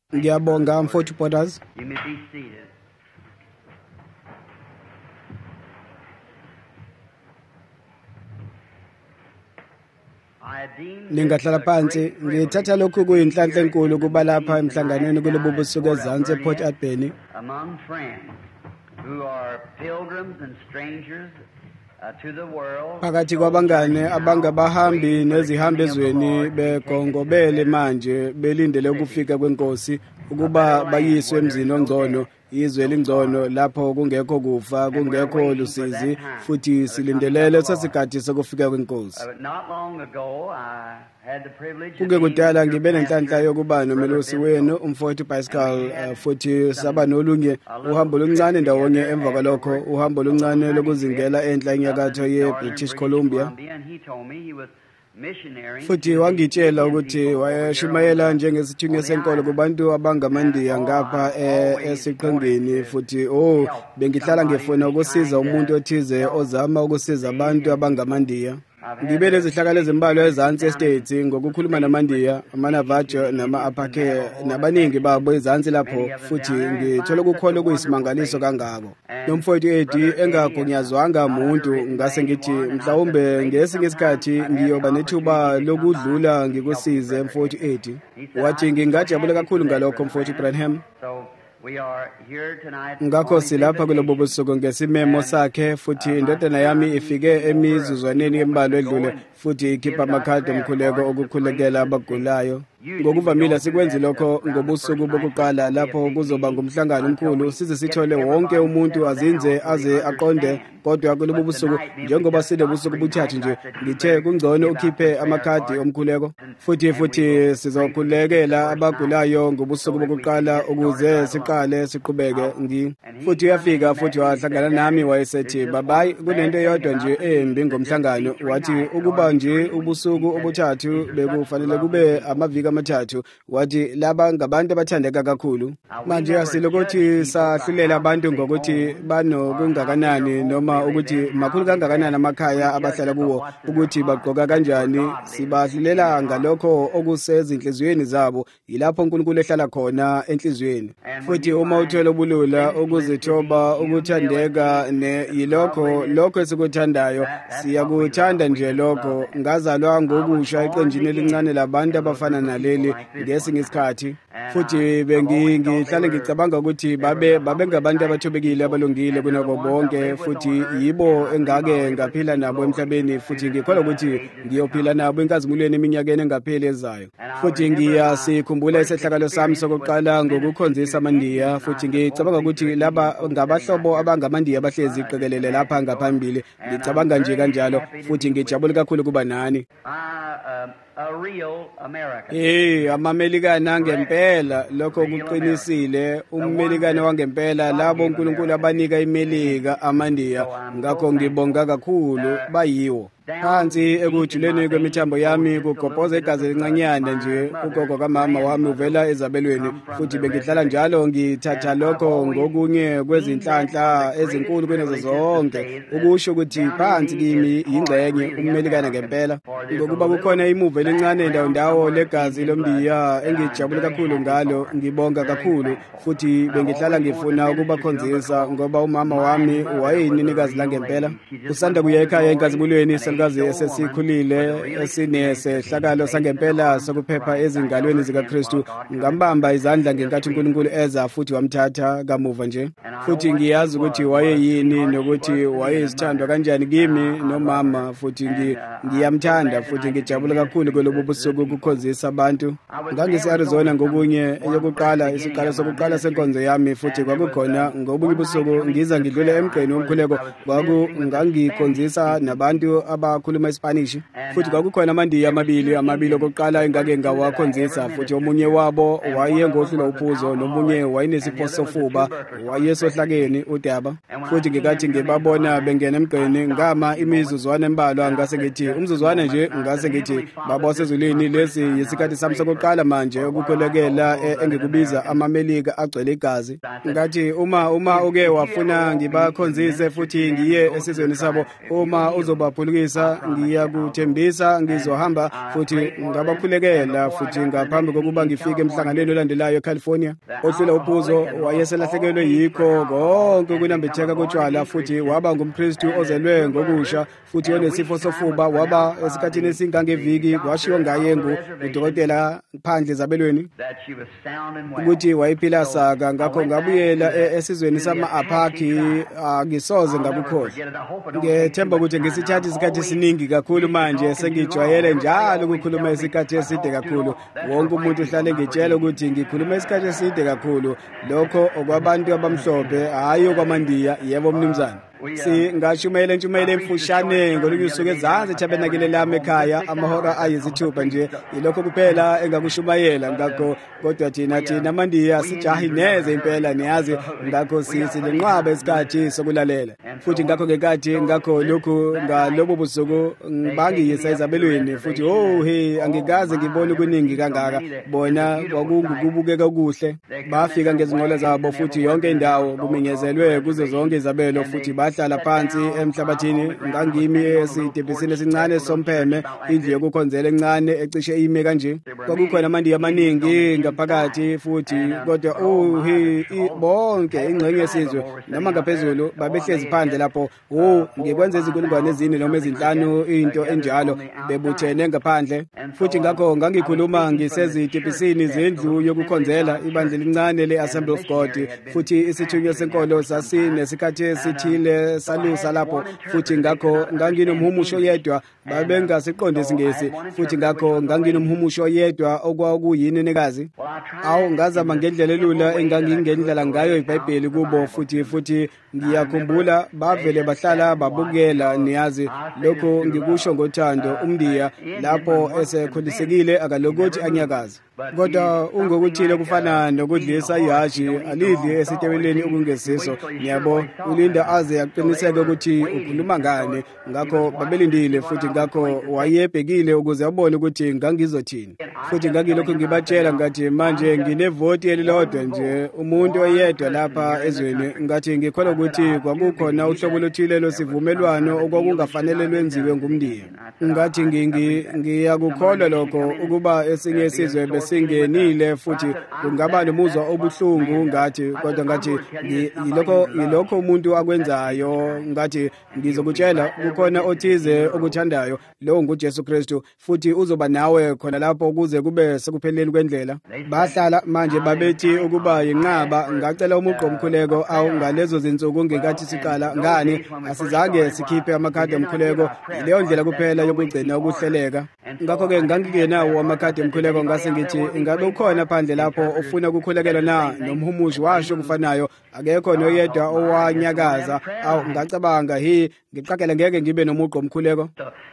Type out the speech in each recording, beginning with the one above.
Ngiyabonga mfowethu Potters. You may be seated. Ningahlala phansi. Ngithatha lokhu kuyinhlanhla enkulu kuba lapha emhlanganweni kulobu busuku eZansi ePort Albany. Among friends who are pilgrims and strangers to the world. Phakathi kwabangane abangabahambi nezihambi ezweni begongobele manje belindele ukufika kwenkosi ukuba bayiswe emzini ongcono izwe elingcono lapho kungekho kufa kungekho lusizi futhi silindelele sesikhathi sokufika kwenkosi. Kuke kudala ngibe nenhlanhla yokuba nomelusi wenu umfowethu Pascal futhi saba nolunye uhambo oluncane ndawonye emva kwalokho uhambo oluncane lokuzingela enhla enyakatho ye-British Columbia. Futhi wangitshela ukuthi wayeshumayela njengesithunywa senkolo kubantu abangamaNdiya ngapha esiqhingini futhi bengihlala ngifuna ukusiza umuntu othize ozama ukusiza abantu abangamaNdiya. Ngibe lezihlakalo ezimbalwa eZansi Estates ngokukhuluma namaNdiya, amaNavajo nama-Apake nabaningi babo eZansi lapho futhi ngithola ukukholwa okuyisimangaliso kangako. Nomfowethu Eddie engagunyazwanga umuntu ngase ngithi mhlawumbe ngesinye isikhathi ngiyoba nethuba lokudlula ngikusize mfowethu Eddie. Wathi ngingajabula kakhulu ngalokho mfowethu Branham. Ngakho silapha kulobo busuku ngesimemo sakhe futhi indodana yami ifike emizuzwaneni embalwa edlule futhi ikhipha amakhadi omkhuleko okukhulekela abagulayo. Ngokuvamile sikwenzi lokho ngobusuku bokuqala lapho kuzoba ngumhlangano omkhulu size sithole wonke umuntu azinze aze aqonde kodwa kulobo busuku njengoba sile busuku buthathu nje ngithe kungcono ukhiphe amakhadi omkhuleko futhi sizokhulekela abagulayo ngobusuku bokuqala ukuze siqale siqhubeke futhi uyafika futhi wahlangana nami wayesethi babayi kunento eyodwa nje embi ngomhlangano wathi ukuba nje ubusuku obuthathu bekufanele kube amaviki amathathu wathi laba ngabantu abathandeka kakhulu manje asilokuthi sahlulela abantu ngokuthi banokungakanani noma ukuthi makhulu kangakanani amakhaya abahlala kuwo ukuthi bagqoka kanjani sibahlulela ngalokho okusezinhliziyweni zabo yilapho uNkulunkulu ehlala khona enhliziyweni futhi uma uthola ubulula ukuzithoba ukuthandeka yilokho esikuthandayo siyakuthanda nje lokho ngazalwa ngokusha eqenjini elincane labantu abafana naleli ngesinye isikhathi futhi bengihlale ngicabanga ukuthi babengabantu abathobekile abalungile kunabo bonke futhi yibo engake ngaphila nabo emhlabeni futhi ngikholwa ukuthi ngiyophila nabo enkazimulweni eminyakeni engapheli ezayo futhi ngiyasikhumbula isehlakalo sami sokuqala ngokukhonzisa amaNdiya futhi ngicabanga ukuthi laba ngabahlobo abangamaNdiya abahlezi iqekelele lapha ngaphambili ngicabanga nje kanjalo futhi ngijabule kakhulu kuba nani. Amamelikana ngempela lokho kuqinisile umelikana wangempela labo uNkulunkulu abanika imelika amaNdiya ngakho ngibonga kakhulu bayiwo phansi ekujuleni kwemithambo yami kugobhoza igazi elincanyana nje ugogo kamama wami uvela ezabelweni futhi bengihlala njalo ngithatha lokho ngokunye kwezinhlanhla ezinkulu kunezo zonke ukusho ukuthi phansi kimi yingxenye umelikana ngempela ngokuba kukhona imuva elincane ndawo legazi lomNdiya engijabule kakhulu ngalo ngibonga kakhulu futhi bengihlala ngifuna ukubakhonzisa ngoba umama wami wayeyinikazi langempela usanda kuya ekhaya enkazimulweni kazi esesikhulile esinesehlakalo sangempela sokuphepha ezingalweni zikaKristu ngambamba izandla ngenkathi uNkulunkulu eza futhi wamthatha kamuva nje futhi ngiyazi ukuthi wayeyini nokuthi wayezithandwa kanjani kimi nomama futhi ngiyamthanda futhi ngijabula kakhulu kwelobu busuku ukukhonzisa abantu ngangise-Arizona ngokunye eyokuqala isiqalo sokuqala senkonzo yami futhi kwakukhona ngobunye busuku ngiza ngidlule emgqeni womkhuleko ngangikhonzisa nabantu abakhuluma iSpanish futhi kwakukhona amaNdiya amabili okokuqala engake ngawakhonzisa futhi omunye wabo wayengohlula uphuzo nomunye wayenesifo sofuba wayesohlakeni udaba futhi ngikathi ngibabona bengena emgqeni ngama imizuzwana embalwa ngase ngithi umzuzwana nje ngase ngithi baba wasezulwini lesi yisikhathi sami sokuqala manje ukukhulekela engikubiza amamelika agcwele igazi ngathi uma uke wafuna ngibakhonzise futhi ngiye esizweni sabo uma uzobaphulukisa ngiyaqinisa ngiyakuthembisa ngizohamba futhi ngabakhulekela futhi ngaphambi kokuba ngifike emhlanganweni olandelayo eCalifornia. Ohlula uphuzo wayeselahlekelwe yikho konke ukunambitheka kotshwala futhi waba ngumpristu ozelwe ngokusha futhi onesifo sofuba. Waba esikhathini esingangeviki kwashiwo ngaye ngudokotela phandle zabelweni ukuthi wayephila saka. Ngakho ngabuyela esizweni sama-Apaki, ngisoze ngakukhohlwa. Ngethemba ukuthi ngesithatha isikhathi esiningi kakhulu manje sengijwayele njalo ukukhuluma isikhathi eside kakhulu. Wonke umuntu uhlale ngitshela ukuthi ngikhuluma isikhathi eside kakhulu. Lokho okwabantu abamhlophe, hayi okwamandiya. Yebo mnumzane. Singashumayela intshumayelo emfushane ngolunye ezansi ethabhenakele lami ekhaya amahora ayisithupha nje. Yilokho kuphela engakushumayela. Ngakho kodwa thina mandiya sijahi neze impela niyazi. Ngakho silenqwaba isikhathi sokulalela futhi ngakho ngenkathi ngakho lokhu ngalobo busuku bangiyisa ezabelweni futhi angikaze ngibone kuningi kangaka. Bona kwakungukubukeka okuhle. Bafika ngezinqola zabo futhi yonke indawo kumenyezelwe kuze zonke izabelo futhi bahlala phansi emhlabathini. Ngangimi esitebhisini esincane sompheme, indlu yokukhonzela encane ecishe ime kanje. Kwakukhona amandiya amaningi ngaphakathi futhi kodwa bonke ingxenye yesizwe noma ngaphezulu babehlezi phandle lapho. Ngikwenza izinkulungwane ezine noma ezinhlanu into enjalo bebuthene ngaphandle futhi ngakho ngangikhuluma ngisezitebhisini zendlu yokukhonzela ibandla elincane le-Assembly of God futhi isithunywa senkolo sasinesikhathi esithile salusa lapho futhi ngakho nganginomhumusho yedwa. Babengasiqonde isingesi futhi ngakho nganginomhumusho yedwa okwakuyini nekazi. Ngazama ngendlela elula engangingendlela ngayo iBhayibheli kubo futhi ngiyakhumbula bavele bahlala babukela. Niyazi lokho ngikusho ngothando. Umndiya lapho esekhulisekile akalokuthi anyakaze. Kodwa ungokuthile kufana nokudlisa ihashi alidli esitebeleni okungesiso. Yabo ulinda aze aqiniseke ukuthi ukhuluma ngani. Ngakho babelindile futhi ngakho wayebhekile ukuze abone ukuthi ngangizothini futhi ngangilokho ngibatshela ngathi manje nginevoti elilodwa nje, umuntu oyedwa lapha ezweni. Ngathi ngikholwa ukuthi kwakukhona uhlobo lothile losivumelwano okwakungafanele lwenziwe ngumndiya. Ngathi ngiyakukholwa lokho ukuba esinye isizwe besingenile futhi kungaba nomuzwa obuhlungu. Ngathi kodwa ngathi yilokho umuntu akwenzayo. Ngathi ngizokutshela kukhona othize okuthandayo, lowo nguJesu Kristu futhi uzoba nawe khona lapho kuze kube sekupheleni kwendlela. Bahlala manje babethi ukuba yinqaba. Ngacela umuqo omkhuleko ngalezo zinsuku ngenkathi siqala ngani asizange sikhiphe amakhadi omkhuleko. Leyo ndlela kuphela yokugcina ukuhleleka. Ngakho-ke ngangingenawo amakhadi omkhuleko. Ngase ngithi ingabe ukhona phandle lapho ofuna ukukhulekelwa na nomhumushi washo kufanayo. Akekho noyedwa owanyakaza. Ngacabanga ngiqakela ngeke ngibe nomuqo omkhuleko.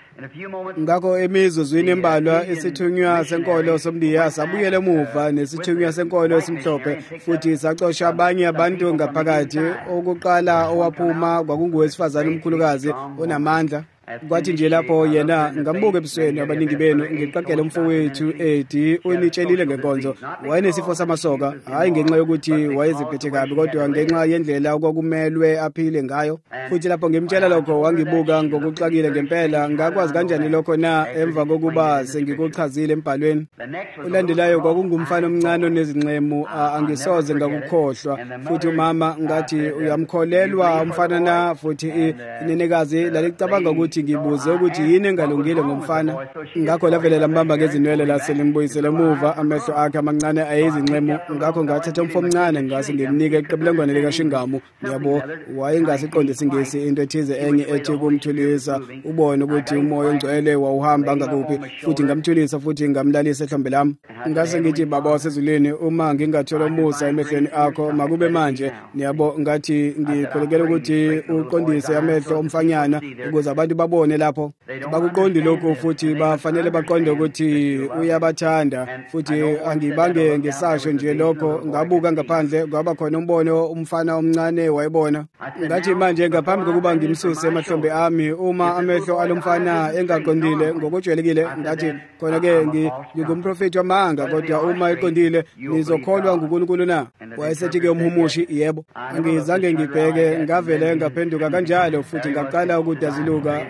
Ngakho emizuzwini embalwa isithunywa senkolo somndiya sabuyela emuva nesithunywa senkolo esimhlophe futhi sacosha abanye abantu ngaphakathi. Okokuqala owaphuma kwakungowesifazane omkhulukazi onamandla. Kwathi nje lapho yena ngambuka ebusweni abaningi benu ngiqaqele umfowethu Eddie unitshelile ngenkonzo. Wayenesifo samasoka, hayi ngenxa yokuthi wayeziphethe kabi kodwa ngenxa yendlela okwakumelwe aphile ngayo. Futhi lapho ngimtshela lokho wangibuka ngokuxakile ngempela. Ngakwazi kanjani lokho na emva kokuba sengikuchazile embhalweni? Ulandelayo kwakungumfana omncane onezinxemu, angisoze ngakukhohlwa. Futhi umama ngathi uyamkholelwa umfana na futhi inenekazi lalicabanga ukuthi ngibuze ukuthi yini engalungile ngomfana. Ngakho lavelela mbamba ngezinwele laselimbuyisela emuva, amehlo akhe amancane ayezinxemu. Ngakho ngathatha umfo omncane ngase ngimnika iqebelengwane likaShingamu. Yabo wayengasiqonde isingesi into ethize enye ethi kumthulisa ubone ukuthi umoya ongcwele wawuhamba ngakuphi futhi ngamthulisa futhi ngamlalisa ehlombe lami. Ngase ngithi baba wasezulwini, uma ngingathola umusa emehlweni akho makube manje. Yabo ngathi ngikholekela ukuthi uqondise amehlo omfanyana ukuze abantu babone lapho. Bakuqondi lokho futhi bafanele baqonde ukuthi uyabathanda futhi angibange ngesasho nje lokho. Ngabuka ngaphandle kwaba khona umbono umfana omncane wayebona. Ngathi manje ngaphambi kokuba ngimsuse emahlombe ami, uma amehlo alomfana engaqondile ngokujwayelekile, ngathi khona-ke ngingumprofeti wamanga kodwa uma eqondile nizokholwa nguNkulunkulu na? Wayesethi-ke umhumushi, yebo. Angizange ngibheke, ngavele ngaphenduka kanjalo futhi ngaqala ukudazuluka.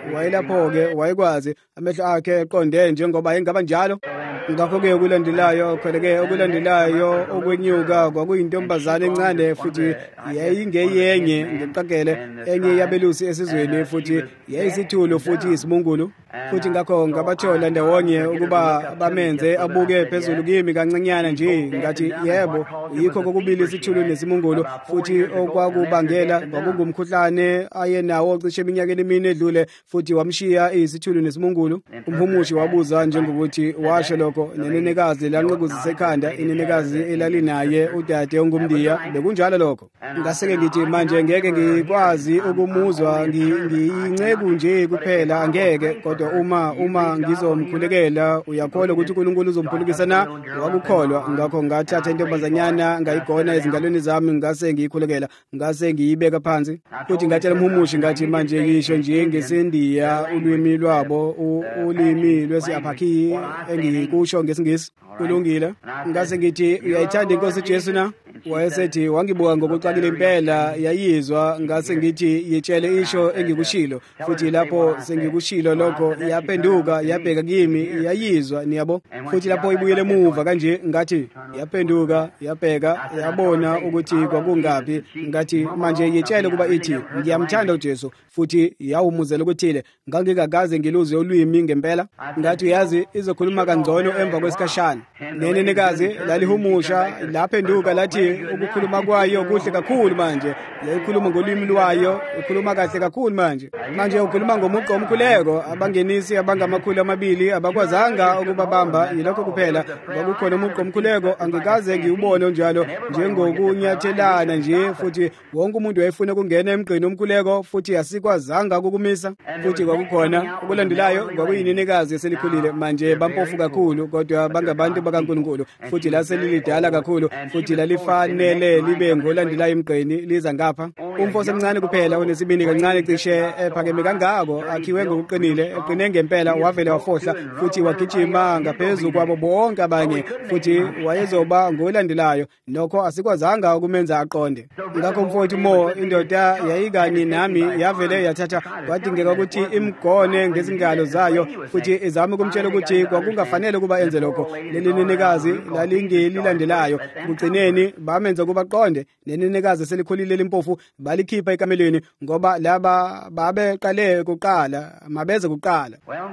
wayelapho-ke wayekwazi amehlo akhe eqonde njengoba engaba njalo. Ngakho-ke okulandelayo khona-ke okulandelayo okwenyuka kwakuyintombazane encane futhi yayingeyenye ngeqagele enye yabelusi esizweni futhi yayisithulo futhi isimungulu. Futhi ngakho ngabathola ndawonye ukuba bamenze abuke phezulu kimi kancinyana nje ngathi yebo yikho kokubili isithulo nesimungulu futhi okwakubangela kwakungumkhuhlane ayenawo cishe eminyakeni emine edlule futhi wamshiya isithulo nesimungulu. Umhumushi wabuza njengokuthi washo lokho nenenekazi lanqekuzisa ekhanda inenekazi elalinaye udade ongumndiya bekunjalo lokho. Ngase-ke ngithi manje ngeke ngikwazi ukumuzwa ngiyinceku nje kuphela angeke kodwa uma ngizomkhulekela uyakholwa ukuthi uNkulunkulu uzomphulukisa na? Wakukholwa. Ngakho ngathatha intombazanyana ngayigona ezingalweni zami ngase ngiyikhulekela ngase ngiyibeka phansi futhi ngatshela umhumushi ngathi manje ngisho nje ngesiNdiya ulwimi lwabo ulimi lwesi-Aphakhi engikusho ngesingisi kulungile. Ngase ngithi uyayithanda inkosi Jesu na? Wayesethi wangibuka ngokucakile impela yayizwa. Ngase ngithi yitshele isho engikushilo futhi lapho sengikushilo lokho yaphenduka yabheka kimi yayizwa niyabo. Futhi lapho ibuyele emuva kanje ngathi yaphenduka yabheka yabona ukuthi kwakungaphi. Ngathi manje yitshele kuba ithi ngiyamthanda uJesu futhi yawumuzela ukuthile ngangingakaze ngiluze ulwimi ngempela. Ngathi uyazi izokhuluma kangcono emva kwesikashana. Nenenekazi lalihumusha laphenduka lathi ukukhuluma kwayo kuhle kakhulu manje yayikhuluma ngolimi lwayo ikhuluma kahle kakhulu manje ukhuluma ngomugqa omkhuleko. Abangenisi abangamakhulu abakwazanga ukubabamba yilokho kuphela kwakukhona umugqa omkhuleko angikaze ngiwubone njalo njengokunyathelana nje futhi wonke umuntu wayefuna ukungena emgqeni omkhuleko futhi asikwazanga ukukumisa. Futhi kwakukhona okulandelayo kwakuyinenekazi eselikhulile manje bampofu kakhulu kodwa bangabantu bakaNkulunkulu futhi laselilidala kakhulu futhi lalifanele libe ngolandelayo emgqeni liza ngapha. Umfo semncane kuphela unesibindi kancane cishe ephakeme kangako akhiwe ngokuqinile eqine ngempela wavele wafohla futhi wagijima ngaphezulu kwabo bonke abanye futhi wayezoba ngolandelayo nokho asikwazanga ukumenza aqonde. Ngakho mfowethu Mo indoda yayikanye nami yavele yathatha kwadingeka ukuthi imgone ngezingalo zayo futhi izame ukumtshela ukuthi kwakungafanele kuba enze lokho. Lelinenekazi lalingelilandelayo kugcineni bamenza kuba aqonde. Nenenekazi selikhulile limpofu balikhipha ekamelweni ngoba laba babeqale kuqala mabeze kuqala. Well,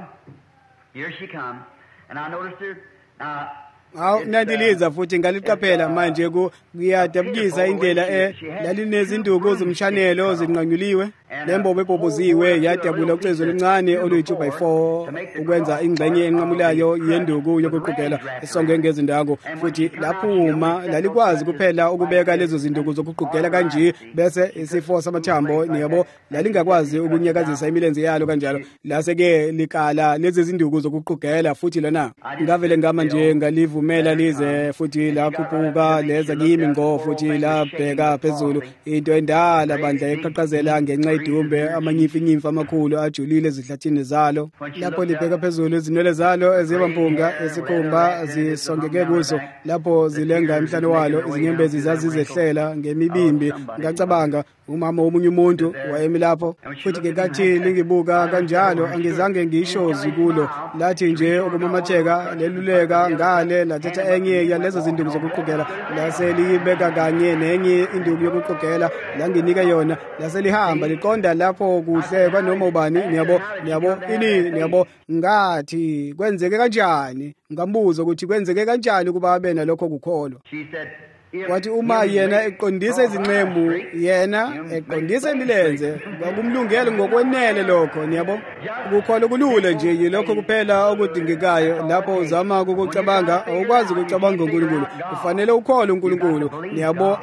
here she comes, and I noticed her. Nandiliza futhi ngaliqaphela manje kuyadabukisa indlela lalinezinduku zomshanelo zinqanyuliwe lembobo ebhoboziwe yadabula ucezo oluncane oluyi-2x4 ukwenza ingxenye enqamulayo yenduku yokuqugela esongwe ngezindango futhi laphuma lalikwazi kuphela ukubeka lezo zinduku zokuqugela kanje bese isifo samathambo niyabo lalingakwazi ukunyakazisa imilenze yalo kanjalo lase-ke likala lezi zinduku zokuqugela futhi lona ngavele ngama nje ngalivumela lize futhi lakhuphuka leza kimi ngo futhi labheka phezulu into endala bandla eqhaqhazela ngenxa idumbe amanyifinyimfi amakhulu ajulile ezihlathini zalo. Lapho libheka phezulu izinwele zalo ezibampunga esikhumba zisongeke kuso lapho zilenga emhlane walo izinyembezi zazizehlela ngemibimbi. Ngacabanga umama womunye umuntu wayemi lapho futhi ngekathi lingibuka kanjalo angizange ngishozi kulo lathi nje ukumamatheka leluleka ngale lathatha enye yalezo zinduku zokuqugela lase liyibeka kanye nenye induku yokuqugela langinika yona lase lihamba liqonda lapho kuhle kwanoma ubani niyabo ngathi kwenzeke kanjani ngambuza ukuthi kwenzeke kanjani ukuba abe nalokho kukholwa. Wathi uma yena eqondisa izinqembu yena eqondisa imilenze kwakumlungele ngokwenele lokho niyabo ukukholwa kulule nje yilokho kuphela okudingekayo lapho uzama ukucabanga awukwazi ukucabanga uNkulunkulu ufanele ukholwe uNkulunkulu niyabo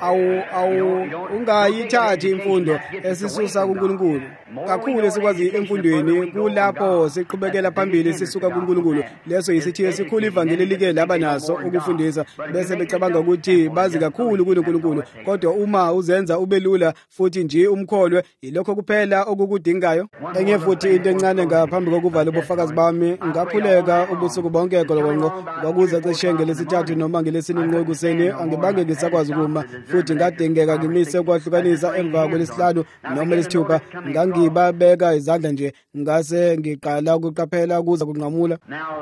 ungayithathi imfundo esisusa kuNkulunkulu kakhulu esikwazi emfundweni kulapho siqhubekela phambili sisuka kuNkulunkulu leso yisithi esikhulu ivangeli like laba naso ukufundisa bese becabanga ukuthi bazi elininzi kakhulu kuNkulunkulu, kodwa uma uzenza ubelula futhi nje umkholwe, ilokho kuphela okukudingayo. Enye futhi into encane ngaphambi kokuvala ubufakazi bami, ngakhuleka ubusuku bonke golonqo, kwakuza cishe ngelesithathu noma ngelesine ekuseni, angibange ngisakwazi ukuma, futhi ngadingeka ngimise ukwahlukanisa emva kwelesihlanu noma lesithupha. Ngangibabeka izandla nje, ngase ngiqala ukuqaphela kuza kunqamula.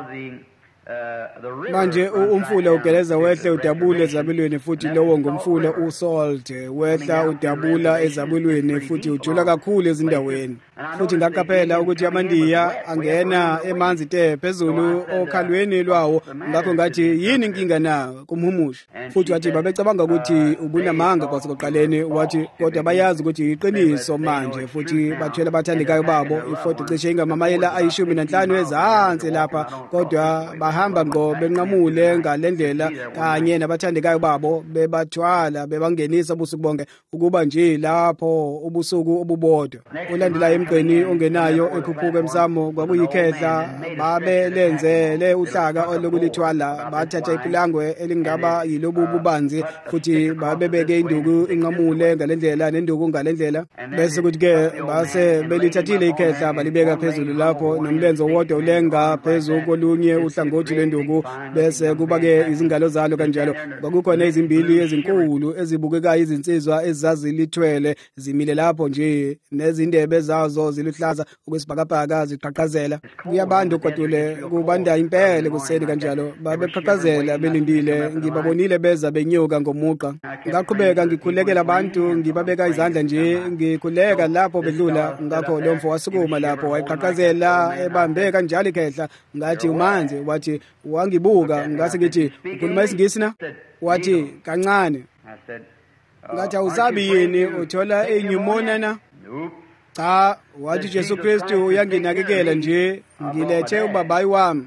Manje umfula ugeleza wehle udabula ezabelweni, futhi lowo ngumfula uSalt wehla udabula ezabelweni, futhi ujula kakhulu ezindaweni. Futhi ngaqaphela ukuthi amandiya angena emanzi te phezulu okhalweni lwawo, ngakho ngathi yini inkinga na kumhumusha. Futhi wathi babecabanga ukuthi ubunamanga kwasekuqaleni, wathi kodwa bayazi ukuthi iqiniso manje, futhi bathwele abathandekayo babo ifoto cishe ingamamayela 15 ezansi lapha, kodwa bahamba ngqo benqamule ngalendlela kanye nabathandekayo babo, bebathwala bebangenisa ubusuku bonke ukuba nje lapho ubusuku obubodwa. Ulandela emgqeni ongenayo ekhuphuka emsamo kwakuyikhehla, babelenzele uhlaka olokulithwala, bathatha ipulangwe elingaba yilobu bubanzi, futhi babebeke induku inqamule ngalendlela nenduku ngalendlela, bese kuthi ke base belithathile ikhehla balibeka phezulu lapho, nomlenze wodwa ulenga phezulu kolunye uhlangothi lwenduku, bese kuba ke izingalo zalo kanjalo. Kwakukhona izimbili ezinkulu ezibukekayo, izinsizwa ezazilithwele zimile lapho nje, nezindebe zazo ziluhlaza okwesibhakabhaka ziqhaqhazela. Kuyabantu kodwa kubanda impela kuseni kanjalo, babeqhaqhazela belindile. Ngibabonile beza benyuka ngomuqa. Ngaqhubeka ngikhulekela abantu, ngibabeka izandla nje, ngikhuleka lapho bedlula. Ngakho lo mfo wasukuma lapho wayiqhaqhazela ebambe kanjalo ikhehla, ngathi umanzi. Wathi wangibuka, ngase ngithi ukhuluma isiNgisi na? Wathi kancane. Ngathi awusabi yini uthola inyumona na? Cha. Wathi Jesu Kristu uyanginakekela nje, ngilethe ubabayi wami.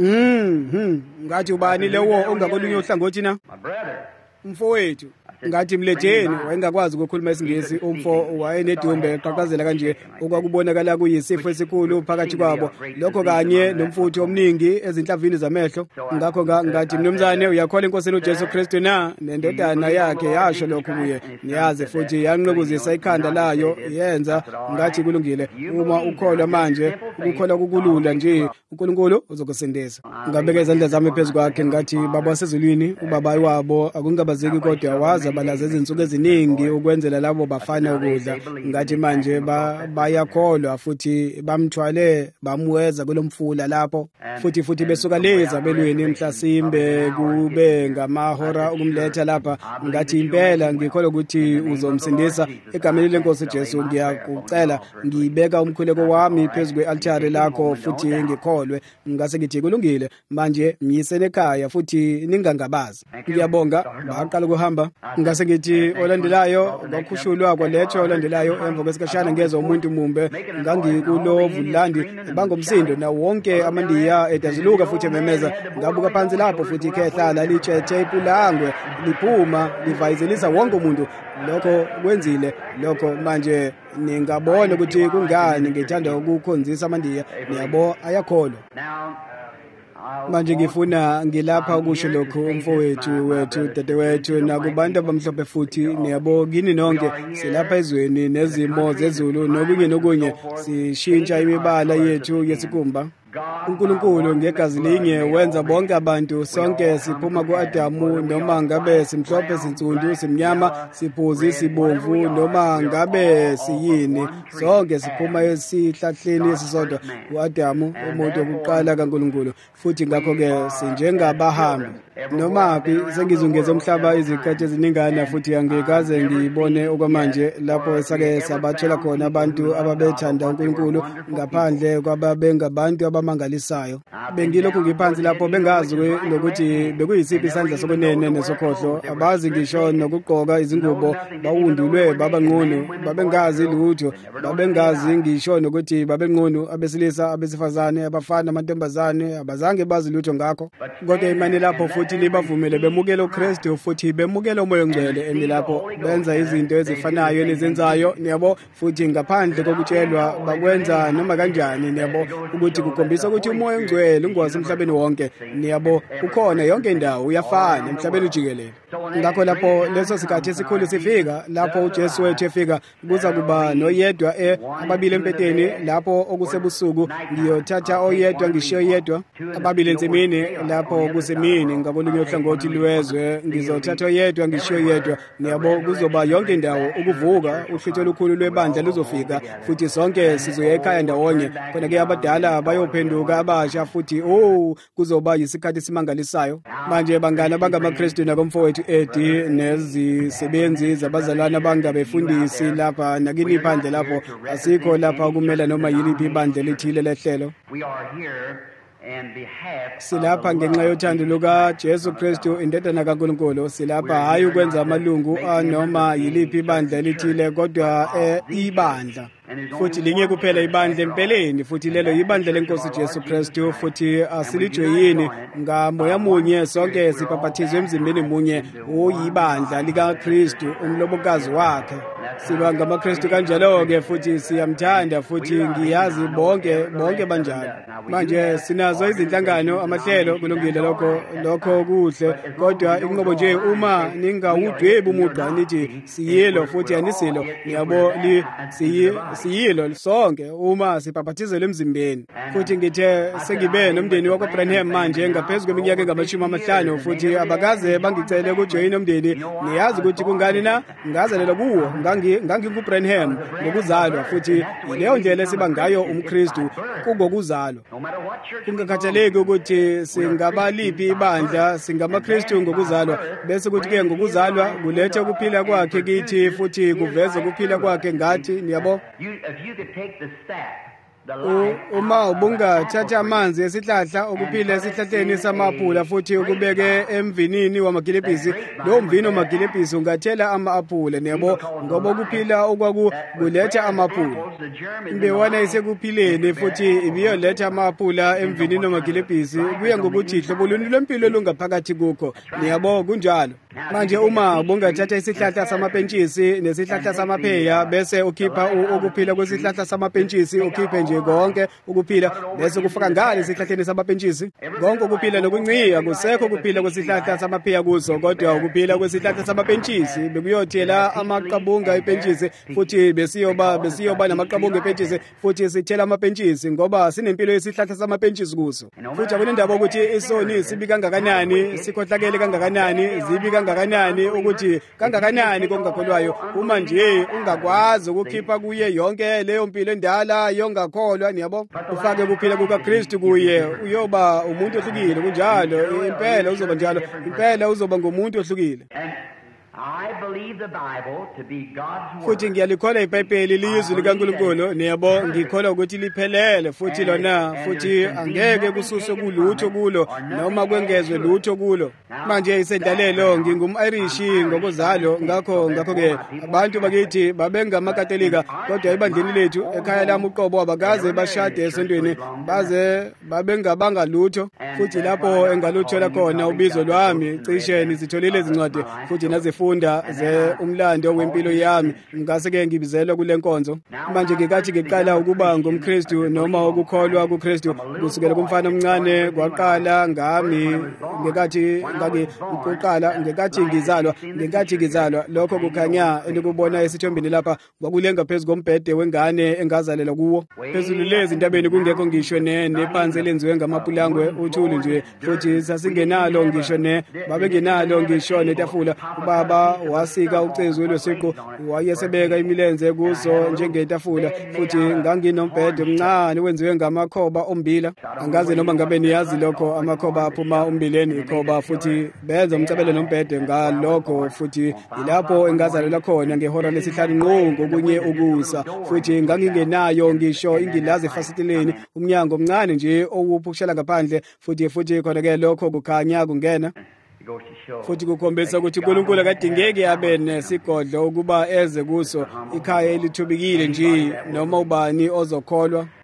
Ngathi ubani lewo ongakolunye uhlangothi na? Mfowethu. Ngathi mletheni. Wayengakwazi ukukhuluma isiNgisi. Umfo wayenedumbe eqhaqhazela kanje, okwakubonakala kuyisifo esikhulu phakathi kwabo, lokho kanye nomfutho omningi ezinhlavini zamehlo. Ngakho ngathi mnumzane, uyakholwa enkosini uJesu Kristu na? Nendodana yakhe yasho lokho kuye, niyazi, futhi yanqobuzisa ikhanda layo yenza. Ngathi kulungile, uma ukholwa manje, ukukholwa kukulula nje, uNkulunkulu uzokusindisa. Ngabeka izandla zami phezu kwakhe, ngathi baba wasezulwini, ubabayi wabo akungabazeki, kodwa waza balaza izinsuku eziningi ukwenzela labo bafana ukudla. Ngathi manje bayakholwa, futhi bamthwale bamweza kulomfula lapho, futhi besuka lezi abelweni mhlasimbe kube ngamahora ukumletha lapha. Ngathi impela ngikholwa ukuthi uzomsindisa egameni lenkosi Jesu. Ngiyakucela, ngibeka umkhuleko wami phezu kwe-altare lakho, futhi ngikholwe. Ngase ngithi kulungile, manje myisene ekhaya futhi ningangabazi. Ngiyabonga. Baqala ukuhamba. Ngase ngithi olandelayo kwakhushulwa kwaletho olandelayo. Emva kwesikashana ngezwe umuntu mumbe ngangikulo vulandi bangomsindo na wonke amandiya edazuluka futhi ememeza. Ngabuka phansi lapho, futhi ikhehla lalithethe ipulangwe liphuma livayizelisa wonke umuntu. Lokho kwenzile lokho. Manje ningabona ukuthi kungani ngithanda ukukhonzisa amandiya. Niyabo ayakholwa. Manje ngifuna ngilapha ukusho lokho umfowethu wethu, dadewethu, nakubantu abamhlophe futhi. Niyabo kini nonke silapha ezweni nezimo zezulu nokunye sishintsha imibala yethu yesikhumba. uNkulunkulu ngegazi linye wenza bonke abantu. Sonke siphuma kuAdamu, noma ngabe simhlophe, sinsundu, simnyama, siphuzi, sibomvu, noma ngabe siyini. Sonke siphuma esihlahleni esisodwa uAdamu, umuntu wokuqala kaNkulunkulu. Futhi ngakho-ke sinjengabahambi noma sengizungeze umhlaba izikhathi eziningana, futhi angikaze ngibone okwamanje lapho esake sabathola khona abantu ababethanda uNkulunkulu ngaphandle kwababengabantu abamangalisayo. Bengilokhu ngiphansi lapho, bengazi nokuthi bekuyisiphi isandla sokunene nesokhohlo. Abazi ngisho nokugqoka izingubo, bawundulwe babangqunu, babengazi lutho, babengazi ngisho nokuthi babengqunu, abesilisa, abesifazane, abafana, amantombazane, abazange bazi lutho ngakho. Kodwa imani lapho futhi libavumele bemukele uKristu futhi bemukele umoya ongcwele lapho benza izinto ezifanayo lezenzayo niyabo futhi ngaphandle kokutshelwa bakwenza noma kanjani niyabo ukuthi kukhombisa ukuthi umoya ongcwele ungowasemhlabeni wonke niyabo ukhona yonke indawo uyafana emhlabeni ujikelele ngakho lapho leso sikhathi esikhulu sifika lapho uJesu wethu efika kuza kuba noyedwa ababili empeteni lapho okusebusuku ngiyothatha oyedwa ngishiye oyedwa ababili ensimini lapho kusemini ngakolunye uhlangothi lwezwe ngizothatha oyedwa ngishiye oyedwa niyabo kuzoba yonke indawo ukuvuka uhlitho olukhulu lwebandla luzofika futhi sonke sizoya ekhaya ndawonye khona ke abadala bayophenduka abasha futhi kuzoba yisikhathi simangalisayo manje bangana bangamaKristu nakomfowethu Edi nezisebenzi zabazalwana bangabefundisi lapha nakini iphandle lapho asikho lapha ukumela noma yiliphi ibandla lethile lehlelo silapha ngenxa yothando lukaJesu Kristu indodana kaNkulunkulu silapha hayi ukwenza amalungu noma yiliphi ibandla elithile kodwa ibandla futhi linye kuphela ibandla empeleni futhi lelo ibandla lenkosi Jesu Kristu futhi asilijoyini ngamoya munye sonke sibhaphathizwe emzimbeni munye uyibandla likaKristu umlobokazi wakhe siba ngamaKristu kanjalo-ke futhi siyamthanda futhi ngiyazi bonke banjalo manje sinazo izinhlangano amahlelo kulungile lokho kuhle kodwa inqobo nje uma ningawudwebi umugqa nithi siyilo futhi anisilo ngiyabo siyilo sonke uma sibhaphathizelwe emzimbeni futhi ngithe sengibe nomndeni wakwaBranham manje ngaphezulu kweminyaka engama-50 futhi abakaze bangicele ukujoyina umndeni niyazi ukuthi kungani na ngazalela kuwo ngangikuBranham ngokuzalwa futhi leyo ndlela esiba ngayo umKristu kungokuzalwa kungakhathaleki ukuthi singabaliphi ibandla singamaKristu ngokuzalwa bese kuthi-ke ngokuzalwa kuletha ukuphila kwakhe kithi futhi kuveze ukuphila kwakhe ngathi niyabo uma ubungathatha amanzi esihlahla ukuphila esihlahleni samaphula futhi ukubeke emvinini wamagilebhisi lo mvini wamagilebhisi ungathela ama-aphula niyabo ngoba ukuphila okwakuletha amaphula imbewana isekuphileni futhi ibiyoletha ama-aphula emvinini wamagilebhisi kuya ngokuthi hlobo luni lwempilo lungaphakathi kukho niyabo kunjalo manje uma ubungathatha isihlahla samapentshisi nesihlahla samapheya bese ukhipha ukuphila kwesihlahla samapentshisi ukhiphe nje konke ukuphila bese kufaka ngale esihlahleni samapentshisi konke ukuphila nokunciya kusekho ukuphila kwesihlahla samapheya kuso kodwa ukuphila kwesihlahla samapentshisi bekuyothela amaqabunga epentshisi futhi besiyoba namaqabunga epentshisi futhi sithela amapentshisi ngoba sinempilo yesihlahla samapentshisi kuso futhi akunendaba ukuthi isoni sibi kangakanani sikhohlakele kangakanani zibi kangakanani ukuthi kangakanani kongakholwayo uma nje ungakwazi ukukhipha kuye yonke leyo mpilo endala yongakholwa niyabo ufake ukuphila kukaKristu kuye uyoba umuntu ohlukile kunjalo impela uzoba njalo impela uzoba ngumuntu ohlukile futhi ngiyalikholwa iBhayibheli lizwi likaNkulunkulu niyabo ngikholwa ukuthi liphelele futhi lona futhi angeke kususwe kulutho kulo noma kwengezwe lutho kulo manje isendlalelo ngingum-Irish ngokuzalo ngakho-ke abantu bakithi babengamakatolika kodwa ebandleni lethu ekhaya lami uqobo abakaze bashade esontweni baze babengabanga lutho futhi lapho engaluthola khona ubizo lwami cishe nizitholile izincwadi futhi nazifunda umlando wempilo yami ngase-ke ngibizelwa kule nkonzo manje ngikathi ngiqala ukuba ngumKristu noma ukukholwa kuKristu kusukela kumfana omncane kwaqala ngami ngekathi ngizalwa lokho kukhanya enikubona esithombeni lapha kwakulenga phezu kombhede wengane engazalela kuwo phezulu lezi ntabeni kungekho ngisho nephansi elenziwe ngamapulangwe uthuli nje futhi sasingenalo ngisho babengenalo ngisho netafula ubaba wasika ucezu lwesiqu wayesebeka imilenze kuso njengetafula futhi nganginombhede omncane wenziwe ngamakhoba ombila angazi noma ngabe niyazi lokho amakhoba aphuma umbileni ikhoba futhi benza umcebelo nombhede ngalokho futhi ilapho engazalela khona ngehora lesihlanu nqongo kunye ukusa futhi ngangingenayo ngisho ingilazi efasiteleni umnyango omncane nje owuphushela ngaphandle futhi khona-ke lokho kukhanya kungena futhi kukhombisa ukuthi uNkulunkulu akadingeki abe nesigodlo ukuba eze kuso ikhaya elithubikile nje noma ubani ozokholwa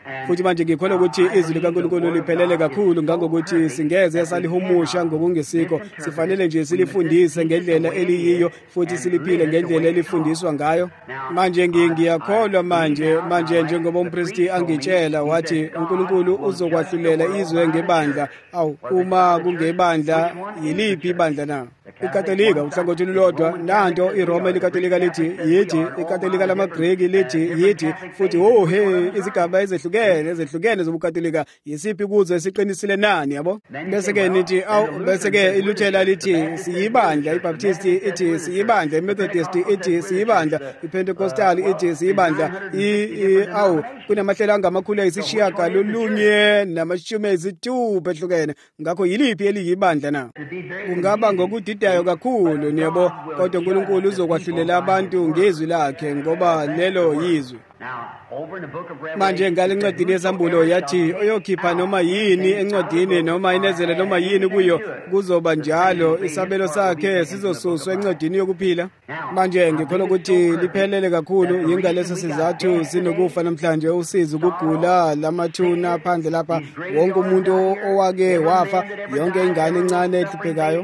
futhi manje ngikholwa ukuthi izwi likaNkulunkulu liphelele kakhulu ngangokuthi singeze salihumusha ngokungesikho. Sifanele nje silifundise ngendlela eliyiyo futhi siliphile ngendlela elifundiswa ngayo. Manje ngiyakholwa manje njengoba umpristi angitshela wathi uNkulunkulu uzokwahlulela izwe ngebandla. Uma kungebandla yiliphi ibandla na? IKatolika uhlangothi lodwa, nanto iRoma likatolika lithi yithi, iKatolika lamaGreki lithi yithi, futhi izigaba ezehlukene zobuKatolika yisiphi kuzo esiqinisile nani yabo? Bese-ke nithi bese-ke iLuthela lithi siyibandla, iBaptisti ithi siyibandla, iMethodist ithi siyibandla, iPentecostal ithi siyibandla. Kunamahlelo angamakhulu ayisishiyagalolunye namashumi ayisithupha ehlukene. Ngakho yiliphi eliyibandla na? Kungaba ngokudidayo kakhulu niyabo, kodwa uNkulunkulu uzokwahlulela abantu ngezwi lakhe ngoba lelo yizwi. Manje ngalencwadini yesambulo yathi oyokhipha noma yini encwadini noma inezele noma yini kuyo kuzoba njalo, isabelo sakhe sizosuswa encwadini yokuphila. Manje ngikholwa ukuthi liphelele kakhulu, yingaleso sizathu sinokufa namhlanje, usizi ukugula lamathuna phandle lapha, wonke umuntu owake wafa, yonke ingane encane ehluphekayo.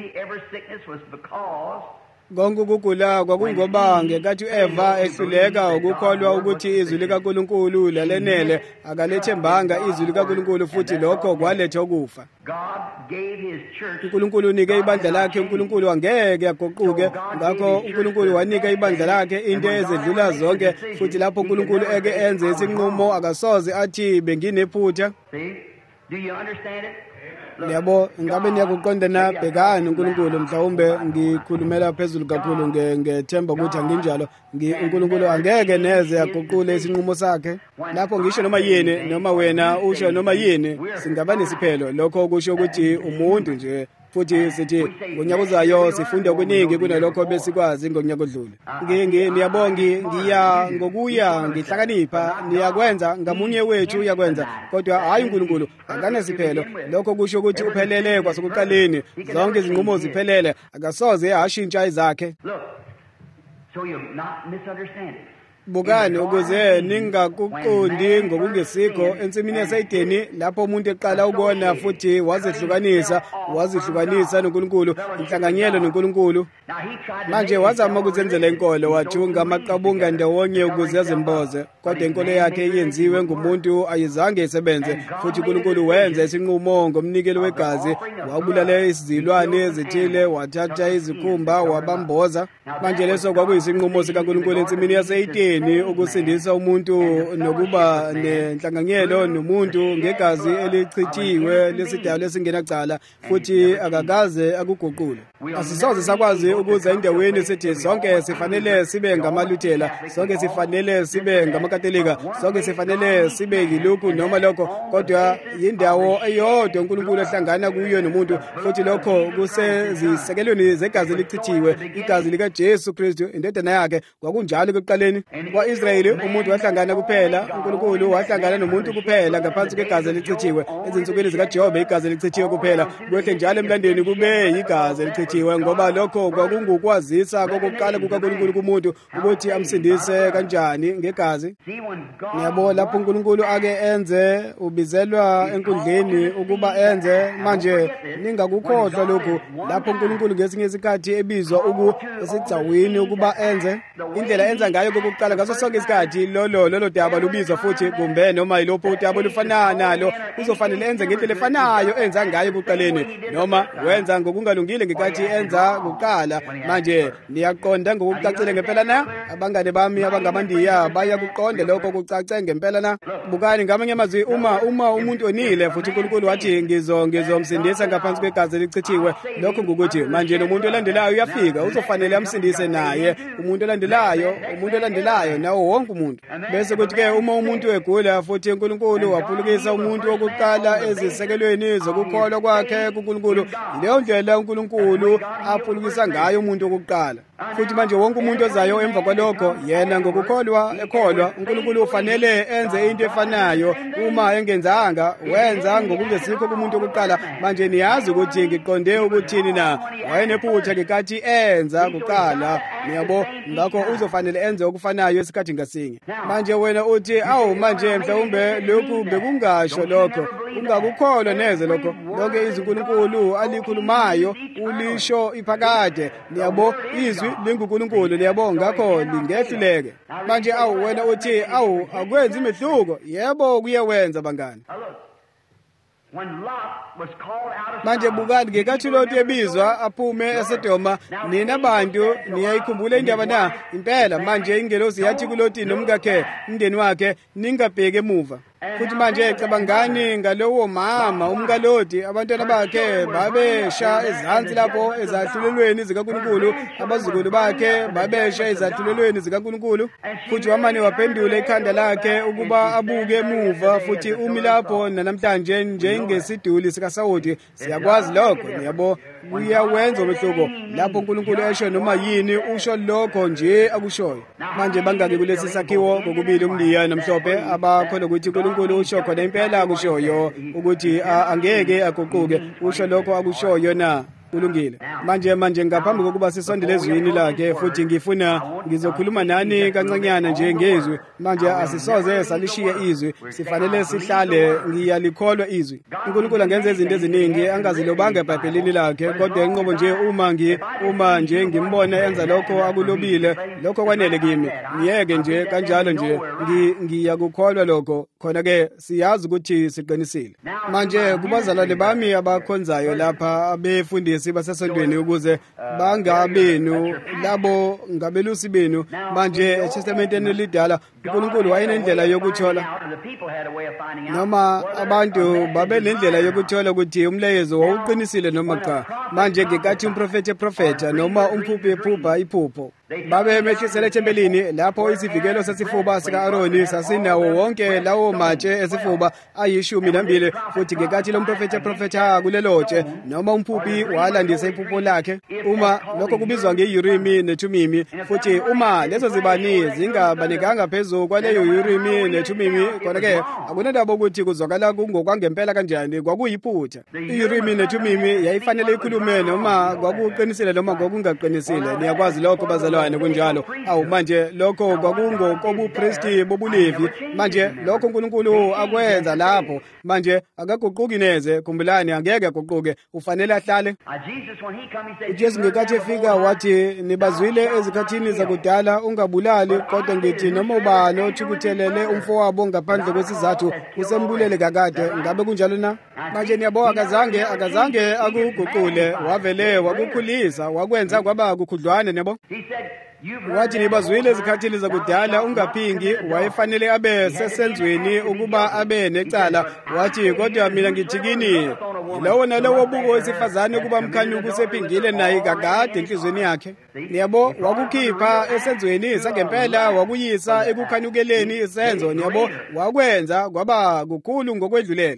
Konke ukugula kwakungoba ngenkathi u-Eva ehluleka ukukholwa ukuthi izwi likaNkulunkulu lalenele, akalethembanga izwi likaNkulunkulu, futhi lokho kwaletha ukufa. uNkulunkulu unike ibandla lakhe, uNkulunkulu angeke aguquke. Ngakho uNkulunkulu wanika ibandla lakhe into ezedlula zonke, futhi lapho uNkulunkulu eke enze isinqumo akasoze athi benginephutha. Do you understand it? Yabo, ngabe niyakuqonda na? Bhekani uNkulunkulu, mhlawumbe ngikhulumela phezulu kakhulu ngethemba ukuthi anginjalo. uNkulunkulu angeke neze aguqule isinqumo sakhe. Lapho ngisho noma yini, noma wena usho noma yini, singaba nesiphelo. Lokho kusho ukuthi umuntu nje, futhi sithi ngonyaka uzayo sifunda okuningi kunalokho besikwazi ngonyaka odlule. Ngiya ngokuya ngihlakanipha, niyakwenza ngamunye wethu uyakwenza, kodwa hayi uNkulunkulu akanesiphelo. Lokho kusho ukuthi uphelele kwasekuqaleni, zonke izinqumo ziphelele, akasoze ashintsha izakhe. So you not misunderstand it. Bukani ukuze ningakuqondi ngokungesikho ensimini yaseYedeni, lapho umuntu eqala ukubona futhi wazihlukanisa noNkulunkulu, inhlanganyelo noNkulunkulu. Manje wazama ukuzenzela inkolo, wathunga amaqabunga ndawonye ukuze azimboze, kodwa inkolo yakhe yenziwe ngumuntu ayizange isebenze, futhi uNkulunkulu wenza isinqumo ngomnikelo wegazi, wabulala izilwane ezithile, wathatha izikhumba wabamboza. Manje leso kwakuyisinqumo sikaNkulunkulu ensimini yaseYedeni, ukusindisa umuntu nokuba nenhlanganyelo nomuntu ngegazi elichithiwe lesidalo esingenacala, futhi akakaze akuguqule. Asisoze sakwazi ukuza endaweni sithi sonke sifanele sibe ngamaLuthela, sonke sifanele sibe ngamaKatolika, sonke sifanele sibe yilokhu noma lokho, kodwa yindawo eyodwa uNkulunkulu ehlangana kuyo nomuntu, futhi lokho kusezisekelweni zegazi elichithiwe, igazi likaJesu Kristu indodana yakhe. Kwakunjalo ekuqaleni kwa-Israyeli, umuntu wahlangana kuphela, uNkulunkulu wahlangana nomuntu kuphela ngaphansi kwegazi elichithiwe. Ezinsukwini zikaJobe igazi elichithiwe kuphela, kwehle njalo emlandweni kube yigazi elichithiwe, ngoba lokho kwakungukwazisa kokuqala kukaNkulunkulu kumuntu ukuthi amsindise kanjani ngegazi. Ngiyabona lapho uNkulunkulu ake enze, ubizelwa enkundleni ukuba enze. Manje ningakukhohlwa lokhu, lapho uNkulunkulu ngesinye isikhathi ebizwa esigcawini ukuba enze, indlela enza ngayo kokuqala ngaso sonke isikhathi lolo daba lubizwa futhi, kumbe noma yilopho udaba olufana nalo uzofanele enze ngendlela efanayo enza ngayo kuqaleni, noma wenza ngokungalungile ngekathi enza kuqala. Manje niyaqonda ngokucacile ngempela na? Abangane bami abangamandiya bayakuqonda lokho kucace ngempela na? Bukani ngamanye amazwi, uma umuntu onile futhi uNkulunkulu wathi ngizomsindisa ngaphansi kwegazi elichithiwe, lokho ngukuthi manje nomuntu olandelayo uyafika, uzofanele amsindise naye umuntu olandelayo nawo wonke umuntu. Bese kuthi-ke uma umuntu egula futhi uNkulunkulu waphulukisa umuntu wokuqala ezisekelweni zokukholwa kwakhe kuNkulunkulu, leyo ndlela uNkulunkulu aphulukisa ngayo umuntu wokuqala. futhi manje wonke umuntu ozayo emva kwalokho yena ngokukholwa ekholwa uNkulunkulu ufanele enze into efanayo. Uma engenzanga wenza ngokungesikho kumuntu okuqala. Manje niyazi ukuthi ngiqonde ukuthini na wayenephutha ngekathi enza kuqala, niyabo, ngakho uzofanele enze okufanayo esikhathi ngasinye. Manje wena uthi awu manje mhlawumbe lokhu bekungasho lokho, ungakukholwa neze lokho. Lonke izinkulunkulu alikhulumayo ulisho iphakade, niyabo, izwi linguNkulunkulu, niyabo, ngakho lingehluleke. Manje awu wena uthi awu akwenzi imehluko. Yebo kuyewenza bangani. Manje bukani ngekathi uLoti ebizwa aphume eSodoma, nina bantu niyayikhumbula indaba na? Impela manje ingelosi yathi kuLoti nomkakhe umndeni wakhe ningabheki emuva. Futhi manje cabangani ngalowo mama umkaLoti, abantwana bakhe babesha ezansi lapho ezahlulelweni zikaNkulunkulu, abazukulu bakhe babesha ezahlulelweni zikaNkulunkulu. Futhi wamane waphendula ikhanda lakhe ukuba abuke emuva, futhi umi lapho nanamhlanje njengesiduli sikaSawuli. Siyakwazi lokho, niyabo, kuyawenza umehluko lapho uNkulunkulu esho noma yini usho lokho nje akushoyo. Manje bangaki kulesi sakhiwo kokubili umndiya nomhlophe abakholwa ukuthi uNkulunkulu usho khona impela akushoyo ukuthi angeke aguquke, usho lokho akushoyo na ulungile. Manje ngaphambi kokuba sisondele ezwini lakhe, futhi ngizokhuluma nani kancanyana nje ngezwi. Manje asisoze salishiye izwi, sifanele sihlale ngiyalikholwa izwi. uNkulunkulu angenza izinto eziningi angazilobanga eBhayibhelini lakhe, kodwa inqobo nje uma nje ngimbona enza lokho akulobile, lokho kwanele kimi. Ngiyeke nje kanjalo nje ngiyakukholwa lokho, khona ke siyazi ukuthi siqinisile. Manje kubazalwane bami abakhonzayo lapha abefundisi basesontweni ukuze bangabenu labo ngabelusi benu. Manje eTestamenteni elidala uNkulunkulu wayenendlela yokuthola, noma abantu babenendlela yokuthola ukuthi umlayezo wawuqinisile noma cha. Manje ngekathi umprofeti eprofetha noma umphuphi ephupha iphupho, babemehlisela ethempelini lapho isivikelo sesifuba sika-Aroni sasinawo wonke lawo matshe esifuba ayi12. Futhi ngekathi lo mprofeti eprofetha kulelotshe noma umphuphi walandisa iphupho lakhe, uma lokho kubizwa ngeUrimi neThumimi. Futhi uma lezo zibani zingabanikanga phezu kwaleyo Urimi neThumimi, khona-ke akunandaba ukuthi kuzwakala kungokwangempela kanjani, kwakuyiphutha. iUrimi neThumimi yayifanele ikhulume noma kwakuqinisile noma kwakungaqinisile. Niyakwazi lokho bazalwane, kunjalo. Awu manje lokho kwakungokobupristi bobulevi. Manje lokho uNkulunkulu akwenza lapho manje akaguquki neze. Khumbulani, angeke aguquke, ufanele ahlale. uJesu ngekathi efika wathi, nibazwile ezikhathini zakudala ungabulali, kodwa ngithi noma ubani othukuthelele umfowabo ngaphandle kwesizathu usembulele kakade. Ngabe kunjalo na? Manje niyabo, akazange akuguqule, wavele wakukhulisa, wakwenza kwaba kukhudlwana. Niyabo, wathi nibazwile ezikhathini zakudala ungaphingi. Wayefanele abe sesenzweni ukuba abe necala. Wathi kodwa mina ngithi kini, lowo nalowo buko wesifazane ukuba mkhanuko usephingile naye kakade enhlizweni yakhe. Niyabo, wakukhipha esenzweni sangempela wakuyisa ekukhanukeleni isenzo. Niyabo, wakwenza kwaba kukhulu ngokwedlulela.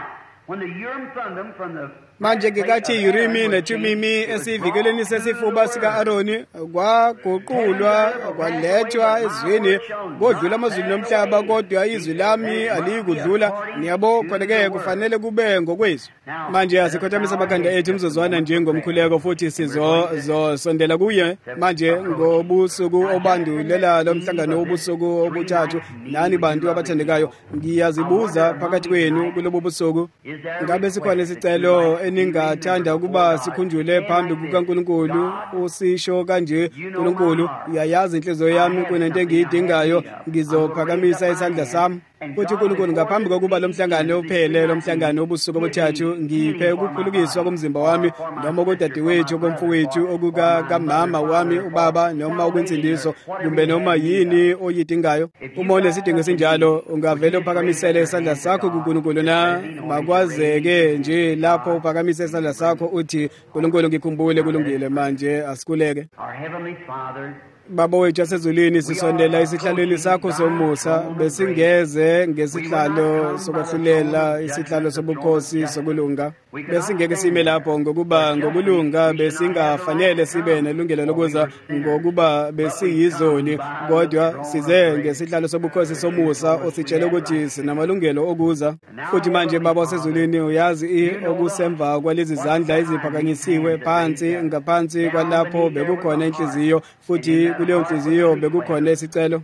Manje ngekathi Urimi neThumimi esivikeleni sesifuba sika-Aroni kwaguqulwa kwalethwa ezweni, kodlula amazulu nomhlaba, kodwa izwi lami alikudlula. Niyabo, khona-ke kufanele kube ngokwezwi. Manje asikhothamisa amakhanda ethu mzozwana njengomkhuleko, futhi sizosondela kuye manje ngobusuku obandulela lo mhlangano wobusuku obuthathu. Nani bantu abathandekayo, ngiyazibuza phakathi kwenu kulobo busuku, ngabe sikhona isicelo eningathanda ukuba sikhunjule phambi kukaNkulunkulu? Usisho kanje, uNkulunkulu, uyayazi inhliziyo yami, kunento engiyidingayo, ngizophakamisa isandla sami. Futhi uNkulunkulu, ngaphambi kokuba lo mhlangano uphele, lo mhlangano wobusuku obuthathu, ngiphe ukukhulukiswa komzimba wami, noma okudadewethu, komfowethu, okukamama wami, ubaba, noma okwinsindiso, kumbe noma yini oyidingayo. Uma unesidingo esinjalo, ungavele uphakamisele isandla sakho kuNkulunkulu na? Makwazeke nje lapho uphakamise isandla sakho uthi, uNkulunkulu ngikhumbule, kulungile manje asikuleke. Baba wethu asezulwini, sisondela isihlalweni sakho somusa, besingeze ngesihlalo sokwahlulela, isihlalo sobukhosi sokulunga. Besingeke sime lapho ngokuba ngokulunga besingafanele sibe nelungelo lokuza, ngokuba besiyizoni, kodwa size ngesihlalo sobukhosi somusa ositshela ukuthi sinamalungelo okuza. Futhi manje Baba wasezulwini, uyazi okusemva kwalezi zandla eziphakanyisiwe phansi, ngaphansi kwalapho bekukhona inhliziyo, futhi kuleyo nhliziyo bekukhona isicelo.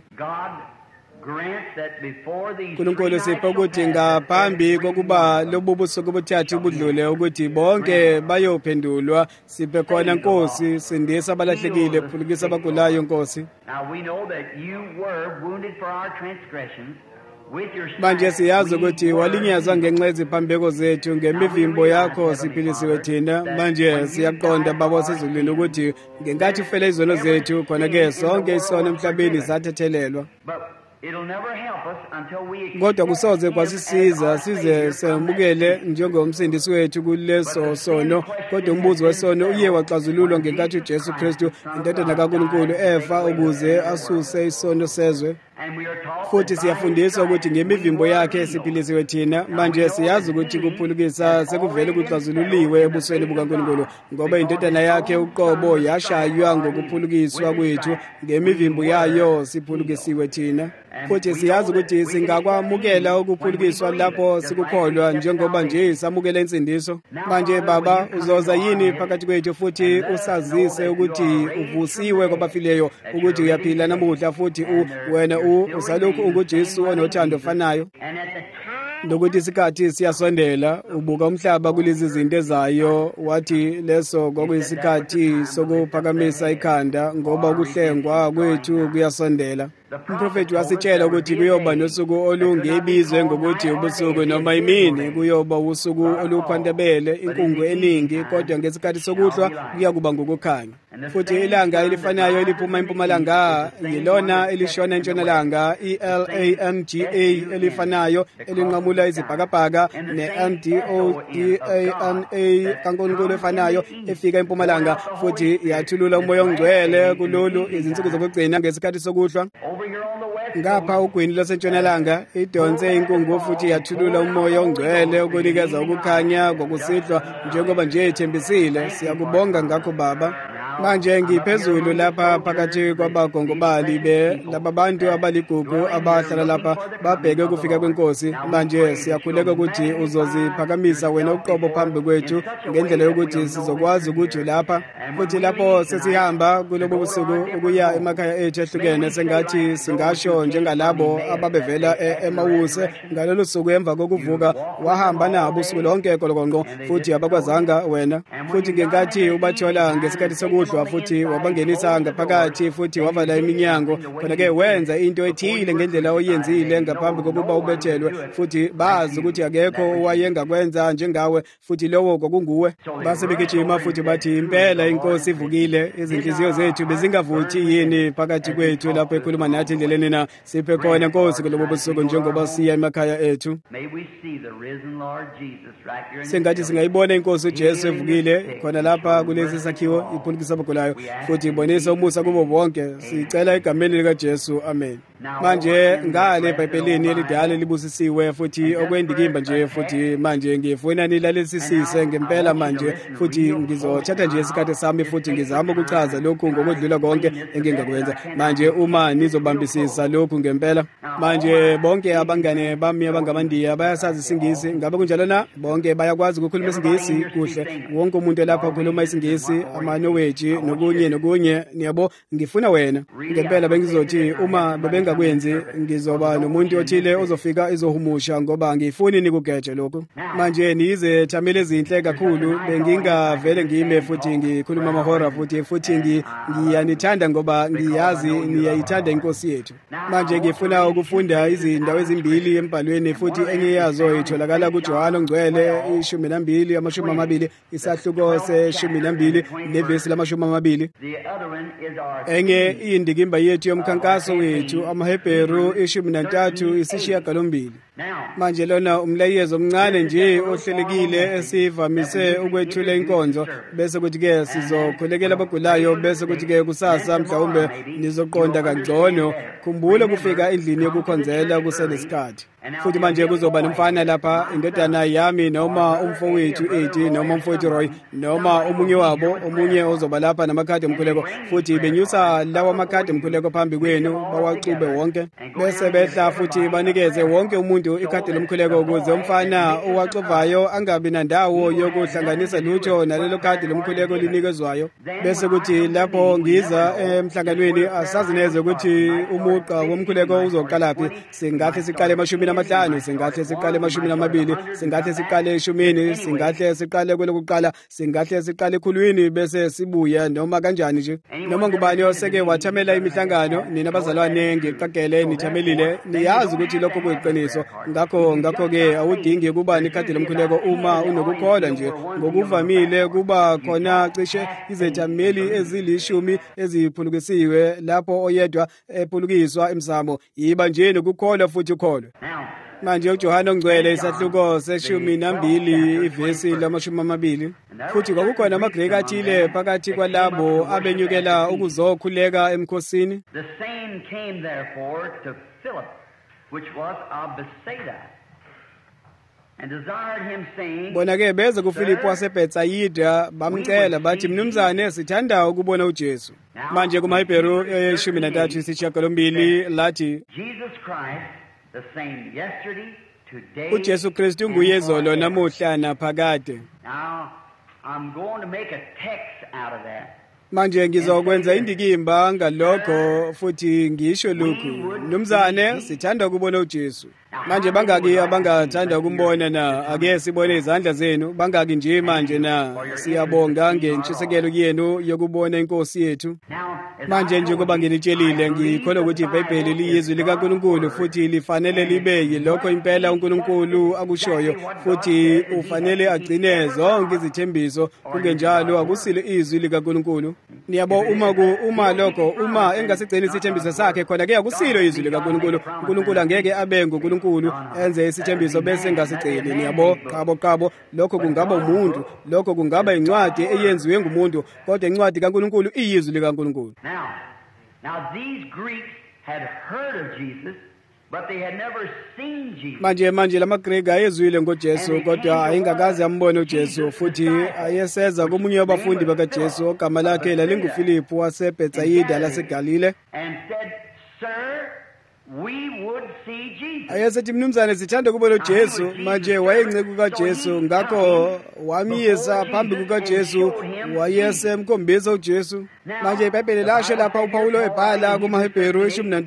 Unkulunkulu siphe ukuthi ngaphambi kokuba lobu busuku buthathu budlule ukuthi bonke bayophendulwa. Siphe khona Nkosi, sindisa abalahlekile, phulukisa abagulayo Nkosi. Manje siyazi ukuthi walinyazwa ngenxa yeziphambeko zethu, ngemivimbo yakho siphilisiwe thina. Manje siyaqonda Baba wasezulwini ukuthi ngenkathi ufele izono zethu, khona-ke sonke isono emhlabeni sathethelelwa. Kodwa kusoze kwasisiza size semukele njengomsindisi wethu kuleso sono. Kodwa umbuzo wesono uye waxazululwa ngenkathi uJesu Kristu, indodana kaNkulunkulu, efa ukuze asuse isono sezwe. Futhi siyafundiswa ukuthi ngemivimbo yakhe siphilisiwe thina. Manje siyazi ukuthi kuphulukisa sekuvele kuxazululiwe ebusweni bukaNkulunkulu, ngoba indodana yakhe uqobo yashaywa ngokuphulukiswa kwethu. Ngemivimbo yayo siphulukisiwe thina. Futhi siyazi ukuthi singakwamukela ukuphulukiswa lapho sikukholwa, njengoba nje samukela insindiso. Manje Baba, uzoza yini phakathi kwethu futhi usazise ukuthi uvusiwe kwabafileyo, ukuthi uyaphila namuhla, futhi wena usalokhu unguJesu onothando ofanayo, nokuthi isikhathi siyasondela. Ubuka umhlaba kulezi zinto ezayo, wathi leso kwakuyisikhathi sokuphakamisa ikhanda, ngoba ukuhlengwa kwethu kuyasondela. Umprofeti wasitshela ukuthi kuyoba nosuku olungebizwe ngokuthi ubusuku noma imini, kuyoba usuku olukhwantabele, inkungu eningi, kodwa ngesikhathi sokuhlwa kuyakuba ngokukhanya. Futhi ilanga elifanayo eliphuma empumalanga yilona elishona entshonalanga, iLANGA elifanayo elinqamula izibhakabhaka, neMDODANA kaNkulunkulu efanayo efika empumalanga, futhi yathulula umoya ongcwele kulolu izinsuku zokugcina ngesikhathi sokuhlwa. Ngapha ugwini lwasentshonalanga idonse inkungu, futhi yathulula umoya ongcwele ukunikeza ukukhanya kokusihlwa, njengoba nje ethembisile. Siyakubonga ngakho Baba. Manje ngiphezulu lapha phakathi kwabagongobali laba bantu abaligugu abahlala lapha babheke ukufika kweNkosi. Manje siyakhuleka ukuthi uzoziphakamisa wena uqobo phambi kwethu ngendlela yokuthi sizokwazi ukuthi lapha, futhi lapho sesihamba kulobo busuku ukuya emakhaya ethu ehlukene, sengathi singasho njengalabo ababevela eMawuse ngalolu suku emva kokuvuka, wahamba nabo usuku lonke kolonqo, futhi abakwazanga wena. Futhi ngenkathi ubathola ngesikhathi sokuhlwa, futhi wabangenisa ngaphakathi, futhi wavala iminyango, khona-ke wenza into ethile ngendlela oyenzile ngaphambi kokuba ubethelwe, futhi bazi ukuthi akekho owayengakwenza njengawe, futhi lowo kwakunguwe. Base begijima futhi bathi impela iNkosi ivukile. Izinhliziyo zethu bezingavuthi yini phakathi kwethu lapho ekhuluma nathi endleleni na? Siphe khona Nkosi kulobo busuku njengoba siya emakhaya ethu. Sengathi singayibona iNkosi uJesu evukile khona lapha kulesi sakhiwo, iphulukisa abagulayo, futhi ibonisa umusa kubo bonke. Sicela egameni likaJesu, amen. Manje ngale eBhayibhelini elidala libusisiwe futhi okwendikimba nje, futhi manje ngifuna nilalelisise ngempela manje, futhi ngizothatha nje isikhathi sami, futhi ngizama ukuchaza lokhu ngokudlula konke engingakwenza. Manje uma nizobambisisa lokhu ngempela, manje bonke abangane bami abangamandiya bayasazi isingisi, ngabe kunjalo na? Bonke bayakwazi ukukhuluma isingisi kuhle? Wonke umuntu lapha ukhuluma isingisi, amaNorweji nokunye. Niyabo, ngifuna wena ngempela bengizothi uma bengakwenzi ngizoba nomuntu othile ozofika izohumusha, ngoba ngifuni nikugeje lokho. Manje nize thamele ezinhle kakhulu, bengingavele ngime futhi ngikhuluma amahora, futhi ngiyanithanda ngoba ngiyazi niyayithanda iNkosi yethu. Manje ngifuna ukufunda izindawo ezimbili embhalweni, futhi enye yazo itholakala kuJohane ongcwele 12:20, isahluko se-12 nevesi la-20. Enye indikimba yethu yomkhankaso wethu kumaHebheru 13:8. Manje lona umlayezo omncane nje ohlelekile esivamise ukwethula inkonzo bese kuthi-ke sizokhulekela abagulayo bese kuthi-ke kusasa mhlawumbe nizoqonda kangcono. Khumbula kufika endlini yokukhonzela kusenesikhathi. Futhi manje kuzoba nomfana lapha, indodana yami noma umfowethu 80 noma umfowethu Roy noma omunye wabo, omunye ozoba lapha namakhadi omkhuleko. Futhi benyusa lawa makhadi omkhuleko phambi kwenu bawaxube wonke bese behla futhi banikeze wonke umuntu ikhadi lomkhuleko ukuze umfana owaxovayo angabi nandawo yokuhlanganisa lutho nalelo khadi lomkhuleko linikezwayo. Bese kuthi lapho ngiza emhlanganweni asazi neze ukuthi umuqa womkhuleko uzoqalaphi. Singathi siqale 50, singathi siqale 20, singathi siqale 10, singathi siqale kwelokuqala, singathi siqale ekhulwini bese sibuya noma kanjani nje. Noma ngubani oseke wathamela imihlangano, nina bazalwane ngiqagele nithamelile, niyazi ukuthi lokho kuyiqiniso. Ngakho-ke awudingi ukuba nekhadi lomkhuleko uma unokukholwa nje. Ngokuvamile kuba khona cishe izethameli ezili10 eziphulukisiwe lapho oyedwa ephulukiswa emsamo. Yiba nje nokukholwa futhi ukholwe. Manje uJohane ongcwele isahluko se12 ivesi lama-20. Futhi kwakukhona amaGreki athile phakathi kwalabo abenyukela ukuzokhuleka emkhosini. The same came therefore to Philip, which was of Bethsaida, and desired him, saying, Bona-ke beze kuFilipu waseBhethsayida bamcela bathi, mnumzane sithanda ukubona uJesu. Manje kumaHebheru 13:8 lathi, Jesus Christ, the same yesterday, today. uJesu Kristu nguye izolo namuhla naphakade. Now, I'm going to make a text out of that. Manje ngizokwenza indikimba ngalokho futhi ngisho lokhu, mnumzane sithanda ukubona uJesu. Manje bangaki abangathanda ukumbona na? Ake sibone izandla zenu. Bangaki nje manje na? Siyabonga ngentshisekelo yenu yokubona inkosi yethu. Manje nje kuba nginitshelile ngikholwa ukuthi iBhayibheli liyizwi likaNkulunkulu futhi lifanele libe yilokho impela uNkulunkulu akushoyo futhi ufanele agcine zonke izithembiso. Kungenjalo akusile izwi likaNkulunkulu. Niyabo uma engasigcini isithembiso sakhe khona ke akusilo izwi likaNkulunkulu. uNkulunkulu angeke abe nguNkulunkulu enze isithembiso bese engasigcini. Niyabo qabo lokho kungaba umuntu, lokho kungaba incwadi eyenziwe ngumuntu, kodwa incwadi kaNkulunkulu iyizwi likaNkulunkulu. Now these Greeks had heard of Jesus, but they had never seen Jesus. Manje lamaGreki ayezwile ngoJesu kodwa ayengakaze ambone uJesu futhi ayeseza komunye wabafundi bakaJesu ogama lakhe lalinguFilipu waseBhethsayida laseGalile. And said, Sir, we would see Jesus. Ayesethi, mnumzane sithanda ukubona uJesu. Manje wayenceku kaJesu, ngakho wamiyisa phambi kukaJesu, wayesemkhombisa uJesu. Manje iBhayibheli lasho lapha uPawulo ebhala kumaHebheru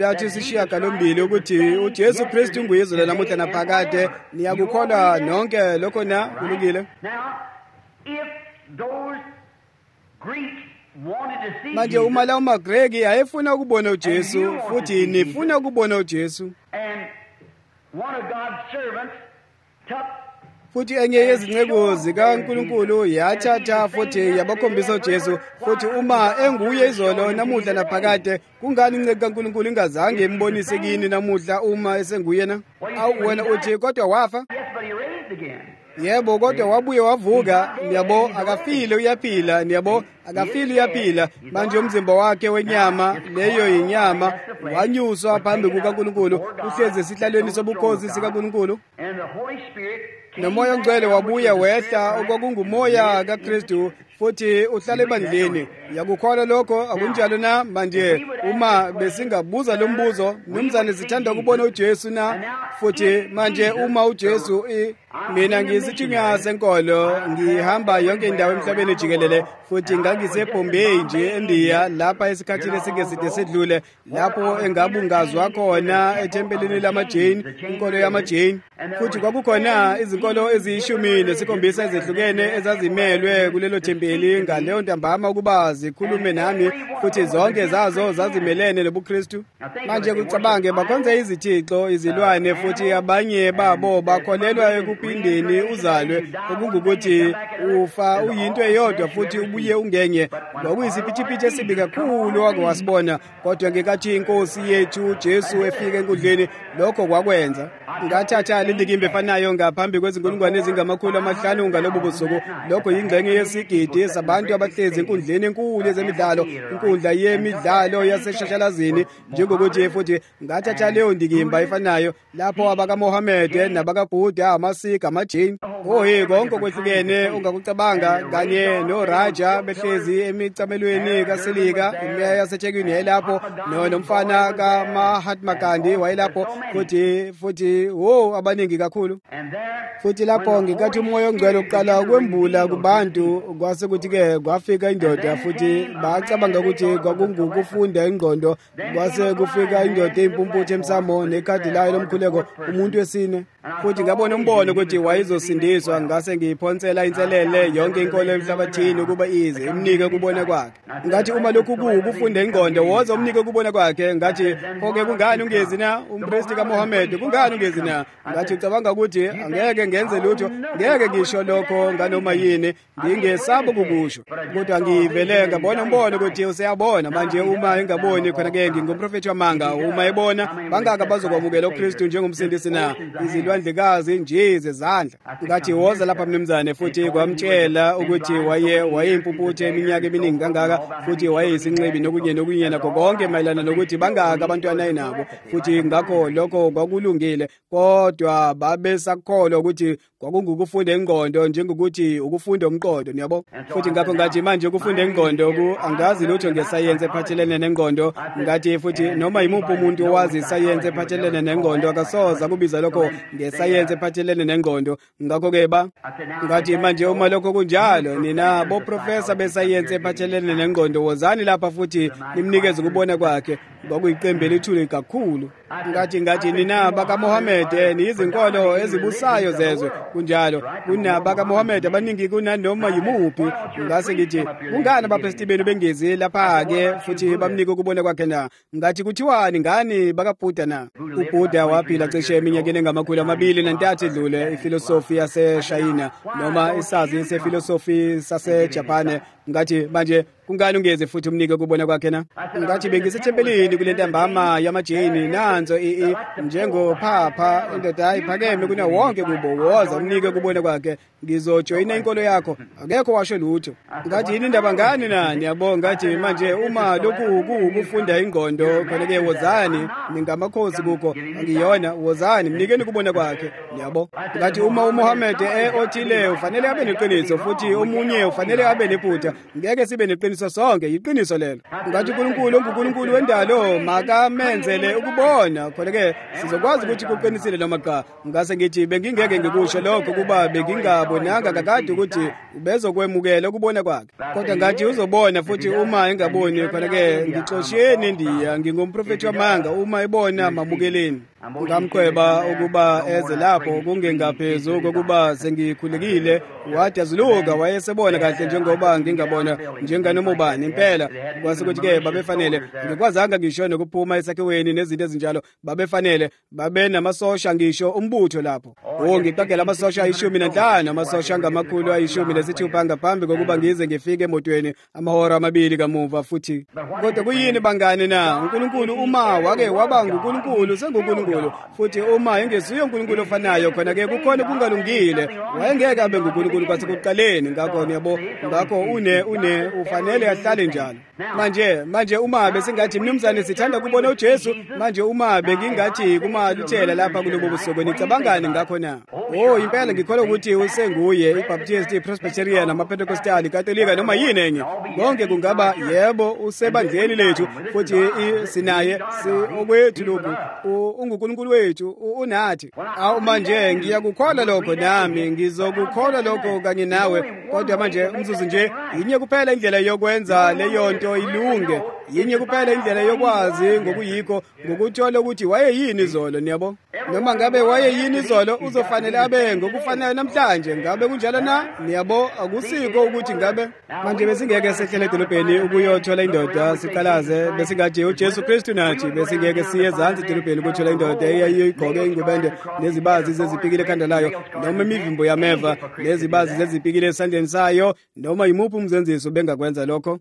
13:8 ukuthi uJesu Kristu nguyizolo namuhla naphakade. Niyakukholwa nonke lokho na? Kulungile. Now, if those Greeks wanted to see Manje Jesus, uma lawo maGreki ayefuna ukubona uJesu futhi nifuna ukubona uJesu, and one of God's servants took futhi enye yezinceku zikaNkulunkulu yathatha futhi yabakhombisa uJesu, futhi uma enguye izolo namuhla naphakade, kungani inceku kaNkulunkulu ingazange imbonise kini namuhla uma esenguye na? Awu wena uthi kodwa wafa? yes, but he raised again. Yebo, kodwa wabuye wavuka. Niyabo akafile uyaphila. Niyabo akafile uyaphila. Manje umzimba wakhe wenyama, leyo inyama, wanyuswa phambi kukaNkulunkulu, uhlezi esihlalweni sobukhosi sikaNkulunkulu. And the Holy Spirit Nomoya ongcwele wabuya wehla okwakungumoya kaKristu futhi uhlala ebandleni. Yakukholwa lokho? Akunjalo na? Manje uma besingabuza lo mbuzo, mnumzane sithanda ukubona uJesu na? Futhi manje uma uJesu mina ngisithunywa senkolo, ngihamba yonke indawo emhlabeni jikelele, futhi ngangiseBombay nje eNdiya lapha esikhathini esingeside sedlule, lapho engabungazwa khona ethempelini lamaJain, inkolo yamaJain. Futhi kwakukhona izinkolo eziyishumi nesikhombisa ezehlukene ezazimelwe kulelo thempeli. abangcwele ngaleyo ntambama ukuba zikhulume nami, futhi zonke zazo zazimelene nobuKristu. Manje kucabange bakhonza izithixo, izilwane, futhi abanye babo bakholelwa ekuphindeni uzalwe, okungukuthi ufa uyinto eyodwa futhi ubuye ungenye. Kwakuyisiphithiphithi esibi kakhulu wake wasibona, kodwa ngekathi inkosi yethu Jesu efika enkundleni, lokho kwakwenza. Ngathatha lendikimba efanayo ngaphambi kwezinkulungwane ezingama-500 ngalobu busuku. Lokho yingxenye yesigidi sabantu abahlezi enkundleni enkulu yezemidlalo, inkundla yemidlalo yaseshashalazini, njengokuthi futhi ngathatha leyo ndikimba efanayo lapho abakaMohammed nabakaBuddha, amaSikh, amaJain, konke kwehlukene ongakucabanga, kanye noRaja behlezi emicamelweni kaSilika, imeya yaseThekwini yayilapho, nomfana kaMahatma Gandhi wayelapho, futhi abaningi kakhulu. Futhi lapho ngikathi umoya ongcwele uqala ukwembula kubantu, kwase kuthi-ke kwafika indoda, futhi bacabanga ukuthi kwakungukufunda ingqondo. Kwase kufika indoda eyimpumputhe emsamo nekhadi layo lomkhuleko, umuntu wesine. Futhi ngabona umbono ukuthi wayezosindiswa. Ngase ngiyiphonsela inselele yonke inkolo emhlabathini ukuba ize imnike ukubona kwakhe. Ngathi uma lokhu kufunda ingqondo, woza umnike ukubona kwakhe. Ngathi pho-ke kungani ungezi na umpristi kaMohammed, kungani ungezi na? Ngathi ucabanga ukuthi angeke ngenze lutho, ngeke ngisho lokho nganoma yini, ngingesaba ukukusho. Kodwa ngivele ngabona umbono ukuthi useyabona manje, uma engaboni khona-ke ngingumprofethi wamanga. Uma ebona bangaka bazokwamukela uKristu njengomsindisi na? Izilwandlekazi nje zezandla. Ngathi woza lapha mnumzane, futhi kwamtshela ukuthi wayeyimpumputhe iminyaka eminingi kangaka, futhi wayeyisinxibi nokunye nakho konke mayelana nokuthi bangaka abantwana ayinabo, futhi ngakho lokho kwakulungile. Kodwa babesakholwa ukuthi kwakungukufunda ingqondo njengokuthi ukufunda umqondo, niyabo. Futhi ngakho ngathi manje ukufunda ingqondo angazi lutho ngesayensi ephathelene nengqondo. Ngathi futhi noma yimuphi umuntu owazi isayensi ephathelene nengqondo akasoza kubiza lokho ngesayensi ephathelene nengqondo. Ngakho-ke ngathi manje uma lokho kunjalo, nina boprofesa besayensi ephathelene nengqondo, wozani lapha futhi nimnikeze ukubona kwakhe. Kwakuyiqembu elithule kakhulu. Ngathi nina bakaMohammed niyizinkolo ezibusayo zezwe, kunjalo kunabakaMohammed abaningi kunanoma yimuphi. Ngase ngithi kungani abaphristi benu bengezi lapha-ke futhi bamnike ukubona kwakhe na? Ngathi kuthiwani ngani bakaBuddha na? uBuddha waphila cishe eminyakeni engama-203 edlule, ifilosofi yaseShayina noma isazi sefilosofi saseJapane. Ngathi manje kungani ungeze futhi umnike ukubona kwakhe na? Ngathi bengisethempelini kule ntambama yamaJain, nanzo njengophapha indoda iphakeme kuna wonke kubo, woza umnike ukubona kwakhe, ngizojoyina inkolo yakho. Akekho washo lutho. Ngathi yini indaba ngani na? Niyabonga. Ngathi manje uma lokhu kufunda ingqondo, khona-ke wozani ningamakhosi kukho, angiyona, wozani mnikeni ukubona kwakhe, niyabo. Ngathi uma uMohammed othile ufanele abe neqiniso, futhi omunye ufanele abe nephutha, ngeke sibe neqiniso sonke, yiqiniso lelo. Ngathi uNkulunkulu onguNkulunkulu wendalo makamenzele ukubona, khona-ke sizokwazi ukuthi kuqinisile noma cha. Ngase ngithi bengingeke ngikusho lokho kuba bengingabonanga kakade ukuthi ubezokwemukela ukubona kwakhe. Kodwa ngathi uzobona futhi uma engaboni, khona-ke ngixosheni ndiya, ngingumprofethi wamanga. Uma ebona mamukeleni. Ngamqweba ukuba eze lapho, kungengaphezu kokuba sengikhulekile. Wathi azuluka, wayesebona kahle njengoba ngingabona njenganoma ubani impela. Kwase kuthi-ke babefanele, ngikwazanga ngisho nokuphuma esakhiweni nezinto ezinjalo, babefanele babe namasosha ngisho umbutho lapho. Ngicagela amasosha 15, amasosha angama-116 ngaphambi kokuba ngize ngifike emotweni amahora 2 kamuva. Futhi kodwa kuyini bangane na? uNkulunkulu uma wake waba nguNkulunkulu, senguNkulunkulu. Futhi uma engesiyo uNkulunkulu ofanayo, khona-ke kukhona kungalungile, wayengeke abe nguNkulunkulu kwasekuqaleni. Ngakho niyabo, ngakho ufanele ahlale njalo. Manje uma besingathi mnumzane sithanda kubona uJesu, manje uma bengingathi kumaluthela lapha kulobo busuku, nicabangani ngakho na? Impela ngikholwa ukuthi usenguye, iBaptist, iPresbyterian, amaPentecostal, iKatolika noma yini enye. Konke kungaba yebo, usebandleni lethu, futhi sinaye okwethu lokhu, unguNkulunkulu wethu, unathi. Manje ngiyakukholwa lokho, nami ngizokukholwa lokho kanye nawe. Kodwa manje umzuzu nje inye kuphela indlela yokwenza leyo nto ilunge, yinye kuphela indlela yokwazi ngokuyikho ngokuthola ukuthi wayeyini izolo niyabo. Noma ngabe wayeyini izolo uzofanele abe ngokufanayo namhlanje. Ngabe kunjalo na niyabo? Akusikho ukuthi ngabe manje besingeke sehlele edolobheni ukuyothola indoda siqalaze besingathi uJesu Kristu nathi besingeke siye ezansi edolobheni ukuthola indoda eyayigqoke ingubende nezibazi zezipikile ekhanda layo noma imivimbo yameva nezibazi zezipikile esandleni sayo noma yimuphi umzenziso bengakwenza lokho.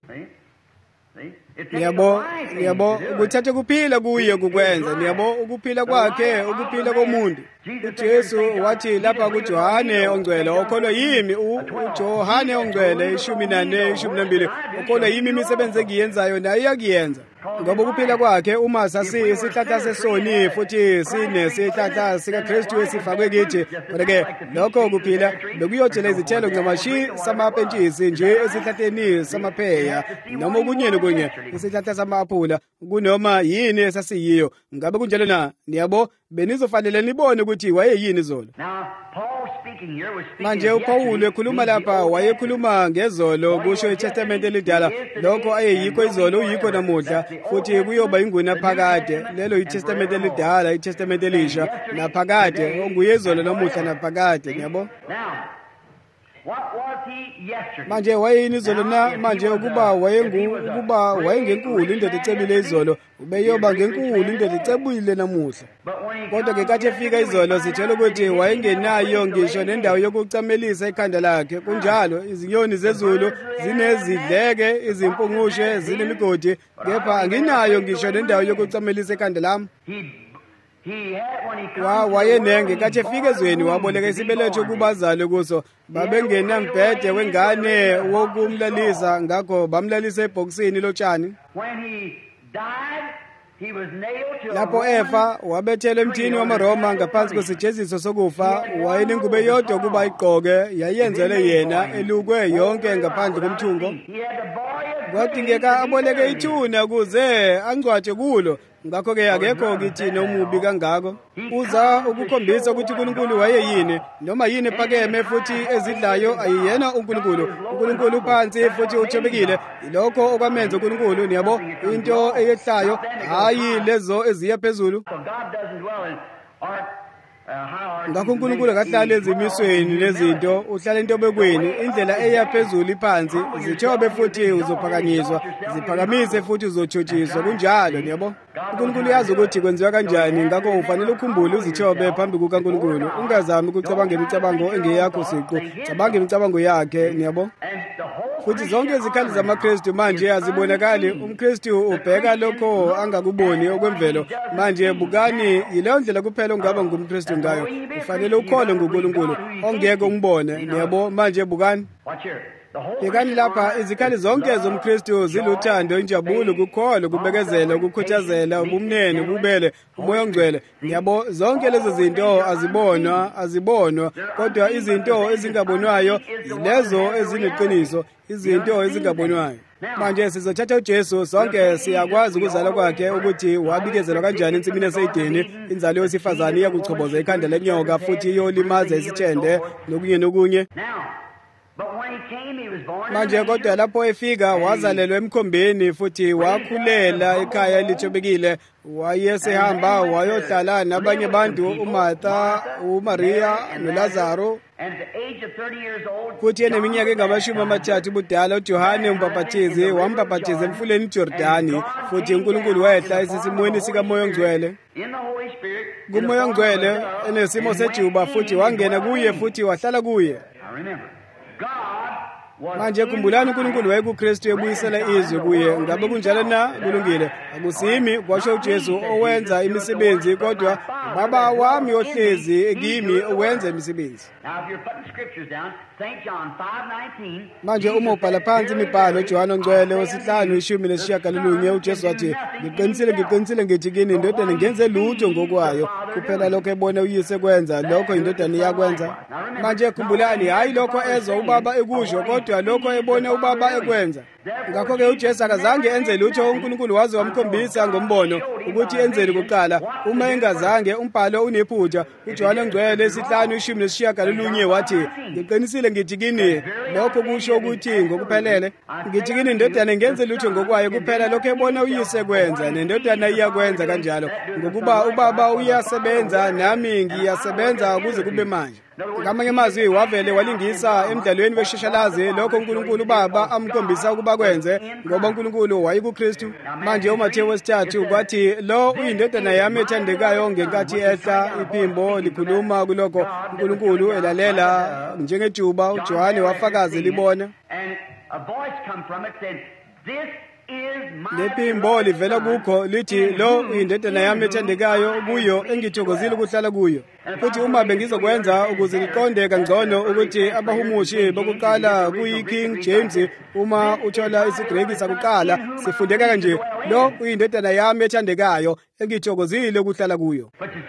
Niyabo ukuthatha kuphila kuye kukwenza niyabo ukuphila kwakhe ukuphila komuntu. uJesu wathi lapha kuJohane ongcwele okholwa yimi uJohane ongcwele 14:12 okholwa yimi imisebenzi engiyenzayo naye uyakuyenza. Ngoba ukuphila kwakhe uma sasihlahla sesoni futhi sinesihlahla sikaKristu esifakwe kithi kodwa-ke lokho kuphila bekuyothela izithelo ncamashi samapentshisi nje esihlahleni samapheya noma okunyeni kunye isihlahla sama-aphula kunoma yini esasiyiyo. Ngabe kunjalo na niyabo benizofanele nibone ukuthi wayeyini izolo. Manje uPawulu ekhuluma lapha wayekhuluma ngezolo kusho iTestament elidala lokho ayeyikho izolo uyikho namuhla futhi kuyoba inguna phakade. Lelo iTestament elidala iTestament elisha naphakade onguye izolo namuhla naphakade niyabo. Manje wayeyini izolo na manje ukuba wayengenkulu indoda ecebile izolo ubeyoba ngenkulu indoda ecebile namuhla. Kodwa ke kathi efika izolo sitshela ukuthi wayengenayo ngisho nendawo yokucamelisa ikhanda lakhe. Kunjalo izinyoni zezulu zinezidleke izimpungushe zinemigodi kepha anginayo ngisho nendawo yokucamelisa ikhanda lami. Wayenenge kathi efika ezweni waboleka isibeletho ukuba azalwe kuso. Babengenambhede wengane wokumlalisa ngakho bamlalisa ebhokisini lotshani. Lapho efa wabethelwa emthini wamaRoma ngaphansi kwesijeziso sokufa. Wayenengubo eyodwa ukuba ayigqoke yayenzele yena elukwe yonke ngaphandle komthungo. Kwadingeka aboleke ithuna ukuze angcwatshe kulo. Ngakho-ke akekho kithi nomubi kangako. Uza ukukhombisa ukuthi uNkulunkulu wayeyini noma yini ephakeme futhi ezidlayo ayiyena uNkulunkulu. uNkulunkulu uphansi futhi uthobekile. Ilokho okwamenza uNkulunkulu niyabo into eyehlayo hayi lezo eziya phezulu. Ngakho uNkulunkulu akahlali ezimisweni lezinto uhlala entobekweni indlela eya phezulu iphansi zithobe futhi uzophakanyiswa ziphakamise futhi uzothotshiswa kunjalo niyabo. uNkulunkulu yazi ukuthi kwenziwa kanjani ngakho ufanele ukukhumbule uzithobe phambi kukaNkulunkulu ungazami ukucabanga imicabango engeyakho siqu cabanga imicabango yakhe niyabo. Futhi zonke izikhali zamaKristu manje azibonakali. UmKristu ubheka lokho angakuboni okwemvelo. Manje bukani yileyo ndlela kuphela ungaba ngumKristu ngayo. Ufanele ukhole ngoNkulunkulu ongeke umbone niyabo. Manje bukani yekani lapha izikhali zonke zomKristu ziluthando injabulo ukukholo ukubekezela ukukhuthazela ubumnene ububele umoya ongcwele niyabo. Zonke lezo zinto azibonwa kodwa izinto ezingabonwayo yilezo ezineqiniso izinto ezingabonwayo. Manje sizothatha uJesu sonke siyakwazi ukuzala kwakhe ukuthi wabikezelwa kanjani ensimini eseyidini inzalo yosifazane iyakuchoboza ikhanda lenyoka futhi iyolimaza isithende nokunye. Manje kodwa lapho efika wazalelwa emkhombeni futhi wakhulela ekhaya elithobekile. Wayesehamba wayohlala nabanye abantu uMartha uMaria noLazaro. Futhi eneminyaka engama-30 ubudala uJohane umbhaphathizi wambhaphathiza emfuleni iJordani futhi uNkulunkulu wehla esesimweni sikamoya ongcwele. Kumoya ongcwele enesimo sejuba futhi wangena kuye futhi wahlala kuye. Manje khumbulani uNkulunkulu wayekuKristu ebuyisela izwe kuye. Ngabe kunjalo na kulungile? Akusimi kwasho uJesu owenza imisebenzi kodwa Baba wami ohlezi kimi owenza imisebenzi. Manje uma ubhala phansi imibhalo uJohane ongcwele 5:19 uJesu wathi ngiqinisile ngithi kini indodana ngenze lutho ngokwayo kuphela lokho ebona uyise kwenza lokho indodana iyakwenza. Manje khumbulani hayi lokho ezwa ubaba ekusho kodwa lokho ebona ubaba ekwenza. ngakho-ke ujesu akazange enze lutho uNkulunkulu waze wamkhombisa ngombono ukuthi enzeni kuqala. Uma engazange, umbhalo unephutha. uJohane Ongcwele 5:19 wathi, ngiqinisile ngithi kini, lokho kusho ukuthi ngokuphelele, ngithi kini indodana ngenze lutho ngokwayo kuphela lokho ebona uyise kwenza, nendodana iyakwenza kanjalo, ngokuba ubaba uyasebenza nami ngiyasebenza kuze kube manje. Ngamanye amazwi wavele walingisa emdlalweni weshashalazi lokho uNkulunkulu Baba amkhombisa ukuba kwenze, ngoba uNkulunkulu wayikuKristu. Manje uMathewu 3 kwathi, lo uyindodana yami ethandekayo, ngenkathi ehla iphimbo likhuluma kulokho uNkulunkulu elalela njengejuba. uJohane wafakaza libona, lephimbo livela kukho lithi, lo uyindodana yami ethandekayo, kuyo engithokozile ukuhlala kuyo. Futhi uma bengizokwenza ukuze ngiqonde kangcono ukuthi abahumushi bokuqala kuyi-King James, uma uthola isiGreki sakuqala sifundeka kanje, lo uyindodana yami ethandekayo engithokozile ukuhlala kuyo.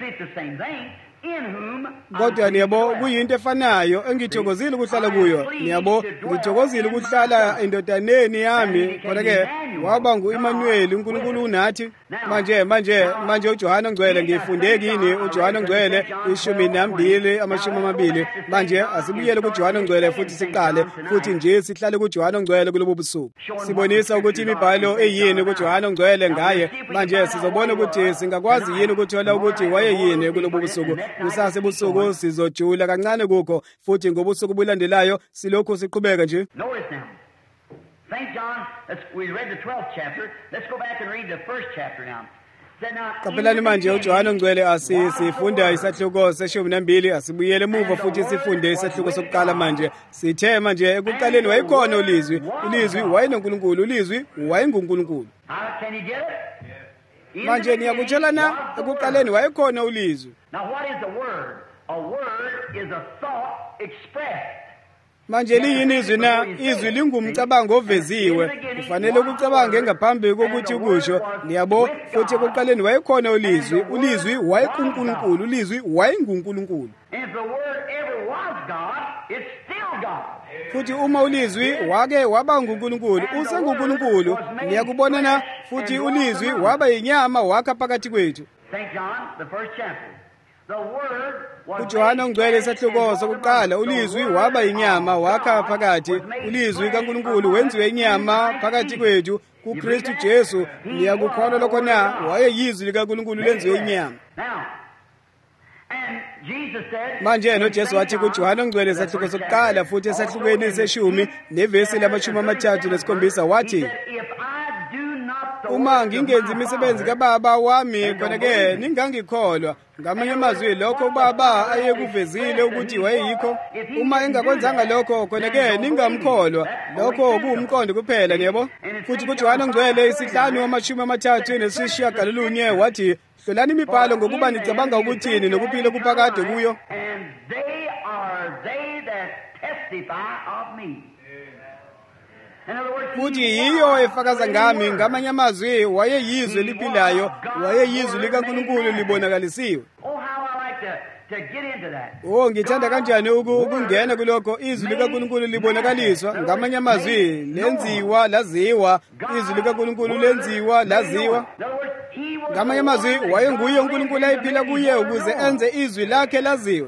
Kodwa niyabo, kuyinto efanayo, engithokozile ukuhlala kuyo. Niyabo, ngithokozile ukuhlala endodaneni yami, kodwa-ke waba ngu-Emmanuel, uNkulunkulu unathi. Manje uJohane Ongcwele ngifunde kini, uJohane Ongcwele 12:20. Manje asibuyele kuJohane Ongcwele futhi siqale, futhi nje sihlale kuJohane Ongcwele kulobu busuku. Sibonisa ukuthi imibhalo eyini kuJohane Ongcwele ngaye. Manje sizobona ukuthi singakwazi yini ukuthola ukuthi wayeyini kulobu busuku. Kusasa ebusuku sizojula kancane kukho, futhi ngobusuku bulandelayo silokhu siqhubeka nje. St. John, we read the 12th chapter. Let's go back and read the first chapter now. Kapelani manje uJohane Ongcwele sifunda isahluko se12, asibuyele emuva futhi sifunde isahluko sokuqala. Manje sithe manje ekuqaleni wayekhona ulizwi, ulizwi wayenoNkulunkulu, ulizwi wayenguNkulunkulu. Can you get it? Manje niyakutshela na, ekuqaleni wayekhona ulizwi. Now what is a word? A word is a thought expressed. Manje liyini izwi na? Izwi lingumcabango oveziwe, kufanele ukucabange ngaphambi kokuthi ukusho. Niyabo, futhi ekuqaleni wayekhona ulizwi, ulizwi wayekuNkulunkulu, ulizwi wayenguNkulunkulu. Futhi uma ulizwi wake waba nguNkulunkulu, usenguNkulunkulu. Niyakubona na? Futhi ulizwi waba yinyama wakha phakathi kwethu. St. John, the first chapter. uJohane Ongcwele isahluko sokuqala, ulizwi waba yinyama wakha phakathi, ulizwi kaNkulunkulu wenziwe inyama phakathi kwethu kuKristu Jesu. Niyakukholwa lokho na? Wayeyizwi likaNkulunkulu lenziwe inyama. Manje noJesu wathi kuJohane Ongcwele isahluko sokuqala futhi esahlukweni se10 nevesi lama-37 wathi, uma ngingenzi imisebenzi kaBaba wami, khona-ke ningangikholwa. Ngamanye amazwi lokho uBaba ayekuvezile ukuthi wayeyikho. Uma engakwenzanga lokho, khona-ke ningamkholwa. Lokho kuwumqondo kuphela, niyabo. Futhi kuJohane Ongcwele 5:39 wathi, hlolani imibhalo ngokuba nicabanga ukuthini nokuphila okuphakade kuyo. Futhi yiyo efakaza ngami. Ngamanye amazwi wayeyizwi eliphilayo, wayeyizwi likaNkulunkulu libonakalisiwe. Ngithanda kanjani ukungena kulokho izwi likaNkulunkulu libonakaliswa. Ngamanye amazwi lenziwa laziwa, izwi likaNkulunkulu lenziwa laziwa. Ngamanye amazwi wayenguye uNkulunkulu ayiphila kuye ukuze enze izwi lakhe laziwe.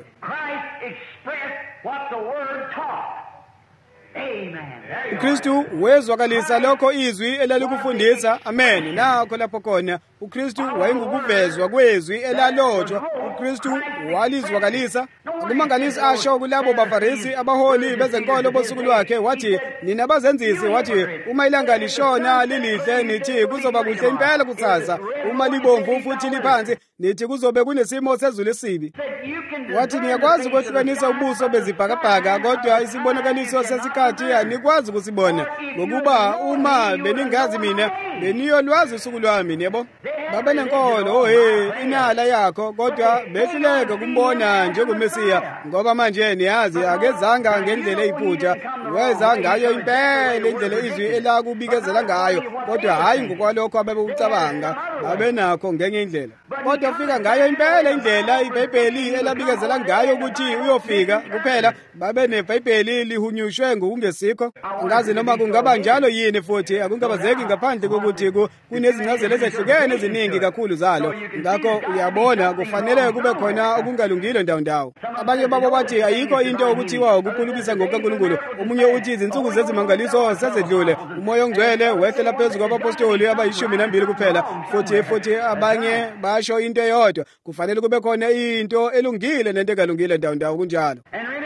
uKristu wezwakalisa lokho izwi elalikufundisa. Amen. Nakho lapho khona uKristu wayengukuvezwa kwezwi elalotshwa. uKristu walizwakalisa. Akumangalisi asho kulabo baFarisi abaholi bezenkolo bosuku lwakhe, wathi, nina bazenzisi, wathi, uma ilanga lishona lilihle nithi kuzoba kuhle impela kusasa, uma libomvu futhi liphansi nithi kuzobe kunesimo sezulu esibi. Wathi niyakwazi ukwehlukanisa ubuso bezibhakabhaka, kodwa isibonakaliso sesikhathi anikwazi ukusibona, ngokuba uma beningazi mina beniyolwazi usuku lwami. Yebo, babenenkolo inala yakho, kodwa behluleka kumbona njengomesiya, ngoba manje niyazi akezanga ngendlela eyiphutha. weza ngayo impela indlela izwi elakubikezela ngayo, kodwa hayi ngokwalokho ababeucabanga babenakho ngenye indlela. Kodwa ufika ngayo impela indlela iBhayibheli elabikezela ngayo ukuthi uyofika kuphela, babe neBhayibheli lihunyushwe ngokungesikho. Angazi noma kungaba njalo yini futhi akungabazeki ngaphandle kokuthi kunezincazelo ezehlukene eziningi kakhulu zalo. Ngakho uyabona kufanele kube khona okungalungile ndawo. Abanye babo bathi ayikho into okuthiwa ukukhulukisa ngokaNkulunkulu. Omunye uthi izinsuku zezimangaliso sezedlule, umoya ongcwele wehlela phezu kwabapostoli abayi12 kuphela. Futhi abanye basho into eyodwa, kufanele kube khona into elungile nento engalungile ndawo kunjalo.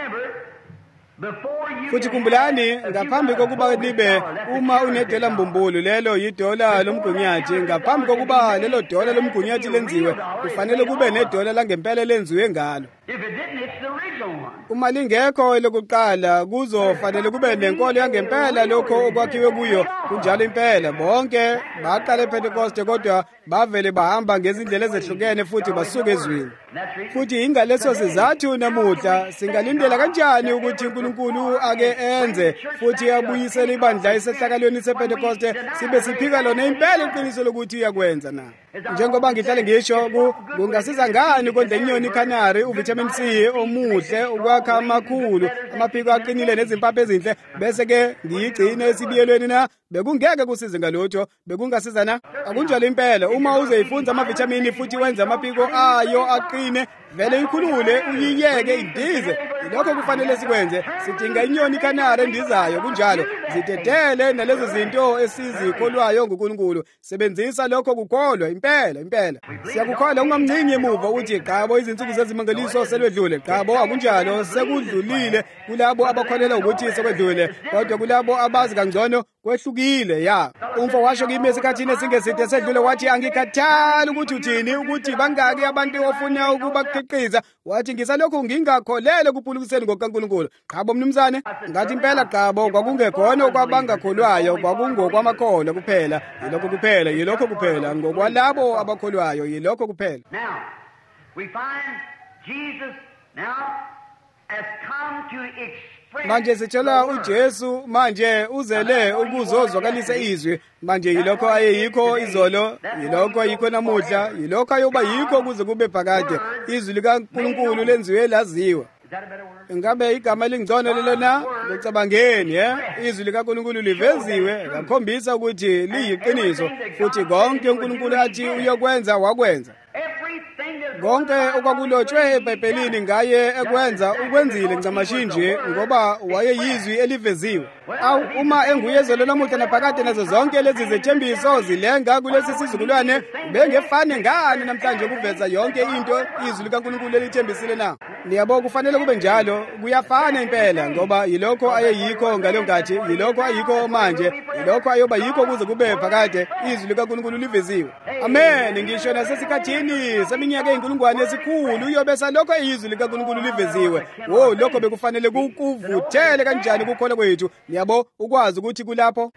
Futhi kumbulani, ngaphambi kokuba libe uma unedola mbumbulu lelo yidola lomgunyathi, ngaphambi kokuba lelo dola lomgunyathi lenziwe kufanele kube nedola langempela lenziwe ngalo. Uma lingekho elokuqala kuzofanele kube nenkolo yangempela lokho okwakhiwe kuyo kunjalo impela. Bonke baqala ePentecost kodwa bavele bahamba ngezindlela ezehlukene futhi basuka ezwini. Futhi ingaleso sizathu namuhla singalindela kanjani ukuthi uNkulunkulu ake enze futhi abuyisele ibandla esehlakalweni sePentecost sibe siphika lona impela iqiniso lokuthi uyakwenza na. Njengoba ngihlale ngisho kungasiza ngani kodwa inyoni iCanary uvitamin C omuhle ukwakha amakhulu amaphiko aqinile nezimpaphe ezinhle bese ke ngiyigcine esibiyelweni na bekungeke kusize ngalutho bekungasiza na. Akunjalo impela uma uzoyifunza amavitamini futhi wenza amaphiko ayo aqine vele ikhulule uyiyeke indize. Lokho kufanele sikwenze. Sidinga inyoni iCanary endizayo kunjalo zidedele nalezo zinto esizikholwayo ngoNkulunkulu. Sebenzisa lokho kukholwa impela. Siyakukholwa ungamncingi emuva uthi qabo izinsuku zezimangaliso selwedlule. Qabo akunjalo, sekudlulile kulabo abakholelwa ukuthi sekwedlule, kodwa kulabo abazi kangcono kwehlukile ya. Umfo washo kimi esikhathini esingeside sedlule wathi angikhathali ukuthi uthini, ukuthi bangaki abantu ofuna ukubakhiqiza. Wathi ngisalokhu ngingakholele kuphulukiseni ngokaNkulunkulu. Qabo mnumzane, ngathi impela qabo kwakungekhona okwabangakholwayo, kwakungokwamakholwa kuphela. Yilokho kuphela ngokwalabo abakholwayo, yilokho kuphela. Now, we find Jesus now has come to express. Manje sithola uJesu manje uzele ukuzozwakalisa izwi. Manje yilokho ayeyikho izolo, yilokho ayikho namuhla, yilokho ayoba yikho kuze kube phakade. Izwi likaNkulunkulu lenziwe laziwa. Ingabe igama lingcono lelo na? Ngicabangeni izwi likaNkulunkulu liveziwe lakhombisa ukuthi liyiqiniso futhi konke uNkulunkulu athi uyokwenza wakwenza. Konke okwakulotshwe eBhayibhelini ngaye ekwenza ukwenzile ncamashinje ngoba wayeyizwi eliveziwe. Uma enguyezelo lamuhla naphakade nazo zonke lezi zethembiso zilenga kulesi sizukulwane, bengefane ngani namhlanje ukuveza yonke into izwi likaNkulunkulu elithembisile na? Niyabo kufanele kube njalo, kuyafana impela ngoba yilokho ayeyikho ngalongathi, yilokho ayikho manje, yilokho ayoba yikho kuze kube phakade izwi likaNkulunkulu liveziwe. Amen. Ngisho nasesikhathini seminyaka eyinkulungwane esikhulu uyobe salokho izwi likaNkulunkulu liveziwe. Lokho bekufanele kuvuthele kanjani ukukholwa kwethu. Niyabo ukwazi ukuthi kulapho.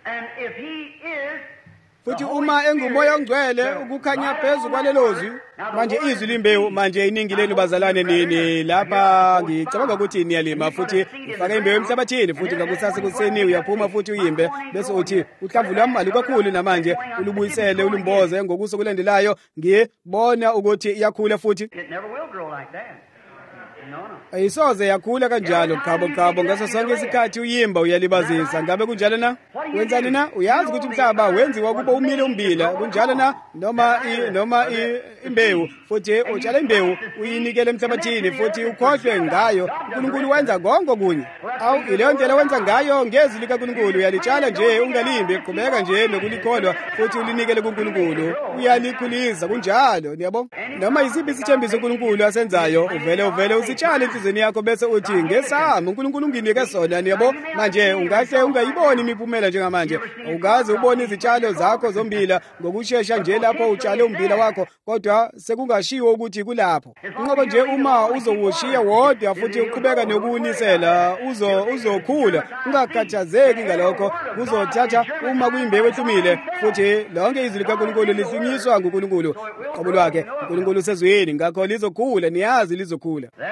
Futhi uma engumoya ongcwele ukukhanya phezu kwalelo zwi, manje izwi limbewu. Manje iningi lenu bazalwane nini lapha ngicabanga ukuthi niyalima futhi ufake imbewu emhlabathini futhi ngakusasa kuseni uyaphuma futhi uyimbe bese uthi uhlamvu lwami alukakhulu namanje ulubuyisele ulumboze ngokuso kulandelayo ngibona ukuthi iyakhula futhi. It never will grow like that. No. Ayisoze yakhula kanjalo qhabo ngaso sonke isikhathi uyimba uyalibazisa. Ngabe kunjalo na? Wenzani na? Uyazi ukuthi umhlaba wenziwa kuba umile umbila kunjalo na? Noma imbewu futhi utshala imbewu uyinikele emhlabathini futhi ukhohlwe ngayo. uNkulunkulu wenza konke kunye. Ileyo ndlela wenza ngayo ngezwi likaNkulunkulu. Uyalitshala nje ungalimbi, qhubeka nje nokulikholwa futhi ulinikele kuNkulunkulu. Uyalikhulisa kunjalo. Niyabona? Noma isiphi isithembiso uNkulunkulu asenzayo uvele usitshale enhlizweni yakho bese uthi ngesami uNkulunkulu unginike sona. Niyabo? Manje ungahle ungayiboni imiphumela njengamanje. Ukaze ubone izitshalo zakho zombila ngokusheshsha nje lapho utshale umbila wakho, kodwa sekungashiwo ukuthi kulapho. Ngoba nje uma uzowushiya wodwa futhi uqhubeka nokunisela uzokhula. Ungakhathazeki ngalokho. Kuzothatha uma kuyimbewu ehlumile futhi lonke izwi likaNkulunkulu lihlunyiswa nguNkulunkulu. Qobo lwakhe uNkulunkulu usezweni ngakho lizokhula, niyazi lizokhula.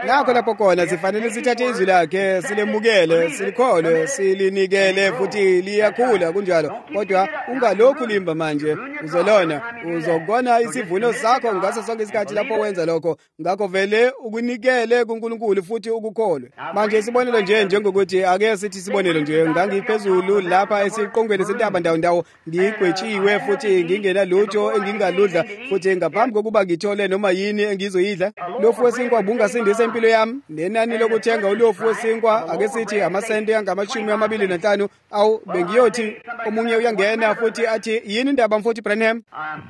ngakho lapho khona sifanele sithathe izwi lakhe silemukele silikholwe silinikele futhi liyakhula kunjalo kodwa ungalokhu limba manje uzolona uzokubona isivuno sakho ngaso sonke isikhathi lapho wenza lokho ngakho vele ukunikele kuNkulunkulu futhi ukukholwe manje isibonelo nje njengokuthi ake sithi sibonelo nje ngangiphezulu lapha esiqongweni sentaba ndawo ngigwetshiwe futhi ngingena lutho engingaludla futhi ngaphambi kokuba ngithole noma yini engizoyidla lofu wesinkwa bungasindisa impilo yami nenani lokuthenga ulofu wesinkwa ake sithi amasente angama-25 awu bengiyothi omunye uyangena futhi athi yini indaba mfowethu Branham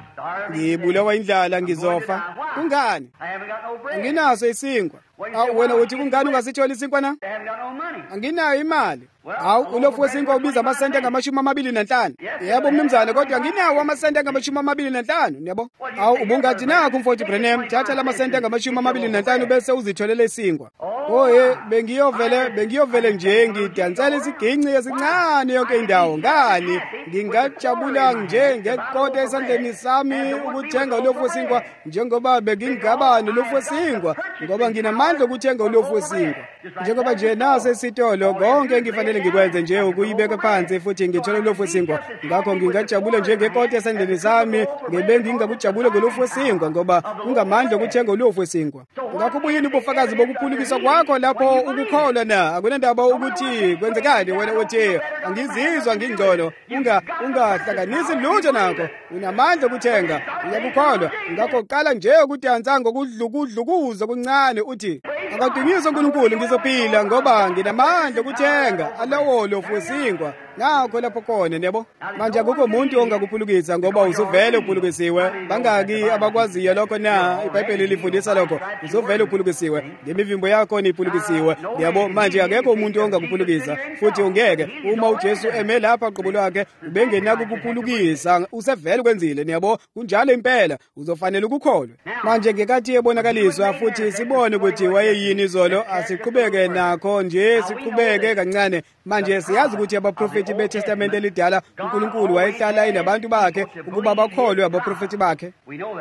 ngibulawa indlala ngizofa kungani anginaso isinkwa awu wena uthi kungani ungasitholi isinkwa na anginayo imali awu ulofu wesinkwa ubiza amasente angama-25 yebo mnumzane kodwa anginawo amasente angama-25 yebo awu ubungathi nakho mfowethu Branham thatha la masente angama-25 bese uzitholele isinkwa oye bengiyovele nje ngidansela isiginci esincane yonke indawo ngani ngingajabula nje ngekota esandleni sami ukuthenga ulofu wesinkwa njengoba bengingabani ulofu wesinkwa ngoba nginamandla okuthenga ulofu wesinkwa njengoba nje naso esitolo konke engifanele ngikwenze nje ukuyibeka phansi futhi ngithole ulofu wesinkwa ngakho ngingajabula nje ngekota esandleni sami ngingakujabula ngolofu wesinkwa ngoba ungamandla okuthenga ulofu wesinkwa ngakho buyini ubufakazi bokuphulukiswa kwakho lapho ukukholwa na akunandaba ukuthi kwenzekani wena uthi angizizwa ngingcono ungahlanganisi lutho nakho unamandla okuthenga uyakukholwa ngakho qala nje ukudansa ngokudlukuza kuncane uthi akadunyiswe uNkulunkulu ngizophila ngoba nginamandla okuthenga alawo lofu wesinkwa ngakho lapho khona yebo manje akukho umuntu ongakuphulukisa ngoba usuvele uphulukisiwe bangaki abakwaziyo lokho na iBhayibheli lifundisa lokho usuvele uphulukisiwe ngemivimbo yakho niphulukisiwe yabo manje akekho umuntu ongakuphulukisa futhi ungeke uma uJesu eme lapha qobo lwakhe ubengenako ukuphulukisa usevele kwenzile yabo kunjalo impela uzofanele ukukholwa manje ngekathi ebonakaliswa futhi sibone ukuthi wayeyini izolo asiqhubeke nakho nje siqhubeke kancane manje siyazi ukuthi abaprofeti beTestament elidala uNkulunkulu wayehlala inabantu bakhe ukuba bakholwe abaprofeti bakhe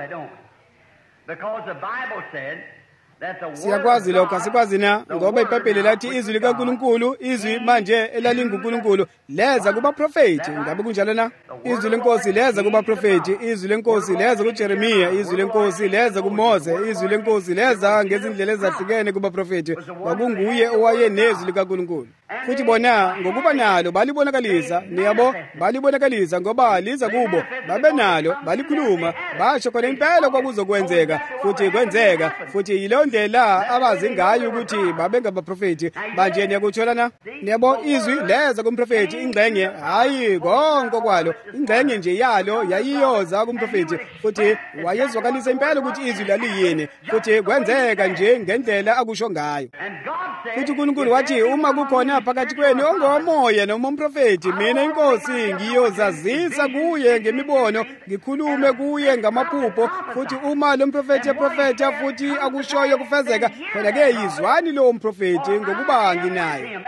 siyakwazi lokho asikwazi na ngoba iBhayibheli lathi izwi likaNkulunkulu izwi manje elalinguNkulunkulu leza kubaprofeti ngabe kunjalo na izwi lenkosi leza kubaprofeti izwi lenkosi leza kuJeremiya izwi lenkosi leza kuMose izwi lenkosi leza ngezindlela ezahlukene kubaprofeti kwakunguye owayenezwi likaNkulunkulu futhi bona ngokuba nalo balibonakalisa niyabo balibonakalisa ngoba liza kubo babe nalo balikhuluma basho khona impela kwakuzokwenzeka futhi kwenzeka futhi yilo ndlela abazi ngayo ukuthi babe ngabaprofeti manje niyakuthola na niyabo izwi leza kumprofeti ingxenye hayi konke kwalo ingxenye nje yalo yayiyoza kumprofeti futhi wayezwakalisa impela ukuthi izwi laliyini futhi kwenzeka nje ngendlela akusho ngayo futhi uNkulunkulu wathi uma kukhona phakathi kwenu ongomoya noma umprofeti mina inkosi ngiyozazisa kuye ngemibono ngikhulume kuye ngamaphupho futhi uma lo mprofeti eprofeta futhi akushoyo kufezeka phela ke yizwani lo mprofeti ngokuba nginaye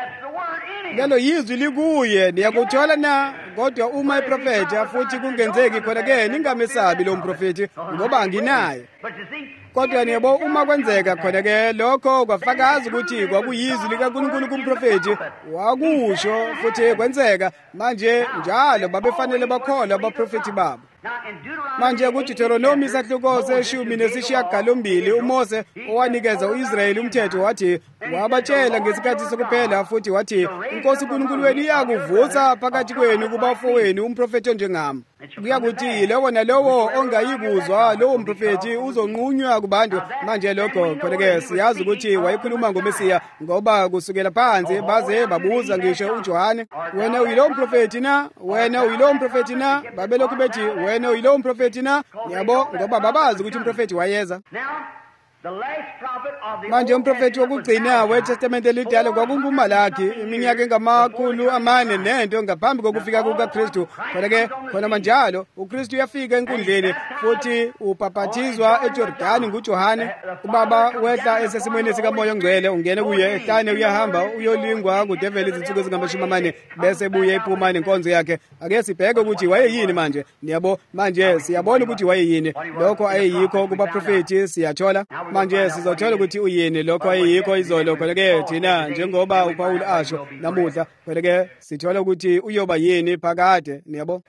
lelo yizwi likuye niyakuthola na kodwa uma iprofeta futhi kungenzeki khona ke ningamesabi lo mprofeti ngoba nginaye kodwa niyabo uma kwenzeka khona ke lokho kwafakaza ukuthi kwakuyizwi likaNkulunkulu kumprofeti wakusho futhi kwenzeka manje njalo babefanele bakholwa abaprofeti babo manje kuDeuteronomy isahluko seshumi nesishiyagalombili uMose owanikeza uIsrayeli umthetho wathi wabatshela ngesikhathi sokuphela futhi wathi inkosi uNkulunkulu wenu iyakuvusa phakathi kwenu kubafowenu umprofeti onjengami kuyakuthi lowo nalowo ongayikuzwa lowo mprofeti uzonqunywa kubantu manje lokho khona ke siyazi ukuthi wayekhuluma ngoMesiya ngoba kusukela phansi baze babuza ngisho uJohane wena uyilo mprofeti na wena uyilo mprofeti na babelokhu bethi wena uyilo mprofeti na yabo ngoba babazi ukuthi umprofeti wayeza manje umprofeti wokugcina weTestament elidala kwakunguMalaki iminyaka engamakhulu amane nento ngaphambi kokufika kukaKristu khona manjalo uKristu uyafika enkundleni futhi ubhaphathizwa eJordani nguJohane ubaba wehla esesimweni sikaMoya Ongcwele ungene kuye ehlane uyahamba uyolingwa kudeveli izinsuku ezingama-40 bese buye iphuma nenkonzo yakhe ake sibheke ukuthi wayeyini manje niyabo manje siyabona ukuthi wayeyini lokho ayeyikho kubaprofeti siyathola manje sizothola ukuthi uyini lokho ayikho izolo khona-ke thina njengoba uPawulu asho namuhla khona-ke sithola ukuthi uyoba yini phakade niyabo.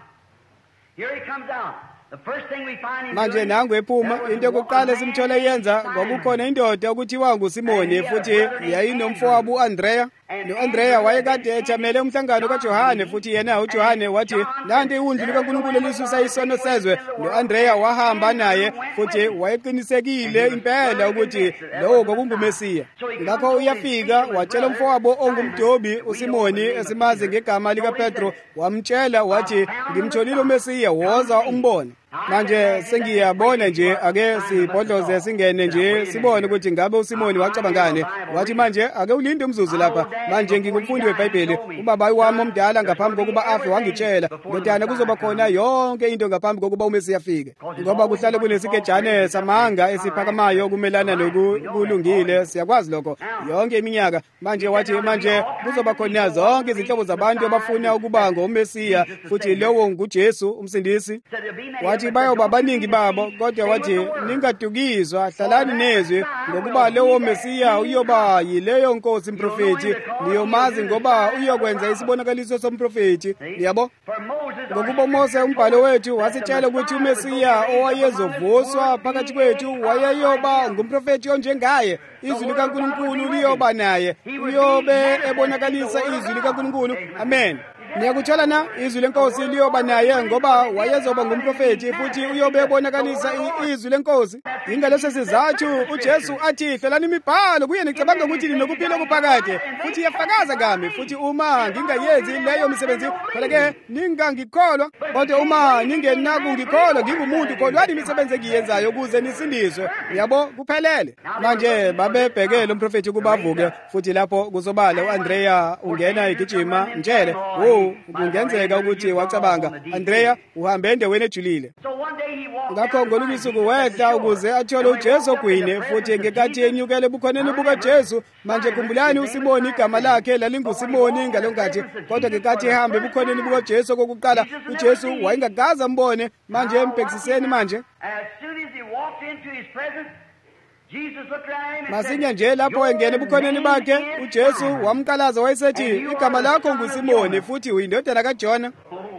Manje nangu ephuma into yokuqala simthola yenza ngokukhona indoda okuthiwa nguSimoni futhi yayinomfowabo uAndreya. No-Andreya wayekade ethamele umhlangano kaJohane futhi yena uJohane wathi nanti iwundlu likaNkulunkulu elisusa isono sezwe. No-Andreya wahamba naye futhi wayeqinisekile impela ukuthi lowo kwakungumesiya. Ngakho uyafika watshela umfowabo ongumdobi uSimoni esimazi ngegama likaPetro, wamtshela wathi ngimtholile umesiya, woza umbone. Manje sengiyabona nje ake sibhodloze singene nje sibone ukuthi ngabe uSimoni wacabangani. Wathi manje ake ulinde umzuzu lapha, manje ngingumfundi weBhayibheli, ubaba wami omdala ngaphambi kokuba afe wangitshela ndodana kuzoba khona yonke into ngaphambi kokuba uMesiya afike, ngoba kuhlale kunesikejane samanga esiphakamayo okumelana nokulungile, siyakwazi lokho yonke iminyaka. Manje wathi manje kuzoba khona zonke izinhlobo zabantu abafuna ukuba ngoMesiya futhi lowo nguJesu umsindisi. Wathi bayoba baningi babo, kodwa wathi ningadukizwa, hlalani nezwi ngokuba lowo Mesiya uyoba yileyo nkosi mprofeti, niyomazi ngoba uyokwenza isibonakaliso somprofeti. Yabo, ngokuba uMose umbhalo wethu wasitshela ukuthi uMesiya owayezovuswa phakathi kwethu wayeyoba ngumprofeti onjengaye. Izwi likaNkulunkulu liyoba naye, uyobe ebonakalisa izwi likaNkulunkulu. Amen. Niyakuthola na izwi lenkosi liyoba naye ngoba wayezoba ngumprofeti futhi uyobe ebonakalisa izwi lenkosi. Ingaleso sizathu uJesu athi hlalani imibhalo kuye nicabanga ukuthi ninokuphila okuphakade futhi yafakaza kami futhi uma ngingayenzi leyo misebenzi phela-ke ningangikholwa, kodwa uma ningenakungikholwa ngingumuntu kholwani imisebenzi engiyenzayo ukuze nisindiswe. Yabo, kuphelele. Manje babebhekele umprofeti ukuba avuke futhi lapho kusobala uAndreya ungena igijima njele. Kungenzeka ukuthi wacabanga Andreya uhambe endaweni ejulile. Ngakho ngolunye usuku wehla ukuze athole uJesu ogwini futhi ngekathi enyukele ebukhoneni bukaJesu. Manje khumbulani uSimoni igama lakhe lalinguSimoni ngalonkathi, kodwa ngekathi ehamba ebukhoneni bukaJesu okokuqala uJesu wayengakaze mbone. Manje embhekisiseni manje masinya nje lapho engena ebukhoneni bakhe uJesu wamkalaza, wayesethi igama lakho nguSimoni futhi uyindodana kaJona.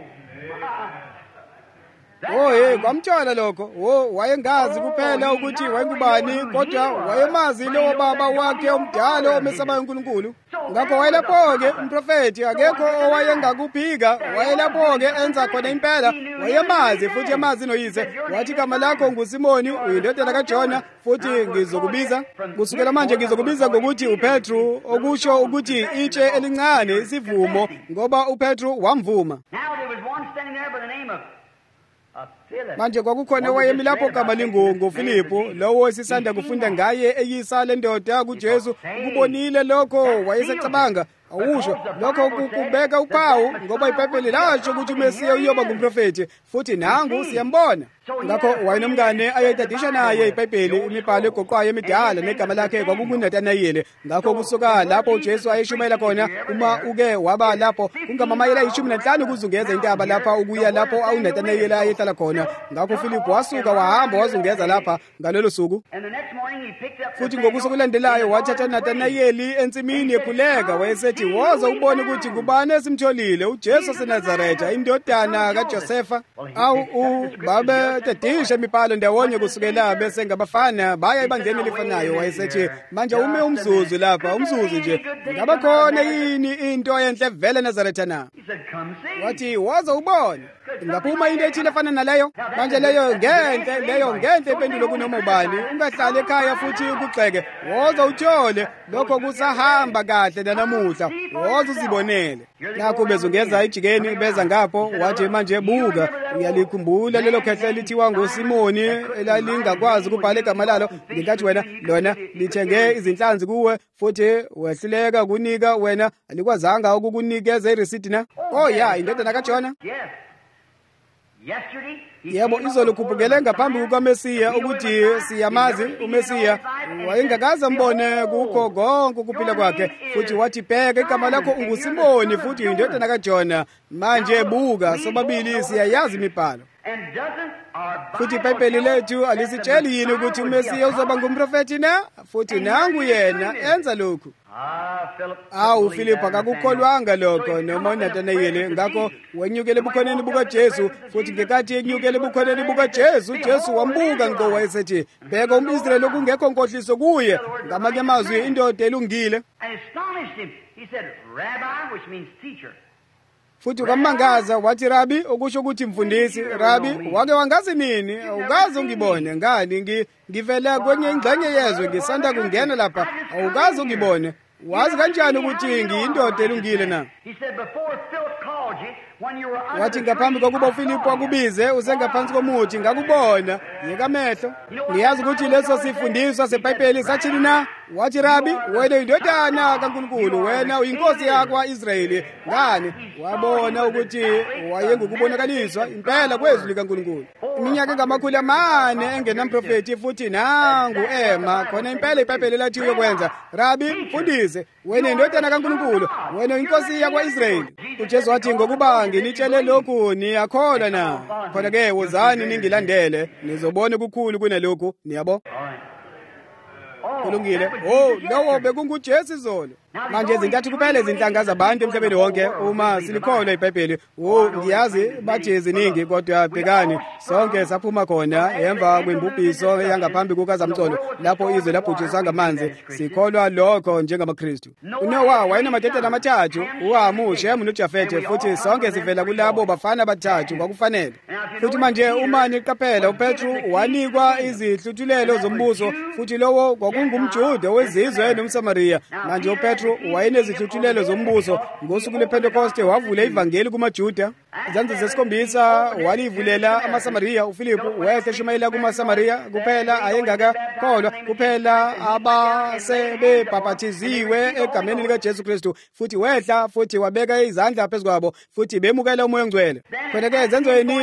Kwamthola lokho. Wayengazi kuphela ukuthi wayengubani, kodwa wayemazi lowo baba wakhe omdala omesabayo uNkulunkulu. Ngakho wayelapho-ke umprofeti, akekho owayengakuphika. Wayelapho-ke enza khona impela, wayemazi futhi emazi noyise. Wathi igama lakho nguSimoni, uyindodana kaJona futhi ngizokubiza kusukela manje ngizokubiza ngokuthi uPetru, okusho ukuthi itshe elincane, isivumo, ngoba uPetru wamvuma. Manje kwakukhona wayemi lapho gama linguFilipu, lowo esisanda kufunda ngaye eyisa le ndoda kuJesu. Ukubonile lokho wayesecabanga, awusho lokho kubeka uphawu ngoba iBhayibheli lasho ukuthi uMesiya uyoba ngumprofeti futhi nangu siyambona. Ngakho wayenomngane ayedadisha naye iBhayibheli, imibhalo egoqwayo emidala negama lakhe kwakunguNatanayeli. Ngakho kusuka lapho uJesu ayeshumayela khona, uma uke waba lapho ungamamayela 15 kuzungeza intaba lapha ukuya lapho uNatanayeli ayehlala khona. Ngakho uFilipu wasuka wahamba wazungeza lapha ngalelo suku. Futhi ngokusuku landelayo wathatha uNatanayeli ensimini ekhuleka, wayesethi woza ubone ukuthi ngubani esimtholile, uJesu waseNazaretha indodana kaJosefa. Babe tadisha imibhalo ndawonye kusukela bese ngabafana baya ebandleni elifanayo. Wayesethi manje ume umzuzu lapha, umzuzu nje, ngaba khona yini into enhle vele eNazaretha na? Wathi woza ubone. Ngaphuma into ethile efana naleyo. Manje leyo ngenhle impendulo kunoma ubani. Ungahlali ekhaya futhi ukugxeke, woza uthole lokho kusahamba kahle nanamuhla, woza uzibonele. Nakho bezungeza ijikeni beza ngapho, wathi manje buka, uyalikhumbula lelo khehle lithiwa ngoSimoni elalingakwazi ukubhala igama lalo, ngenkathi wena lona lithenge izinhlanzi kuwe futhi wehluleka kunika, wena alikwazanga ukukunikeza ireceipt na? Indodana kaJona. Yebo, izolo kuphukele ngaphambi kukaMesiya ukuthi siyamazi uMesiya. Wayengakaze mbone kukho konke ukuphila kwakhe futhi wathi bheka igama lakho unguSimoni futhi uyindodana kaJona. Manje buka, sobabili siyayazi imibhalo. futhi iBhayibheli lethu alisitsheli yini ukuthi uMesiya uzoba ngumprofeti na? Futhi nangu yena enza lokhu. uFilipu akakukholwanga lokho noma uNathanaeli. Ngakho wenyukele ebukhoneni bukaJesu, futhi ngekathi enyukele ebukhoneni bukaJesu, uJesu wambuka ngo wayesethi, bheka umIsraeli okungekho nkohliso kuye. Ngamanye amazwi indoda elungile. Futhi ukamangaza wathi, Rabi, okusho ukuthi mfundisi. Rabi, wake wangazi nini? Awukazi ungibone. Ngani ngivela kwenye ingxenye yezwe, ngisanda kungena lapha. Awukazi ungibone. Wazi kanjani ukuthi ngiyindoda elungile na? Wathi ngaphambi kokuba uFilipu akubize usengaphansi komuthi ngakubona ngekamehlo. Ngiyazi ukuthi leso sifundiswa seBhayibheli sathini na? Wathi, Rabi, wena uyindodana kaNkulunkulu, wena uyinkosi yakwa-Israyeli. Ngani? Wabona ukuthi wayengukubonakaliswa impela kwezwi likaNkulunkulu. Iminyaka engamakhulu amane engenamprofeti, futhi nangu ema khona impela iBhayibheli lathi uyokwenza. Rabi, mfundise, wena indodana kaNkulunkulu, wena uyinkosi yakwa-Israyeli. uJesu wathi, ngokuba nginitshele lokhu niyakholwa na? Khona-ke wozani ningilandele, nizobona kukhulu kunalokhu. Niyabo? Kulungile. Lowo bekunguJesu izolo. Manje zintathu kuphela izinhlanga zabantu emhlabeni wonke uma silikholwa iBhayibheli. Ngiyazi bathi eziningi, kodwa bhekani, sonke saphuma khona emva kwembubhiso eyangaphambi kukaZamcolo, lapho izwe labhujiswa ngamanzi. Sikholwa lokho njengamaKristu. uNowa wayenamadodana amathathu, uHamu, uShemu noJafete, futhi sonke sivela kulabo bafana bathathu kwakufanele. Futhi manje uma niqaphela, uPetru wanikwa izihluthulelo zombuso, futhi lowo kwakungumJuda wezizwe nomSamariya. Manje uPetru wayenezihluthulelo zombuso. Ngosuku lwePentekoste wavula ivangeli kumaJuda. Izanzi zesikhombisa walivulela amaSamariya. uFilipu wehla eshumayela kumaSamariya kuphela, ayengakakholwa kuphela abasebebhaphathiziwe egameni likaJesu Kristu. Futhi wehla futhi wabeka izandla phezu kwabo, futhi bemukela uMoya oNgcwele. Khona-ke ezenzweni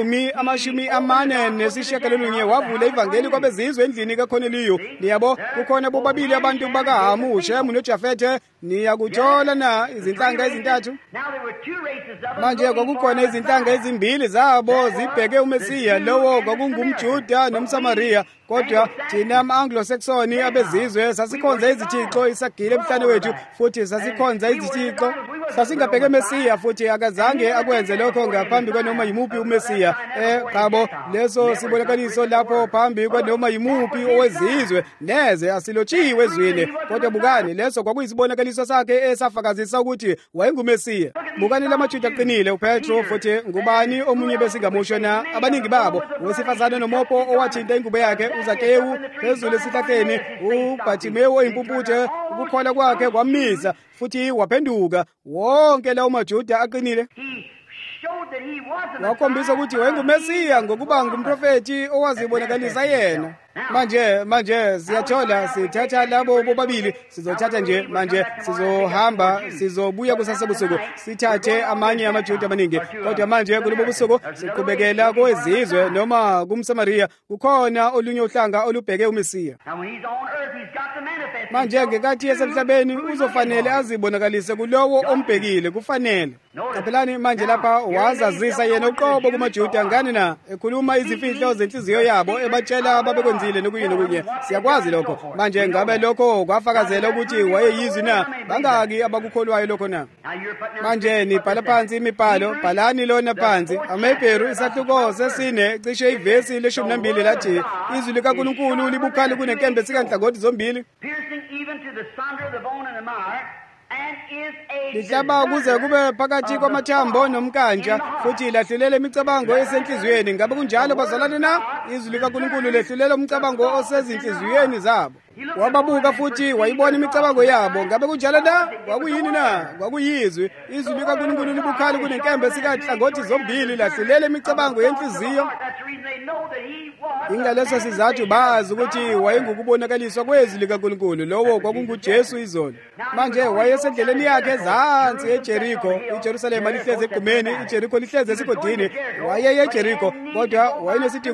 10:49 wavula ivangeli kwabezizwe endlini kaKhoneliyu. Niyabo, kukhona bobabili abantu bakaHamu, uShemu noJafete. Niyakuthola na izinhlanga ezintathu? Manje kwakukhona izinhlanga ezimbili zabo zibheke uMesiya, lowo kwakungumJuda nomSamariya. Kodwa thina ama-Anglo-Saxon abezizwe sasikhonza izithixo isagile emhlane wethu, futhi sasikhonza izithixo. Sasingabheke uMesiya, futhi akazange akwenze lokho ngaphambi kwanoma yimuphi uMesiya. Qabo, leso sibonakaliso lapho phambi kwanoma yimuphi owezizwe neze asilotshiwe ezwini. Kodwa bukani, leso kwakuyisibonakaliso sakhe esafakazisa ukuthi wayenguMesiya. Bukani lamaJuda aqinile, uPetru, futhi ngubani omunye besingamusho na? Abaningi babo, owesifazane nomopo owathinta ingubo yakhe, uZakewu phezulu esihlahleni, uBhathimewu oyimpumputhe, ukukholwa kwakhe kwamisa, futhi waphenduka. Wonke lawo maJuda aqinile. Wakhombisa ukuthi wayenguMesiya ngokuba ngumprofeti owazibonakalisa yena. Manje siyathola, sithatha labo bobabili, sizothatha nje manje, sizohamba, sizobuya kusasebusuku, sithathe amanye amaJuda amaningi. Kodwa manje kulobo busuku siqhubekela kowezizwe noma kumSamariya. Kukhona olunye uhlanga olubheke uMesiya. Manje ngekathi esemhlabeni uzofanele azibonakalise kulowo ombhekile, kufanele. Qaphelani manje lapha wazazisa yena uqobo kumaJuda. Ngani na? Ekhuluma izimfihlo zenhliziyo yabo, ebatshela ababekwenzile nokunye. Siyakwazi lokho. Manje ngabe lokho kwafakazela ukuthi wayeyizwi na? Bangaki abakukholwayo lokho na? Manje nibhala phansi imibhalo, bhalani lona phansi. AmaHebheru isahluko sesine cishe ivesi le-12 lathi, izwi likaNkulunkulu libukhali kunenkembe sikanhlangothi zombili, lihlaba kuze kube phakathi kwamathambo nomkanja, futhi lahlulela imicabango esenhliziyweni. Ngabe kunjalo bazalwane na? Izwi likaNkulunkulu lehlulela umcabango osezinhliziyweni zabo. Wababuka futhi wayibona imicabango yabo. Ngabe kunjalo na? Kwakuyini na? Kwakuyizwi. Izwi likaNkulunkulu libukhali kunenkembe sikanhlangothi zombili, lahlulela imicabango yenhliziyo. Ingaleso sizathu bazi ukuthi wayengukubonakaliswa kwezwi likaNkulunkulu, lowo kwakunguJesu izolo. Manje wayesendleleni yakhe ezansi eJerikho. iJerusalema lihlezi egqumeni, iJerikho lihlezi esigodini. Wayeye eJerikho, kodwa wayenesidingo sokudlula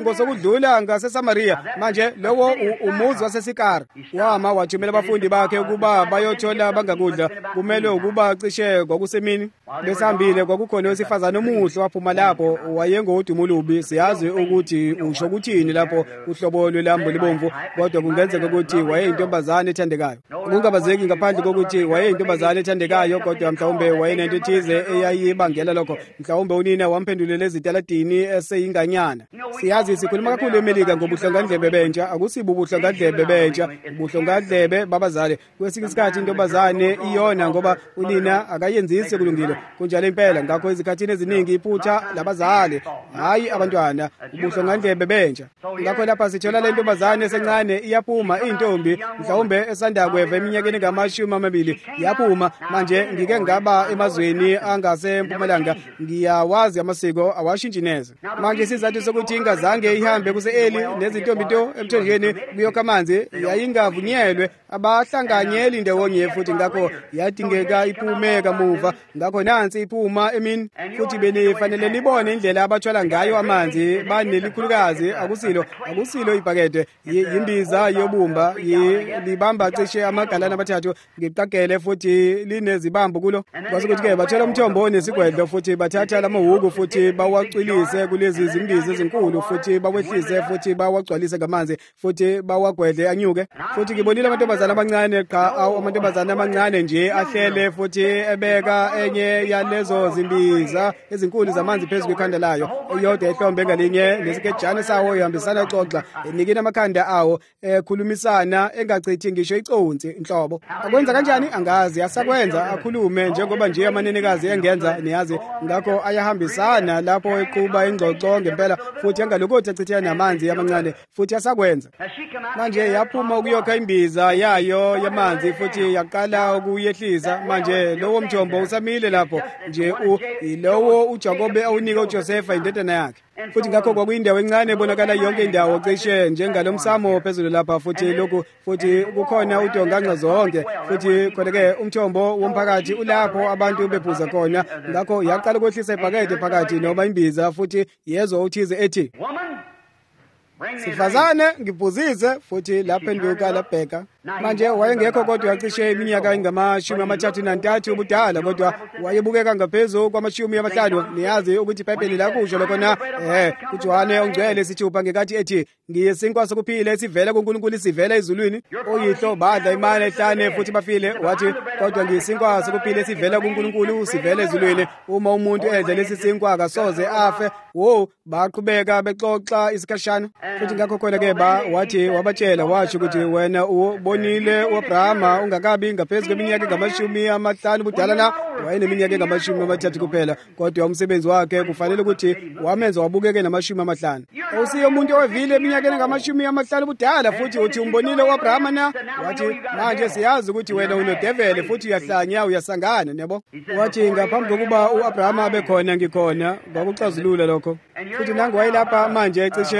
wadlula ngaseSamariya. Manje lowo umuzi waseSikari. Wama wathumela abafundi bakhe ukuba bayothola bangakudla. Kumele ukuba cishe kwakusemini. Besihambile kwakukhona owesifazane omuhle waphuma lapho, wayengodumo olubi. Siyazi ukuthi usho ukuthini lapho uhlobo lwelambo libomvu, kodwa kungenzeka ukuthi wayeyintombazane ethandekayo. Kungabazeki ngaphandle kokuthi wayeyintombazane ethandekayo, kodwa mhlawumbe wayenento ethize eyayibangela lokho. Mhlawumbe unina wamphendulela ezitaladini eseyinganyana. Siyazi sikhuluma kakhulu eMelika ngobuhlongandlebe bentsha. Akusibo ubuhlongandlebe bentsha, ubuhlongandlebe babazali. Kwesinye isikhathi intombazane iyona ngoba unina akayenzisi kulungile. Kunjalo impela, ngakho izikhathini eziningi iphutha labazali, hayi abantwana, ubuhlongandlebe bentsha. Ngakho lapha sithola le ntombazane esencane iyaphuma, intombi mhlawumbe esanda kweva eminyakeni ngama-20 yaphuma. Manje ngike ngaba emazweni angasempumalanga, ngiyawazi amasiko awashintshi neze. Manje isizathu sokuthi ingazange ihambe kuse-eli nezintombi nto emthonjeni kuyokha amanzi yayingavunyelwe abahlanganyeli ndawonye, futhi ngakho yadingeka iphume kamuva. Ngakho nansi iphuma emini, futhi benifanele nibone indlela abathwala ngayo amanzi. Banelikhulukazi, akusilo ibhakede, yimbiza yobumba, libamba cishe amagalana amathathu ngiqagele, futhi linezibambo kulo. Kwasekuthi-ke bathola umthombo onesigwedlo, futhi bathatha lamahuku futhi bawacwilise kulezi zimbiza ezinkulu, futhi bawehlise, futhi bawagcwalise ngamanzi, futhi bawagwedle anyuke. Futhi ngibonile amantombazane amancane amantombazane amancane nje ahlele, futhi ebeka enye yalezo zimbiza ezinkulu zamanzi phezu kwekhanda layo, iyodwa ehlombe ngalinye, nesikejane sawo ihambisana xoxa, enikina amakhanda awo, ekhulumisana, engachithi ngisho iconsi inhlobo. Akwenza kanjani angazi, asakwenza akhulume njengoba nje amanenekazi engenza, niyazi. Ngakho ayahambisana lapho eqhuba ingxoxo ngempela, futhi angalokothi achithana namanzi amancane, futhi asakwenza. Manje yaphuma ukuyokha imbiza yayo yamanzi, futhi yaqala ukuyehlisa. Manje lowo mthombo usamile lapho nje, ilowo uJakobe awunika uJosefa indodana yakhe. Futhi ngakho kwakuyindawo encane ebonakala yonke indawo cishe njengalomsamo phezulu lapha, futhi lokhu, futhi kukhona udonganxa zonke, futhi khona-ke umthombo womphakathi ulapho abantu bephuza khona. Ngakho yaqala ukwehlisa ibhakede phakathi noma imbiza, futhi yezwa uthize ethi, "Sifazane ngiphuzise," futhi laphenduka labheka. Manje wayengekho kodwa yacishe iminyaka engama-33 ubudala, kodwa wayebukeka ngaphezu kwama-50. Niyazi ukuthi iBhayibheli lakusho lokho na? uJohane ongcwele 6 ngekathi ethi, "Ngiyisinkwa sokuphila esivela kuNkulunkulu isivela ezulwini. Oyihlo badla imana ehlane futhi bafile. Wathi, kodwa ngiyisinkwa sokuphila esivela kuNkulunkulu sivela ezulwini. Uma umuntu edla lesi sinkwa akasoze afe." Baqhubeka bexoxa isikhashana. Futhi ngakho khona-ke wathi wabatshela, washo ukuthi, "Wena ubonile u-Abrahama ungakabi ngaphezu kweminyaka engama-50 ubudala na?" Wayeneminyaka engama-30 kuphela, kodwa umsebenzi wakhe kufanele ukuthi wamenza wabukeke nama-50. Usiyo umuntu owevile eminyakeni engama-50 ubudala, futhi uthi umbonile u-Abrahama na? Wathi, "Manje siyazi ukuthi wena unodevele futhi uyahlanya, uyasangana," yabo. Wathi, "Ngaphambi kokuba u-Abrahama abe khona ngikhona." Kwakuxazulula lokho. Futhi nangu wayelapha manje cishe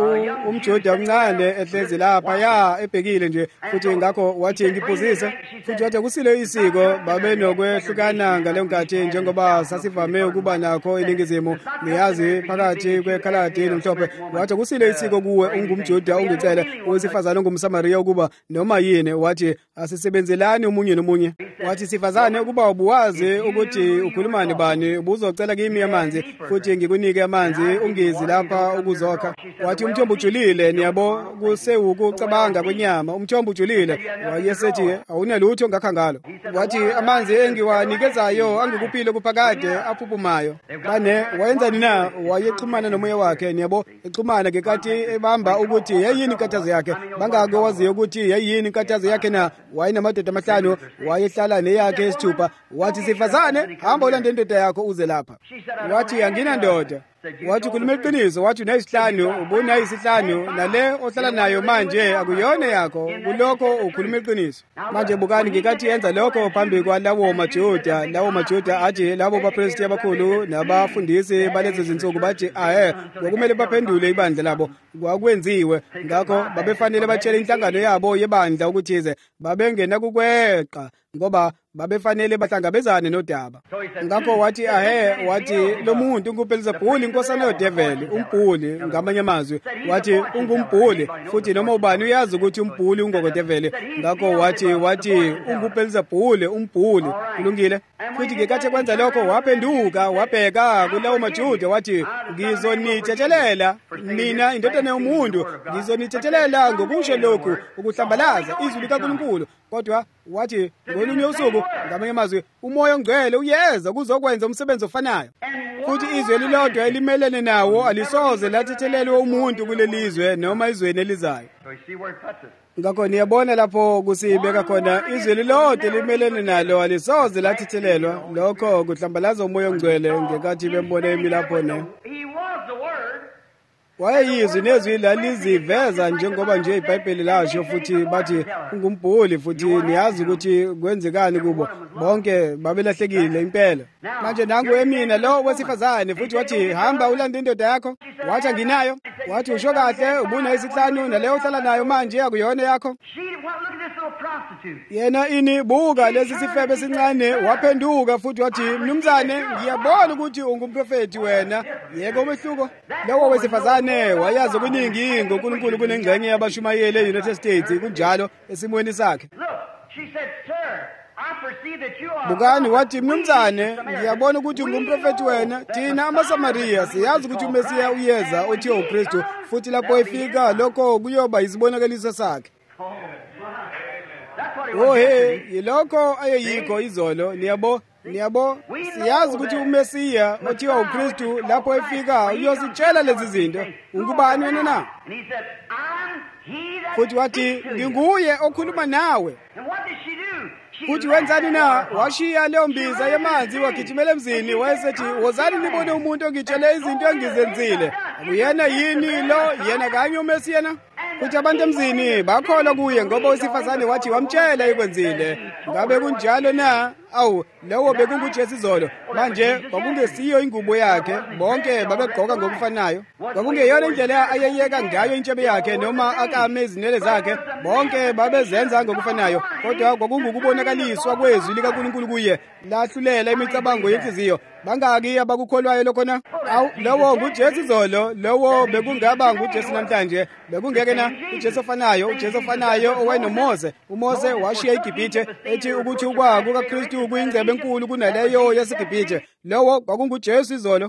umJuda omncane ehlezi lapha ebhekile nje, futhi ngakho wathi ngiphuzise. Futhi wathi kusilo isiko babenokwehlukana ngaleyo nkathi njengoba sasivame ukuba nakho eningizimu, niyazi, phakathi kwekhaladi nomhlophe. Wathi kusilo isiko kuwe ungumJuda ungicele owesifazane ongumSamariya ukuba noma yini. Wathi asisebenzelani umunye nomunye. Wathi sifazane ukuba ubuwazi ukuthi ukhuluma nobani, ubuzocela kimi amanzi futhi ngikunike amanzi ungizi lapha ukuzokha. Wathi umthombo ujulile, niyabo, kusewukucabanga kwenyama. Umthombo ujulile. Wayesethi awunalutho ngakha ngalo. Wathi amanzi engiwanikezayo angikuphile kuphakade aphuphumayo. Bane wayenzani na? Wayexhumana nomoya wakhe, niyabo, exhumana ngekathi ebamba ukuthi yayini inkathazo yakhe. Bangake waziyo ukuthi yayini inkathazo yakhe na? Wayenamadoda 5, wayehlala neyakhe esithupha. Wathi sifazane, hamba ulande indoda yakho uze lapha. Wathi anginandoda. Wathi ukhuluma iqiniso. Wathi unayisihlanu, ubunayisihlanu, nale ohlala nayo manje akuyona yakho. Kulokho ukhuluma iqiniso. Manje bukani ngekathi yenza lokho phambi kwalawo maJuda. Lawo maJuda athi labo bapresti abakhulu nabafundisi balezi zinsuku bathi kwakumele baphendule ibandla labo. Kwakwenziwe. Ngakho babefanele batshele inhlangano yabo yebandla ukuthize babengena kukweqa ngoba babefanele bahlangabezane nodaba. Ngakho wathi wathi lo muntu unguBelzebuli inkosana yodeveli, umbhuli ngamanye amazwi. Wathi ungumbhuli futhi noma ubani uyazi ukuthi umbhuli ungokodeveli. Ngakho wathi unguBelzebuli umbhuli. Kulungile. Futhi ngekathi kwenza lokho waphenduka wabheka kulawo maJuda wathi ngizonitshethelela mina indodana yomuntu, ngizonitshethelela ngokusho lokhu ukuhlambalaza izwi likaNkulunkulu. Kodwa wathi ngolunye usuku ngamanye amazwi umoya ongcwele uyeza kuzokwenza umsebenzi ofanayo. Futhi izwi elilodwa elimelene nawo alisoze lathethelelwa umuntu kulelizwe noma izweni elizayo. Ngakho niyabona lapho kusibeka khona izwi elilodwa elimelene nalo alisoze lathethelelwa. Lokho kuhlambalaza umoya ongcwele ngekathi bembone emi lapho ne. Wayeyizwi nezwi laliziveza njengoba nje iBhayibheli lasho futhi bathi ungumbhuli futhi niyazi ukuthi kwenzekani kubo bonke babelahlekile impela. Manje nangu emina lo wesifazane futhi wathi hamba ulande indoda yakho. Wathi anginayo. Wathi usho kahle ubuna isihlanu naleyo uhlala nayo manje akuyona yakho. Yena buka lesi sifebe sincane waphenduka futhi wathi mnumzane ngiyabona ukuthi ungumprofeti wena. Yeke umehluko lowo wesifazane wayazi okuningi ngoNkulunkulu kunengxenye yabashumayeli eUnited States kunjalo esimweni sakhe. Bukani wathi mnumzane ngiyabona ukuthi ungumprofeti wena. Thina amaSamariya siyazi ukuthi uMesiya uyeza othiwa uKristu futhi lapho efika lokho kuyoba izibonakaliso sakhe. Yilokho ayeyikho izolo. Niyabo siyazi ukuthi uMesiya othiwa uKristu lapho efika uyositshela lezi zinto. Ungubani wena na? Futhi wathi nginguye okhuluma nawe. Futhi wenzani na? Washiya leyo mbiza yamanzi wagijimela emzini wayesethi wozani nibone umuntu ongitshele izinto engizenzile. Uyena yini lo? Yena kanye uMesiya na? Futhi abantu emzini bakholwa kuye ngoba wesifazane wathi wamtshela ekwenzile. Ngabe kunjalo na? Awu lowo bekunguJesu izolo. Manje kwakungesiyo ingubo yakhe, bonke babegqoka ngokufanayo. Kwakungeyona indlela ayeyeka ngayo intshebe yakhe noma akame izinwele zakhe, bonke babezenza ngokufanayo. Kodwa kwakungukubonakaliswa kwezwi likaNkulunkulu kuye, lahlulela imicabango yenhliziyo. Bangaki abakukholwayo lokho na? Awu lowo nguJesu izolo, lowo bekungaba nguJesu namhlanje. Bekungeke na uJesu ofanayo owayenoMose. uMose washiya iGibhithe ethi ukuthi ukwa kukaKristu kuyingcebe enkulu kunaleyo yaseGibhithe. Lowo kwakunguJesu izolo.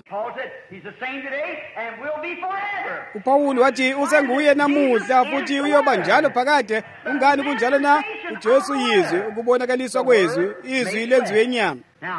uPawulu wathi usenguye namuhla futhi uyoba njalo phakade. Ungani kunjalo na? uJesu yizwi, ukubonakaliswa kwezwi, izwi lenziwe inyama.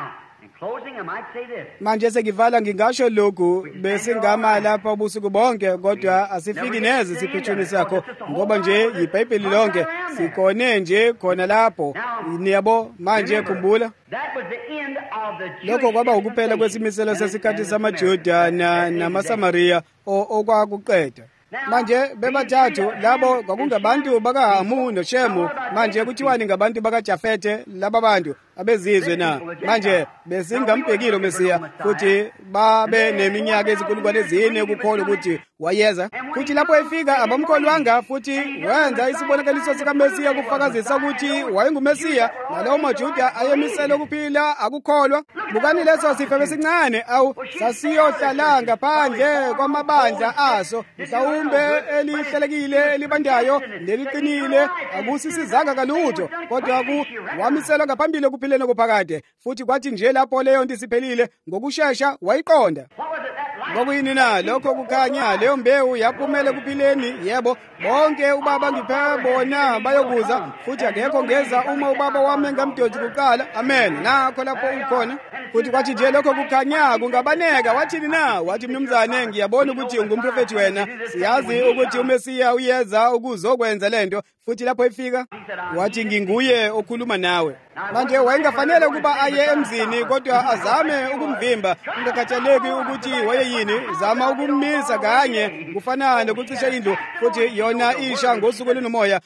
Manje sengivala ngingasho lokhu besingama lapha ubusuku bonke, kodwa asifiki neze siphethweni sakho ngoba nje iBhayibheli lonke sikone nje khona lapho. Niyabo manje khumbula lokho kwaba ukuphela kwesimiselo sesikhathi samaJuda namaSamariya okwakuqeda. Manje bebathathu labo kwakungabantu bakaHamu noShemu. Manje kuthiwani ngabantu bakaJafete laba bantu abezizwe na. Manje besingambhekile uMesiya futhi babe neminyaka ezinkulungwane ezine ukukholwa ukuthi wayeza. Futhi lapho efika abamkholwanga futhi wenza isibonakaliso sikaMesiya kufakazisa ukuthi wayenguMesiya. Nalawo maJuda ayemisela ukuphila akukholwa. Bukani leso sifebe sincane awu sasiyohlala ngaphandle kwamabandla aso. Mhlawumbe elihlelekile elibandayo neliqinile akusisizanga kalutho, kodwa wamiselwa ngaphambili ukuphileni kophakade. Futhi kwathi nje lapho leyo nto isiphelile ngokusheshsha wayiqonda. Kwakuyini na lokho kukhanya leyo mbewu yaphumele kuphileni? Yebo, bonke ubaba ngiphe bona bayokuza futhi akekho ngeza uma ubaba wami engamdoti kuqala. Amen. Nakho lapho ukhona. Futhi kwathi nje lokho kukhanya kungabaneka. Wathini na? Wathi mnumzane ngiyabona ukuthi ungumprofeti wena. Siyazi ukuthi uMesiya uyeza ukuzokwenza lento. Futhi lapho efika wathi nginguye okhuluma nawe. Manje wayengafanele ukuba aye emzini kodwa azame ukumvimba. Ungakhathaleki ukuthi wayeyini, zama ukummisa kanye kufanana nokucisha indlu. Futhi yona isha ngosuku olinomoya.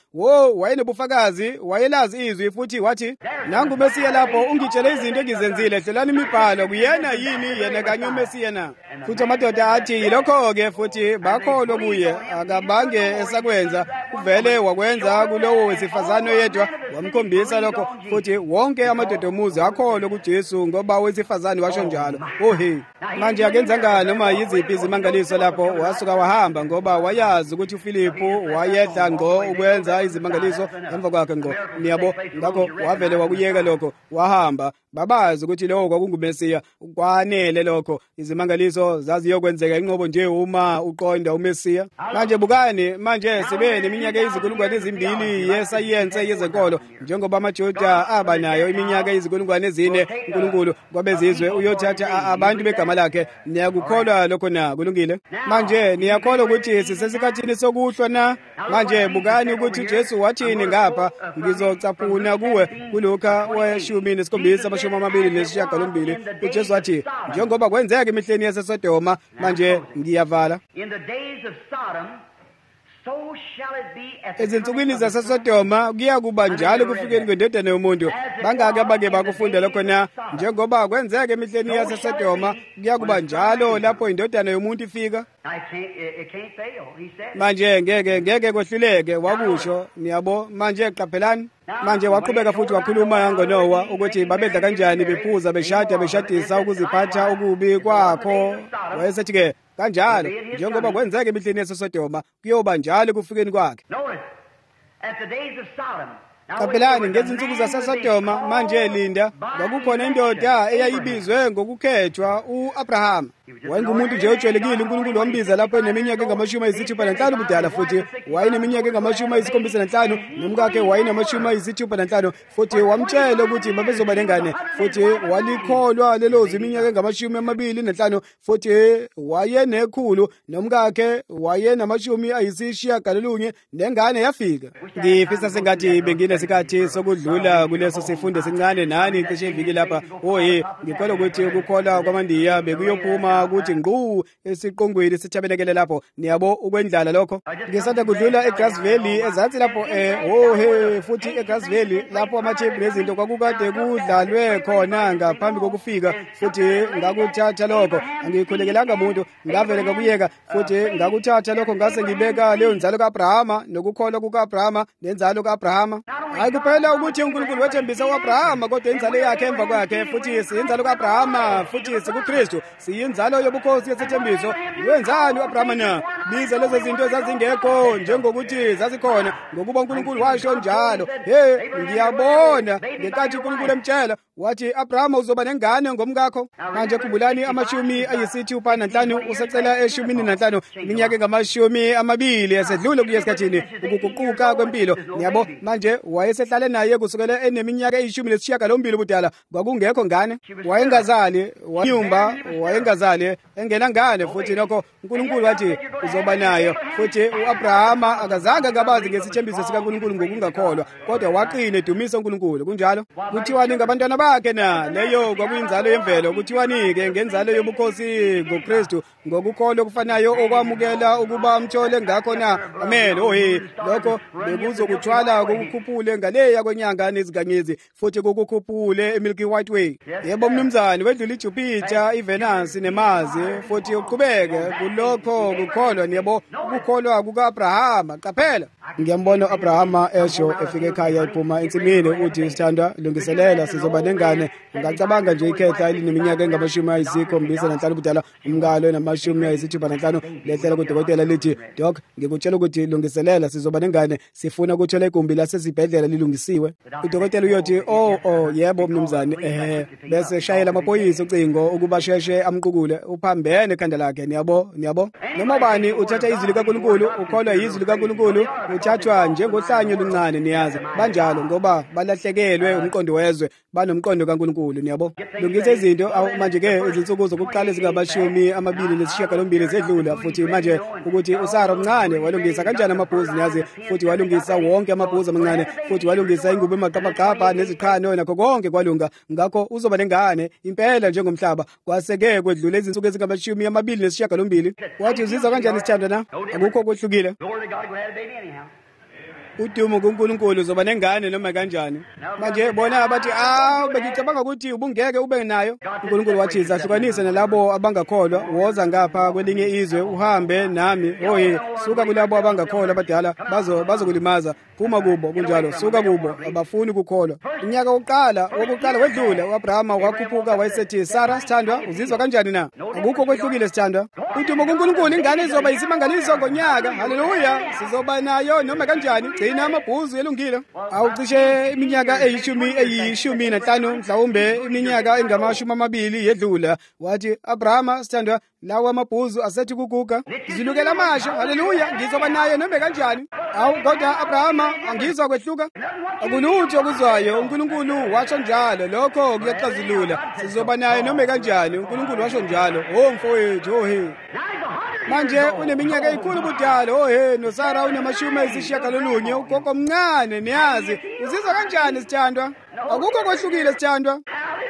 wayenobufakazi, wayelazi izwi futhi wathi nangu uMesiya lapho ungitshele izinto engizenzile. Hlelani imibhalo kuyena yini yena kanye uMesiya na? Futhi amadoda athi lokho-ke futhi bakholwa kuye, akabange esakwenza, uvele wakwenza kulowo wesifazane oyedwa, wamkhombisa lokho. Futhi wonke amadoda omuzi akholwa kuJesu ngoba wesifazane washo njalo. Ohe, manje akenzanga noma yiziphi izimangaliso lapho, wasuka wahamba ngoba wayazi ukuthi uFilipu wayedla ngo ukwenza izimangaliso emva kwakhe ngo. Niyabo, ngakho wavele wakuyeka lokho, wahamba. Babazi ukuthi lokho kwakunguMesiya, kwanele lokho. Izimangaliso zaziyokwenzeka inqobo nje uma uqonda uMesiya. Manje bukani, manje sibe neminyaka ezikulungwane ezimbili yesayense yezenkolo, njengoba amaJuda aba nayo iminyaka ezikulungwane ezine. uNkulunkulu kwabezizwe uyothatha abantu begama lakhe. Niyakukholwa lokho na? Kulungile. Manje niyakholwa ukuthi sisesikhathini sokuhlwa na? Manje bukani ukuthi uJesu wathini ngapha, ngizocaphuna kuwe kuLuka 17:28. uJesu wathi, njengoba kwenzeka emihleni yaseSodoma, manje ngiyavala. Ezinsukwini zaseSodoma kuya kuba njalo kufikeni kwendodana yomuntu. Bangake abake bakufunda lokho na? Njengoba kwenzeka emihleni yaseSodoma, kuya kuba njalo lapho indodana yomuntu ifika. Manje ngeke kwehluleke, wakusho. Niyabo, manje qaphelani. Manje waqhubeka futhi wakhuluma ngoNowa ukuthi babedla kanjani, bephuza, beshada, beshadisa, ukuziphatha okubi kwakho. Wayesethi-ke kanjalo njengoba kwenzeka emihleni yaseSodoma, kuyoba njalo kufikeni kwakhe. Qaphelani, ngezinsuku zaseSodoma, manje linda, kwakukhona indoda eyayibizwe ngokukhethwa u-Abrahama. Wayengumuntu nje ojwayelekile. uNkulunkulu wambiza lapho eneminyaka engama-65 budala, futhi wayeneminyaka engama-75, nomkakhe wayenama-65, futhi wamtshela ukuthi babezoba nengane, futhi walikholwa lelo zwi iminyaka engama-25, futhi wayenekhulu, nomkakhe wayenama-90, nengane yafika. Ngifisa sengathi benginesikhathi sokudlula kuleso sifundo sincane nani cishe iviki lapha. Oye, ngikholwa ukuthi ukukholwa kwamaNdiya bekuyophuma ukuthi ngqu esiqongweni sithabelekele lapho. Niyabo, ukwendlala lokho. Ngisanda kudlula eGrass Valley ezansi lapho futhi eGrass Valley lapho amathiphu nezinto kwakukade kudlalwe khona ngaphambi kokufika, futhi ngakuthatha lokho. Angikhulekelanga muntu, ngavele ngakuyeka, futhi ngakuthatha lokho ngase ngibeka leyo nzalo kaAbrahama nokukholwa kukaAbrahama nenzalo kaAbrahama. Hayi kuphela ukuthi uNkulunkulu wethembisa uAbrahama, kodwa inzalo yakhe emva kwakhe, futhi siyinzalo kaAbrahama, futhi sikuKristu siyinzalo yobukhosi yesithembiso. Wenzani uAbrahama na? Biza lezo zinto ezazingekho njengokuthi zazikhona, ngokuba uNkulunkulu washo njalo. Ngiyabona ngenkathi uNkulunkulu emtshela wathi, Abrahama uzoba nengane ngomkakho. Manje khumbulani, 65 usecela 15, iminyaka engama-20 yasedlule kuye esikhathini, ukuguquka kwempilo. Niyabo, manje wayesehlale naye kusukela eneminyaka 18 budala, kwakungekho ngane. Wayengazali, wanyumba, wayengazali, engenangane, futhi lokho uNkulunkulu wathi uzoba nayo. Futhi uAbrahama akazange kabazi ngesithembiso sikaNkulunkulu ngokungakholwa, kodwa waqina edumisa uNkulunkulu. Kunjalo kuthiwani ngabantwana bakhe na? Leyo kwakuyinzalo yemvelo. Kuthiwani-ke ngenzalo yobukhosi ngoKristu, ngokukholwa okufanayo okwamukela ukuba mthole ngakho na? Amen. Lokho bekuzokuthwala kokukhuphule ngaleya kwenyanga nezinkanyezi, futhi kokukhuphule eMilky White Way. Yebo mnumzane, wedlula iJupiter, iVenus neMars, futhi uqhubeke kulokho kukholwa. Niyabo, ukukholwa kukaAbrahama. Qaphela, ngiyambona uAbrahama esho efika ekhaya ephuma ensimini, uthi sithandwa, lungiselela sizoba nengane. Ngicabanga nje ikhetha elineminyaka engama-75 budala, umngalo enama-65. Lehlela kudokotela lithi, Doc, ngikutshela ukuthi lungiselela sizoba nengane, sifuna ukuthola igumbi lasezibhedlela lilungisiwe. Udokotela uyothi, yebo mnumzane, bese shayela amaphoyisa ucingo ukuba sheshe amqukule, uphambene ekhanda lakhe. Niyabo, noma bani uthatha izwi likaNkulunkulu, ukholwa izwi likaNkulunkulu, uthathwa njengoslanyo oluncane. Niyazi banjalo ngoba balahlekelwe umqondo wezwe, banomqondo kaNkulunkulu. Niyabo, lungisa izinto. Manje-ke izinsuku zokuqala zingama-28 zedlula, futhi manje ukuthi uSara omncane walungisa kanjani amabhuzi. Niyazi, futhi walungisa wonke amabhuzi amancane, futhi walungisa ingubo emaqabaqaba neziqhano, nakho konke kwalunga. Ngakho uzoba nengane impela njengomhlaba. Kwaseke kwedlula izinsuku ezingama-28. Wathi uzizwa kanjani sithandwa na? Akukho kwehlukile. udumo kuNkulunkulu uzoba nengane noma kanjani. Manje bona abathi bengicabanga ukuthi ubungeke ube nayo. uNkulunkulu wathi zahlukanise nalabo abangakholwa, woza ngapha kwelinye izwe uhambe nami. Suka kulabo abangakholwa abadala bazokulimaza, phuma kubo kunjalo, suka kubo abafuni ukukholwa. Unyaka wokuqala wedlula uAbrahama wakhuphuka wayesethi, Sara sithandwa, uzizwa kanjani na? Akukho kwehlukile sithandwa. Udumo kuNkulunkulu, ingane izoba isimangaliso ngonyaka. Haleluya, sizoba nayo noma kanjani. Gcina amabhuzu elungile. Awucishe iminyaka eyishumi nanhlanu, mhlawumbe iminyaka engama-20 yedlula, wathi Abrahama sithandwa, lawa amabhuzu asethi kuguga, zilukela amasha. Haleluya, ngizoba nayo noma kanjani. Kodwa Abrahama angizwa kwehluka, akulutho okuzwayo. uNkulunkulu washo njalo, lokho kuyaxazulula, sizoba nayo noma kanjani. uNkulunkulu washo njalo. Mfowethu, manje uneminyaka eyikhulu budala. NoSara una-80, ugogo mncane, niyazi. Uzizwa kanjani sithandwa? Akukho kwehlukile sithandwa.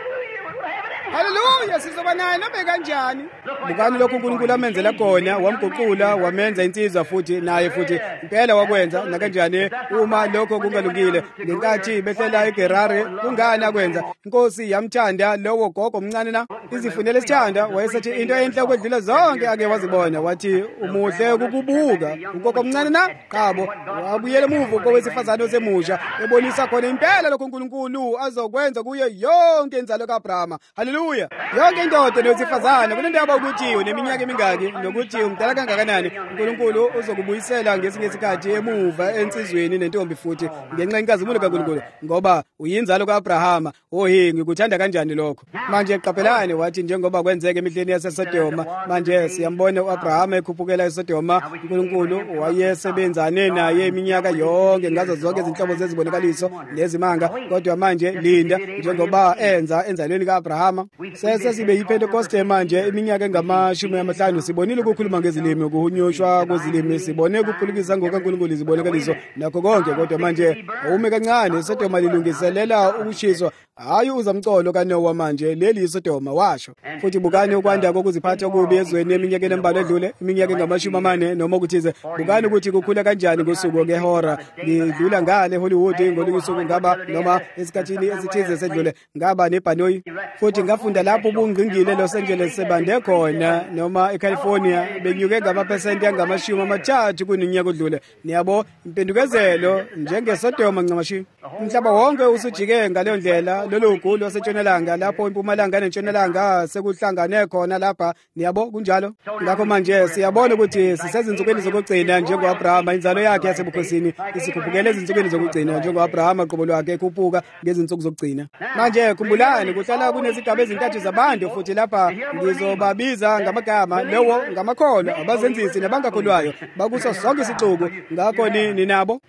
Haleluya, sizoba naye noma kanjani. Bukani lokho uNkulunkulu amenzela khona, wamguqula, wamenza insizwa futhi naye futhi impela wakwenza nakanjani. Uma lokho kungalungile ngenkathi behlela eGerari, kungani akwenza? Inkosi yamthanda lowo gogo mncane na, izifunele isithanda. Wayesethi into enhle ukwedlula zonke ake wazibona, wathi umuhle ukukubuka. Ugogo mncane na, qabo wabuyela emuva kowesifazane osemusha, ebonisa khona impela lokho uNkulunkulu azokwenza kuye yonke inzalo kaAbrahama. Haleluya. Yonke indoda nowesifazane kunendaba ukuthi uneminyaka emingaki nokuthi umdala kangakanani, uNkulunkulu uzokubuyisela ngesinye isikhathi emuva ensizweni nentombi futhi ngenxa yenkazimulo kaNkulunkulu, ngoba uyinzalo kaAbrahama. Ngikuthanda kanjani lokho. Manje qaphelani, wathi njengoba kwenzeka emihleni yaseSodoma, manje siyambona uAbrahama ekhuphukela eSodoma. uNkulunkulu wayesebenzane naye iminyaka yonke ngazo zonke izinhlobo zezibonakaliso nezimanga, kodwa manje linda njengoba enza enzalweni kaAbrahama. Sesibe yiPentecoste manje iminyaka engama-50 sibonile ukukhuluma ngezilimi, ukuhunyushwa kwezilimi, sibone ukuphulukisa ngokaNkulunkulu izibonakaliso nakho konke. Kodwa manje ume kancane, iSodoma lilungiselela ukushiswa, hayi uzamcolo kaNowa. Manje leli iSodoma washo. Futhi bukani ukwanda kokuziphatha okubi ezweni eminyakeni embalwa edlule, iminyaka engama-40 noma ukuthize. Bukani ukuthi kukhula kanjani ngosuku ngehora. Ngidlula ngale eHollywood ngolunye usuku, ngaba noma esikhathini esithize sedlule ngaba nebhanoyi, futhi ngafunda lapho ubungqingile eLos Angeles sebande khona noma eCalifornia benyuke ngamaphesenti angama-30 kunyaka odlule. Niyabo, impendukezelo njengeSodoma ncamashi. Umhlaba wonke usujike ngaleyo ndlela, lolu gulo lwaseNtshonalanga, lapho impumalanga neNtshonalanga sekuhlangane khona lapha. Niyabo, kunjalo. Ngakho manje siyabona ukuthi sisezinsukwini zokugcina njengoAbrahama, inzalo yakhe yasebukhosini isikhuphukele ezinsukwini zokugcina njengoAbrahama, qobo lwakhe ekhuphuka ngezinsuku zokugcina. Manje khumbulani, kuhlala kunezigaba ezintathu zabantu, futhi lapha ngizobabiza ngamagama. Lowo ngamakholwa, abazenzisi nabangakholwayo, bakuso sonke isixuku. Ngakho ninabo.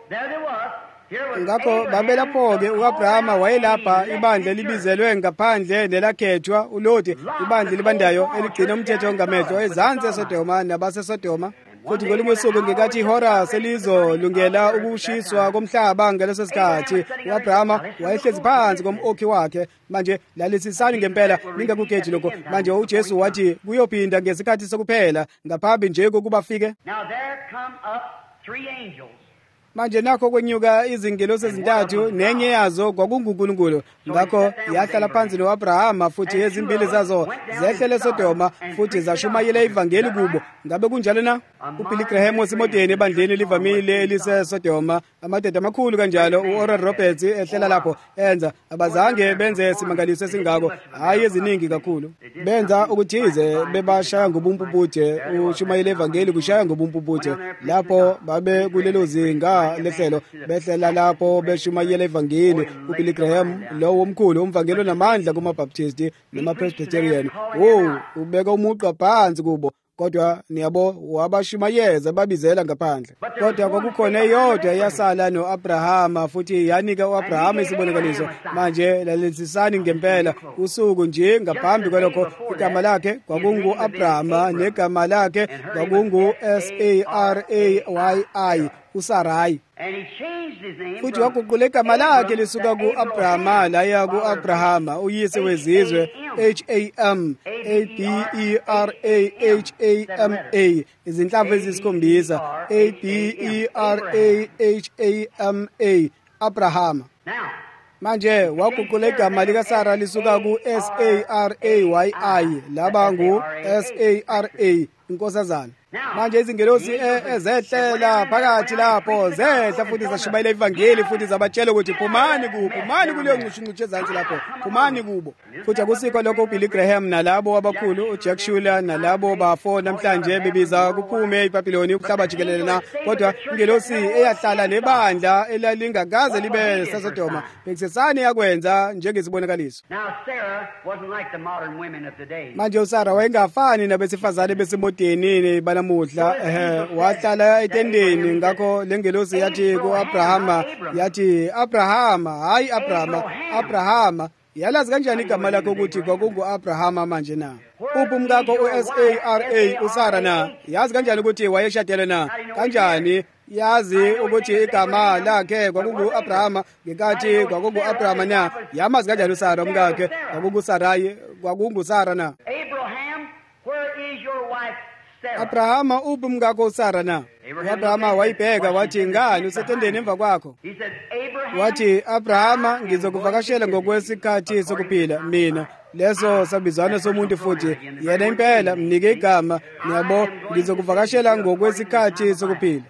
Ngakho babelapho-ke uAbrahama wayelapha, ibandla libizelwe ngaphandle nelakhethwa, uLoti, ibandla libandayo eligcina umthetho ngamehlo ezansi eSodoma nabaseSodoma. Futhi ngolunye usuku ngenkathi ihora selizolungela ukushiswa komhlaba ngaleso sikhathi, uAbrahama wayehlezi phansi komokhi wakhe. Manje lalisisani ngempela, ningakugeji lokho. Manje uJesu wathi kuyophinda ngesikhathi sokuphela ngaphambi nje kokuba afike. Manje nakho kwenyuka izingelosi ezintathu, nenye yazo kwakunguNkulunkulu. Ngakho yahlala phansi noAbrahama, futhi ezimbili zazo zehlele eSodoma futhi zashumayela ivangeli kubo. Ngabe kunjalo na? uBilly Graham osemoteni ebandleni livamile eliseSodoma, amadoda amakhulu kanjalo, uOral Roberts ehlela lapho, enza abazange benze simangaliso esingako, hayi eziningi kakhulu. Benza ukuthize bebashaya ngobumpuputhe, ushumayela ivangeli kushaya ngobumpuputhe. Lapho babe kulelo zinga lehlelo, behlela lapho beshumayela ivangeli. uBilly Graham lowo omkhulu, umvangelo namandla kumaBaptisti namaPresbyterian, ubeka umuqa phansi kubo. Kodwa niyabo wabashumayeza babizela ngaphandle. Kodwa kwakukhona eyodwa yasala noAbrahama, futhi yanika uAbrahama isibonakaliso. Manje lalisisani ngempela, usuku nje ngaphambi kwalokho igama lakhe kwakungu-Abrahama negama lakhe kwakungu-Sarai, uSarai. And he changed his name Futhi from waguqula igama lakhe lisuka to ku-Abrahama laya ku-Abrahama uyise wezizwe HAM ABERAHAMA izinhlamvu ezisikhombisa ABERAHAMA Abrahama. Now, Manje waguqula igama likaSara lisuka ku-SARAYI laba ngu-SARA inkosazana. Manje izingelosi ezehlela phakathi lapho zehla futhi zashumayela ivangeli futhi zabatshela ukuthi phumani kuleyo ncushuncutshe ezansi lapho, phumani kubo. Futhi akusikho lokho uBilly Graham nalabo abakhulu uJack Shuler nalabo bafo namhlanje bebiza kuphume iBhabhiloni umhlaba jikelele na, kodwa ingelosi eyahlala nebandla elalingakaze libe sasodoma bekusesane yakwenza njengesibonakaliso. now Sarah wasn't like the modern women of today. Manje uSara wayengafani nabesifazane besemodeni banamuhla, wahlala etendeni. Ngakho lengelosi yathi ku-Abrahama yathi Abrahama, hayi Abrahama. Yalazi kanjani igama lakho ukuthi kwakungu-Abrahama manje na? Uphi umkakho uSara uSara na? Yazi kanjani ukuthi wayeshadele na? Kanjani yazi ukuthi igama lakhe kwakungu-Abrahama ngekathi kwakungu-Abrahama na? Yamazi kanjani uSara umkakhe kwakungu-Sarai kwakungu-Sara na? Abraham, where is your wife Sarah? Abrahama uphi umkakho uSara na? U-Abrahama wayibheka wathi ngani usetendeni emva kwakho? He said, Abraham, Wathi Abrahama, ngizokuvakashela ngokwesikhathi sokuphila mina. Leso sabizwana somuntu futhi yena impela mnike igama, ngiyabo ngizokuvakashela ngokwesikhathi sokuphila.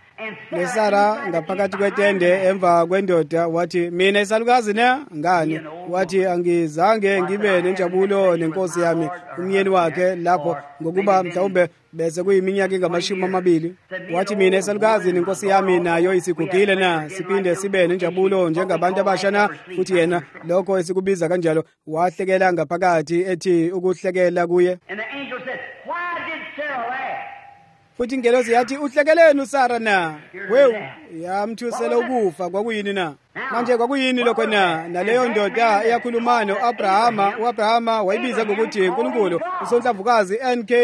NeSara ngaphakathi kwetende emva kwendoda wathi mina isalukazi na ngani? Wathi angizange ngibe nenjabulo nenkosi yami umyeni wakhe lapho ngokuba mhlawumbe bese kuyiminyaka engamashumi 20. Wathi mina isalukazi nenkosi yami nayo isigugile na, siphinde sibe nenjabulo njengabantu abasha na. Futhi yena lokho esikubiza kanjalo wahlekela ngaphakathi ethi ukuhlekela kuye. and the angel said, why did Sarah laugh? Futhi ingelosi yathi uhlekeleni uSara na? Wew, yamthusela ukufa kwakuyini na? Manje kwakuyini lokho na? Naleyo ndoda eyakhuluma no-Abrahama, u-Abrahama wayibiza ngokuthi uNkulunkulu usonhlavukazi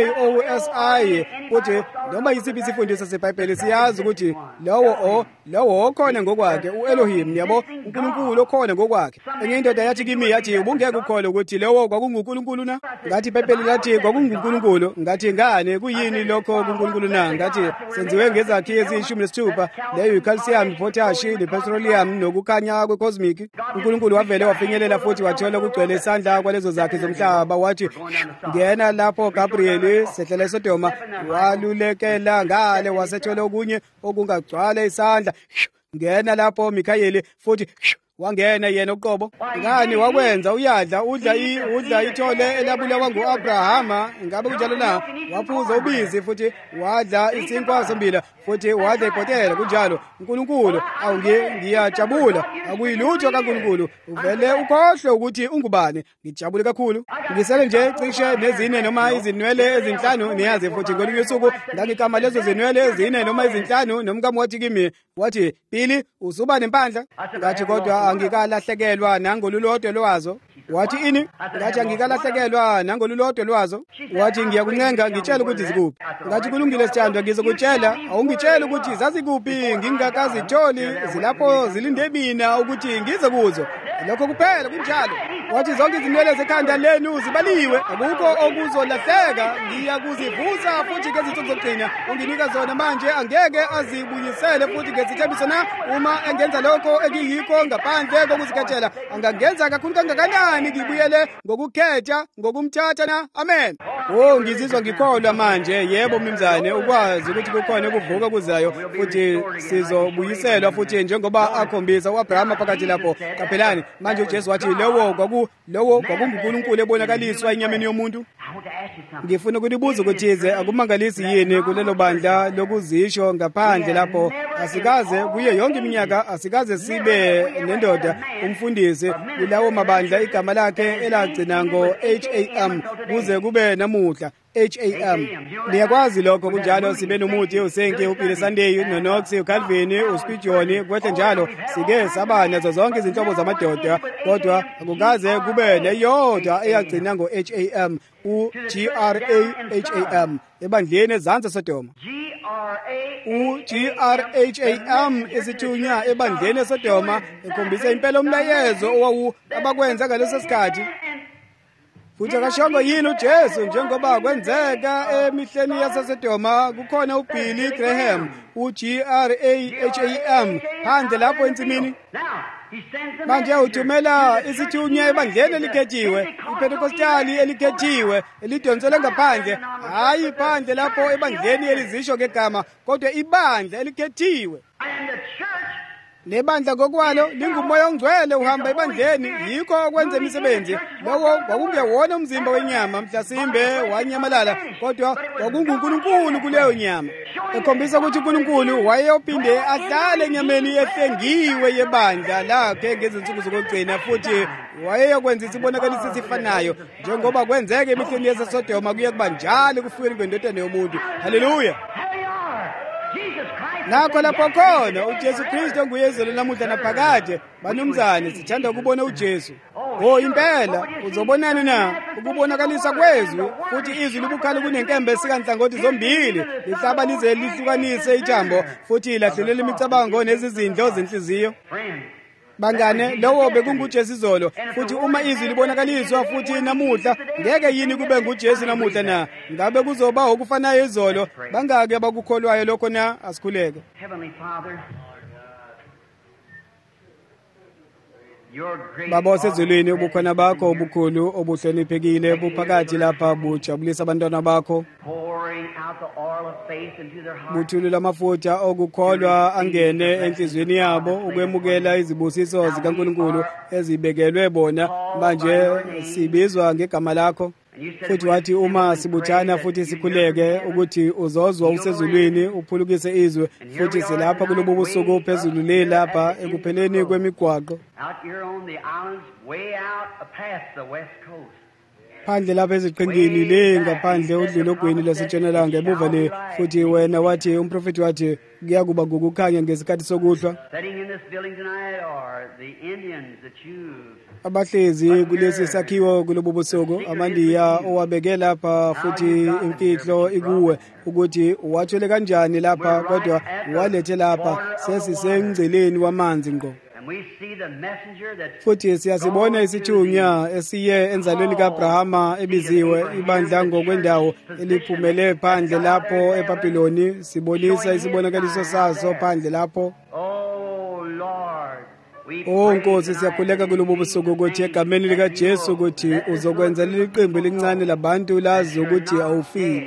NKOSI. Futhi noma yisiphi isifundiso seBhayibheli siyazi ukuthi lowo okhona ngokwakhe u-Elohim, yabo uNkulunkulu okhona ngokwakhe. Enye indoda yathi kimi yathi ubungeke ukholwe ukuthi lowo kwakunguNkulunkulu na? Ngathi iBhayibheli lathi kwakunguNkulunkulu. Ngathi ngane kuyini lokho kuNkulunkulu na? Ngathi senziwe ngezakhi eziyishumi-nesithupha, leyo i-calcium, i-potash, i-petroleum nokukhanya kwe-cosmic. uNkulunkulu wavele wafinyelela futhi wathola ukugcwele isandla kwalezo zakhi zomhlaba. Wathi ngena lapho Gabriel sehlela eSodoma walulekela ngale wasethola okunye okungagcwala isandla. Ngena lapho Mikhayeli futhi wangena yena uqobo. Ngani wakwenza udla ithole elabulawa ngu-Abrahama? Ingabe kunjalo na? Waphuza ubizi futhi wadla isinkwa sombila futhi wadla ibhotela kunjalo. uNkulunkulu ngiyajabula, akuyilutho kaNkulunkulu. Uvele ukhohlwe ukuthi ungubani. Ngijabule kakhulu. Ngisele nje cishe nezine noma izinwele ezinhlanu. Niyazi futhi ngolunye usuku ngangikama lezo zinwele ezine noma izinhlanu nomkami wathi kimi wathi Billy usuba nempandla. Ngathi kodwa angikalahlekelwa nangolulodwa lwazo. Wathi ini? Ngathi angikalahlekelwa nangolulodwa lwazo. Wathi ngiyakuncenga ngitshela ukuthi zikuphi. Ngathi kulungile sithandwa ngizokutshela, awungitshela ukuthi zazikuphi ngingakazitholi zilapho zilinde mina ukuthi ngize kuzo. Lokho kuphela kunjalo. Wathi zonke izinwele zekhanda lenu zibaliwe, akukho okuzolahleka. Ngiyakuzivusa futhi ngezinsuku zokugcina unginika zona manje angeke azibuyisele futhi ngezithembiso na. Uma engenza lokho ekuyikho ngaphandle kokuzikhethela angangenza kakhulu kangakanani ngibuyele ngokukhetha ngokumthatha na. Amen. Ngizizwa ngikholwa manje. Yebo mnumzane, ukwazi ukuthi kukhona ukuvuka kuzayo futhi sizobuyiselwa futhi njengoba akhombisa uAbrahama phakathi lapho. Kaphelani manje uJesu wathi lowo kwakunguNkulunkulu ebonakaliswa enyameni yomuntu. Ngifuna ukulibuza ukuthi akumangalisi yini kulelo bandla lokuzisho ngaphandle lapho. Asikaze kuye yonke iminyaka asikaze sibe nendoda umfundisi kulawo mabandla igama lakhe elagcina ngo-HAM kuze kube namuhla. namuhla HAM. Niyakwazi lokho kunjalo sibe nomuthi uSenke uPhile Sunday noNox uCalvin uSpidjon kwehle njalo sike saba nazo zonke izinhlobo zamadoda kodwa akukaze kube neyodwa eyagcina ngoHAM uGRAHAM ebandleni ezansi Sodoma. uGRAHAM isithunywa ebandleni eSodoma ekhombisa impela umlayezo owawu abakwenza ngaleso sikhathi. Futhi akashongo yini uJesu njengoba kwenzeka emihleni yaseSodoma kukhona uBilly Graham uGRAHAM phandle lapho ensimini. Manje uthumela isithunywa ebandleni elikhethiwe, iPentecostali elikhethiwe, elidonsele ngaphandle, hayi phandle lapho ebandleni elizisho ngegama, kodwa ibandla elikhethiwe. Lebandla ngokwalo lingumoya ongcwele uhamba ebandleni, yikho okwenza imisebenzi. Lowo kwakungewona umzimba wenyama mhlasimbe wanyamalala, kodwa kwakunguNkulunkulu kuleyo nyama, ekhombisa ukuthi uNkulunkulu wayeyophinde ahlale enyameni ehlengiwe yebandla lakhe ngezinsuku zokugcina, futhi wayeyokwenza isibonakaliso esifanayo njengoba kwenzeka emihleni yaseSodoma kuye kuba njalo kufikeni kwendodana yomuntu. Haleluya! Nakho lapho khona uJesu Kristu onguyezelo namuhla naphakade. Banumzane sithanda ukubona uJesu. Impela uzobonani na ukubonakalisa kwezwi, futhi izwi libukhala kunenkembe esikanhlangothi zombili, lihlaba lize lihlukanise ijambo futhi lahlelela imicabango nezizindlo zenhliziyo. Bangane, lowo bekunguJesu izolo, futhi uma izwi libonakaliswa futhi namuhla, ngeke yini kube nguJesu namuhla na? Ngabe kuzoba okufanayo izolo? Bangake abakukholwayo lokho na? Asikhuleke. Baba osezulwini, ubukhona bakho obukhulu obuhloniphekile buphakathi lapha bujabulisa abantwana bakho, buthulula amafutha okukholwa angene enhliziyweni yabo ukwemukela izibusiso zikaNkulunkulu ezibekelwe bona. Manje sibizwa ngegama lakho, futhi wathi uma sibuthana futhi sikhuleke ukuthi uzozwa usezulwini uphulukise izwe, futhi silapha kulobu busuku phezulu le lapha ekupheleni kwemigwaqo phandle lapha eziqhingini le ngaphandle udlule ogwini lwasentshonalanga ebuva le. Futhi wena wathi umprofeti wathi kuyakuba ngokukhanya ngesikhathi sokuhlwa. Abahlezi kulesi sakhiwo kulobu busuku, amandiya owabeke lapha, futhi imfihlo ikuwe ukuthi wathole kanjani lapha, kodwa walethe lapha sesisengceleni wamanzi ngqo. Futhi siyasibona isithunywa esiye enzalweni kaAbrahama ebiziwe ibandla ngokwendawo eliphumele phandle lapho eBhabhiloni, sibonisa isibonakaliso saso phandle lapho. Nkosi, siyakhuleka kulobu busuku ukuthi egameni likaJesu ukuthi uzokwenza leli qembu elincane labantu lazi ukuthi awufile.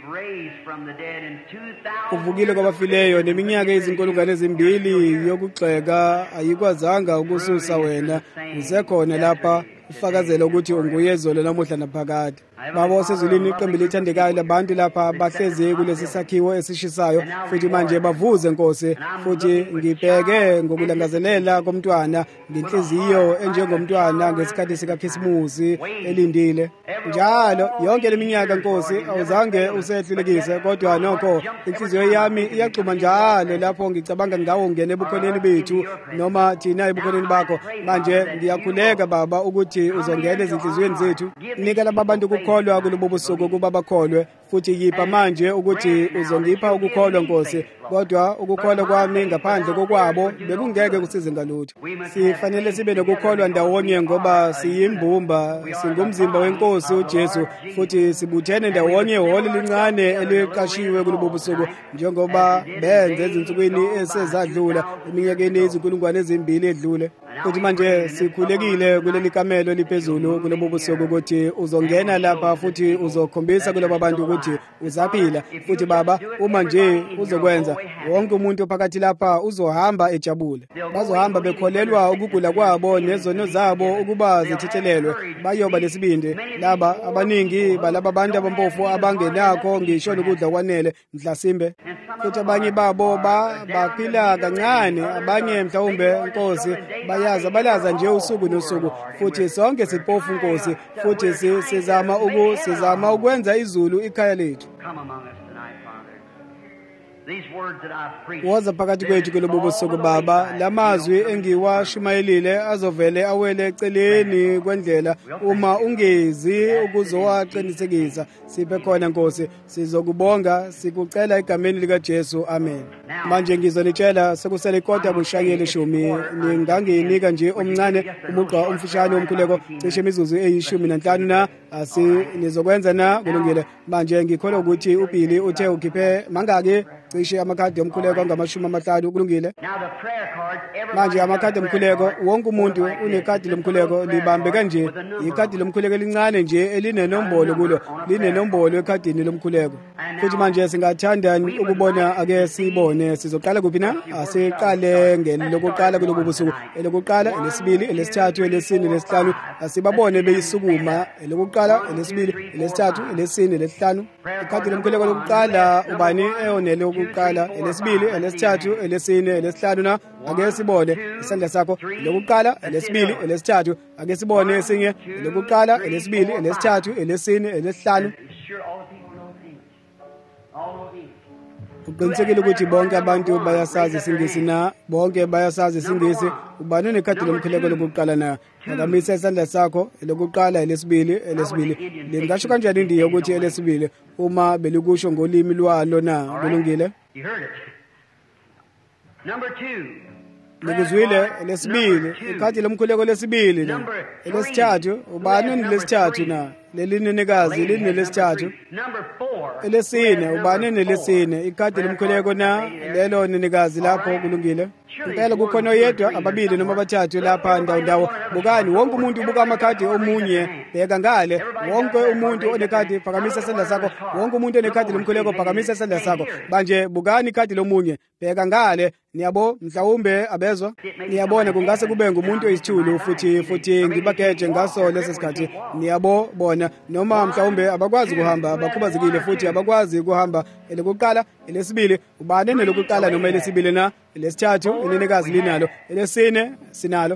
Uvukile kwabafileyo neminyaka ezinkulungwane yokugxeka ayikwazanga ukususa wena. Usekhona lapha ufakazela ukuthi unguyezolo namuhla naphakade. Baba osezulwini, iqembu lithandekayo labantu lapha bahlezi kulesi sakhiwo esishisayo, futhi manje bavuze Nkosi, futhi ngibheke ngokulangazelela komntwana ngenhliziyo enjengomntwana ngesikhathi sikaKhisimusi elindile. Njalo yonke leminyaka Nkosi awuzange usehlulekise, kodwa nokho inhliziyo yami iyaxhuma njalo lapho ngicabanga ngawo ungene ebukhoneni bethu noma thina ebukhoneni bakho. Manje ngiyakhuleka Baba ukuthi uzongena ezinhliziyweni zethu. Nika laba bantu ukukholwa kulobu busuku kuba bakholwe, futhi yipha manje ukuthi uzongipha ukukholwa Nkosi, kodwa ukukholwa kwami ngaphandle kokwabo bekungeke kusize ngalutho. Sifanele sibe nokukholwa ndawonye ngoba siyimbumba, singumzimba weNkosi uJesu, futhi sibuthene ndawonye ihholo lincane eliqashiwe kulobu busuku njengoba benze ezinsukwini esezadlula, eminyakeni ezinkulungwane ezimbili edlule. Futhi manje sikhulekile kuleli kamelo liphezulu kulobu busuku ukuthi uzongena lapha futhi uzokhombisa kulabo bantu ukuthi futhi uzaphila futhi baba uma nje uzokwenza wonke umuntu phakathi lapha uzohamba ejabule bazohamba bekholelwa ukugula kwabo nezono zabo ukuba zithethelelwe bayoba nesibindi laba abaningi balaba abantu abampofu abangenakho ngisho ukudla kwanele mhlasimbe futhi abanye babo baphila kancane abanye mhlawumbe Nkosi balaza nje usuku nosuku futhi sonke sipofu Nkosi futhi sizama ukwenza izulu ikhaya lethu woza phakathi kwethu kulobu busuku baba lamazwi engiwashumayelile azovele awele eceleni kwendlela uma ungezi ukuzowaqinisekisa siphe khona Nkosi sizokubonga sikucela egameni lika Jesu amen manje ngizonitshela sekusele kodwa bushayele shumi ninganginika nje omncane umugqa omfishane womkhuleko cishe imizuzu eyi15 na nizokwenza na kulungile manje ngikholwa ukuthi uBhili uthe ukhiphe mangaki cishe amakhadi omkhuleko angama50 kulungile manje amakhadi omkhuleko wonke umuntu unekhadi lomkhuleko libambe kanje ikhadi lomkhuleko elincane nje elinenombolo kulo linenombolo ekhadini lomkhuleko futhi manje singathanda ukubona ake sibone sizoqala kuphi na asiqale ngelokuqala kulobu busuku elokuqala elesibili elesithathu elesine elesihlanu asibabone beyisukuma elokuqala elesibili elesithathu elesine elesihlanu ikhadi lomkhuleko lokuqala ubani eyonele ukuqala elesibili elesithathu elesine elesihlanu na ake sibone isandla sakho lokuqala elesibili elesithathu ake sibone esinye lokuqala elesibili elesithathu elesine elesihlanu uqinisekile ukuthi bonke abantu bayasazi isingisi na bonke bayasazi isingisi ubani nekhadi lomkhuleko lokuqala na akamisa isandla sakho lokuqala elesibili lingasho kanjani indiye ukuthi elesibili uma belikusho ngolimi lwalo na kulungile Nikuzwile elesibili ikhadi lomkhuleko lesibili na elesithathu ubani nelesithathu na lelinenekazi linelesithathu elesine ubani nelesine ikhadi lomkhuleko na lelo nenekazi lapho kulungile impela kukhona oyedwa ababili noma abathathu lapha ndawo bukani wonke umuntu ubuka amakhadi omunye bheka ngale wonke umuntu onekhadi phakamisa isandla sakho wonke umuntu onekhadi lomkhuleko phakamisa isandla sakho manje bukani ikhadi lomunye bheka ngale niyabo mhlawumbe abezwa niyabona kungase kube ngumuntu oyisithulu futhi ngibageje ngaso lesi sikhathi niyabo bona noma mhlawumbe abakwazi kuhamba abakhubazekile futhi abakwazi kuhamba elokuqala elesibili ubani nelokuqala noma elesibili na elesithathu inenekazi linalo elesine sinalo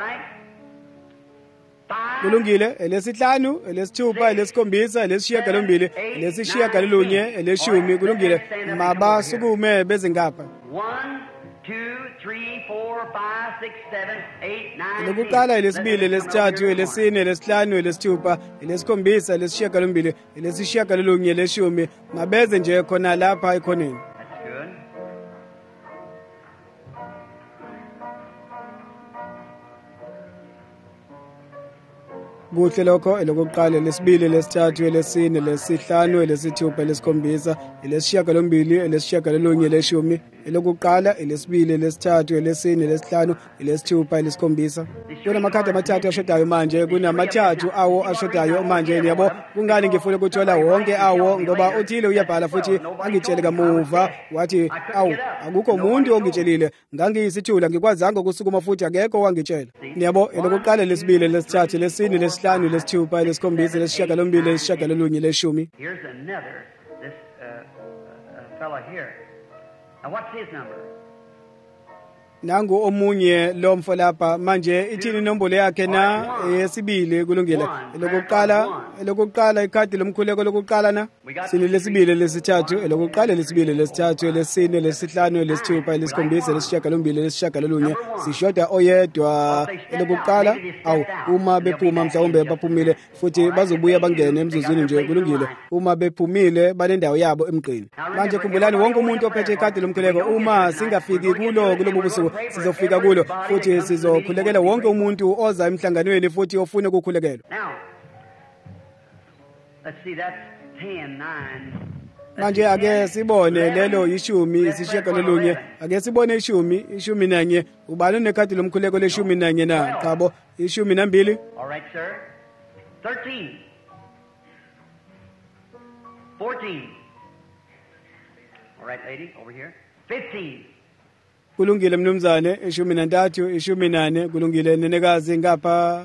kulungile elesihlanu elesithupha elesikhombisa elesishiyagalombili elesishiyagalolunye eleshumi kulungile mabasukume bezingapha 1 2 3 4 5 6 7 8 9 elokuqala elesibili elesithathu elesine elesihlanu elesithupha elesikhombisa elesishiyagalombili elesishiyagalolunye eleshumi mabeze nje khona lapha ekhoneni kuhle lokho elokuqala elesibili elesithathu elesine elesihlanu elesithupha elesikhombisa elesishiyagalombili elesishiyagalolunye eleshumi elokuqala elesibili elesithathu elesine elesihlanu elesithupha elesikhombisa kunamakhadi amathathu ashodayo manje kunamathathu awo ashodayo manje yabo kungani ngifuna ukuthola wonke awo ngoba uthile uyabhala futhi angitshele kamuva wathi akukho umuntu ongitshelile ngangiyisithula ngikwazanga ukusukuma futhi akekho wangitshela yabo elokuqala elesibili elesithathu elesine elesihlanu elesithupha elesikhombisa elesishiyagalombili elesishiyagalolunye eleshumi Here's another, this fellow here. Now what's his number? nangu omunye lo mfo lapha manje ithini inombolo yakhe na yesibili kulungile elokuqala ikhadi lomkhuleko lokuqala na sine lesibili lesithathu elokuqala lesibili lesithathu lesine lesihlanu lesithupha lesikhombisa lesishiyagalombili lesishiyagalolunye sishoda oyedwa elokuqala uma bephuma mhlawumbe baphumile futhi bazobuya bangene emzuzwini nje kulungile uma bephumile banendawo yabo emgqini manje khumbulani wonke umuntu ophethe ikhadi lomkhuleko uma singafiki kulobu busuku sizofika kulo futhi sizokhulekela wonke umuntu oza emhlanganweni futhi ofuna ukukhulekelwa Now, let's see, that's 10, 9. manje ake sibone lelo ishumi isishiyagalolunye ake sibone ishumi nanye ubani nekhadi lomkhuleko leshumi nanye na chabo ishumi nambili All right, sir. 13. 14. All right, lady, over here. 15. kulungile mnumzane 13 14 kulungile nenekazi ngapha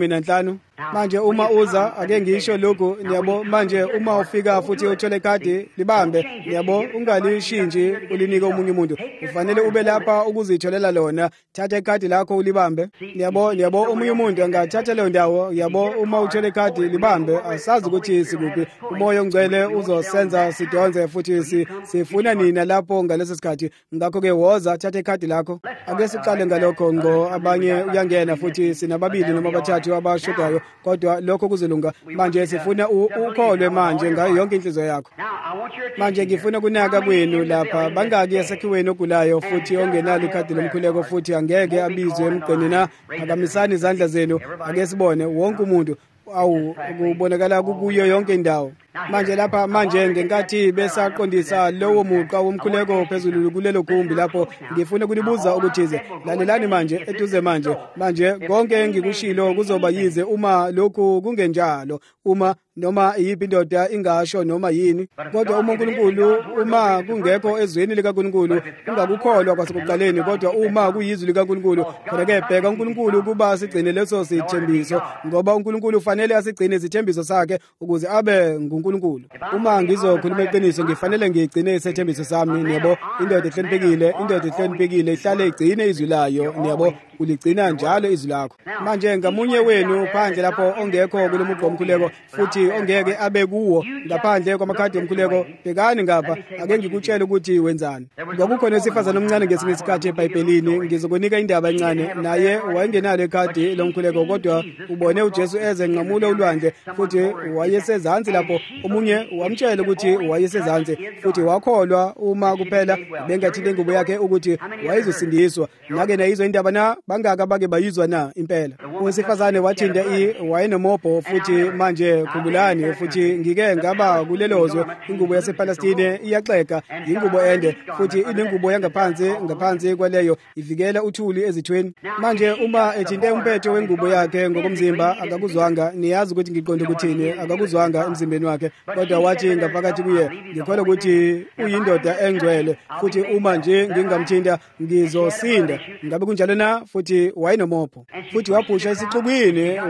15 manje uma uza ake ngisho lokho niyabo manje uma ufika futhi uthole ikhadi libambe niyabo ungalishinji ulinike omunye umuntu ufanele ube lapha ukuzitholela lona thatha ikhadi lakho ulibambe niyabo omunye umuntu angathatha leyo ndawo yabo uma uthole ikhadi libambe asazi ukuthi sikuphi umoya ongcwele uzosenza sidonze futhi sifuna nina lapho ngaleso sikhathi ngakho ke woza thatha ikhadi lakho ake siqale ngalokho ngo abanye uyangena futhi sinababili noma bathathu abashodayo kodwa lokho kuzolunga manje sifuna ukholwe manje ngayo yonke inhliziyo yakho manje ngifuna kunaka kwenu lapha bangaki yasakhiweni ogulayo futhi ongenalo ikhadi lomkhuleko futhi angeke abizwe emgqeni na phakamisani izandla zenu ake sibone wonke umuntu awu kubonakala kuyo yonke indawo manje lapha manje ngenkathi besaqondisa lowo muqa womkhuleko phezulu kulelo gumbi lapho ngifuna ukulibuza ukuthize lalelani manje eduze manje konke engikushilo kuzoba yize uma lokhu kungenjalo uma noma yiphi indoda ingasho noma yini kodwa uma uNkulunkulu uma kungekho ezweni likaNkulunkulu ungakukholwa kwasekuqaleni kodwa uma kuyizwi likaNkulunkulu khona ke bheka uNkulunkulu kuba sigcine leso sithembiso ngoba uNkulunkulu ufanele asigcine isithembiso sakhe ukuze abe nguNkulunkulu uma ngizokhuluma iqiniso ngifanele ngigcine isithembiso sami niyabo indoda ehloniphekile ihlale igcine izwi layo niyabo uligcina njalo izwi lakho manje ngamunye wenu phandle lapho ongekho kulomugqa omkhuleko futhi ongeke abe kuwo ngaphandle kwamakhadi omkhuleko bhekani ngapha ake ngikutshela ukuthi wenzani ngokukhona isifazana omncane ngesinye isikhathi eBhayibhelini ngizokunika indaba encane naye wayengenalo ikhadi lomkhuleko kodwa ubone uJesu eze enqamula ulwandle futhi wayesezansi lapho omunye wamtshela ukuthi wayesezansi futhi wakholwa uma kuphela bengathinte ingubo yakhe ukuthi wayezosindiswa nake nayizwe indaba na bangaka bake bayizwa na impela owesifazane wathinta wayenomobho futhi manje khumbulani futhi ngike ngaba kulelozwe ingubo yasePalestine iyaxega ingubo ende futhi inengubo ngaphansi kwaleyo ivikela uthuli ezithweni manje uma ethinte umphetho wengubo yakhe ngokomzimba akakuzwanga niyazi ukuthi ngiqonde ukuthini akakuzwanga emzimbeni wakhe kodwa wathi ngaphakathi kuye ngikholwa ukuthi uyindoda engcwele futhi uma nje ngingamthinta ngizosinda ngabe kunjalo na futhi wayenomopho futhi waphusha esixukwini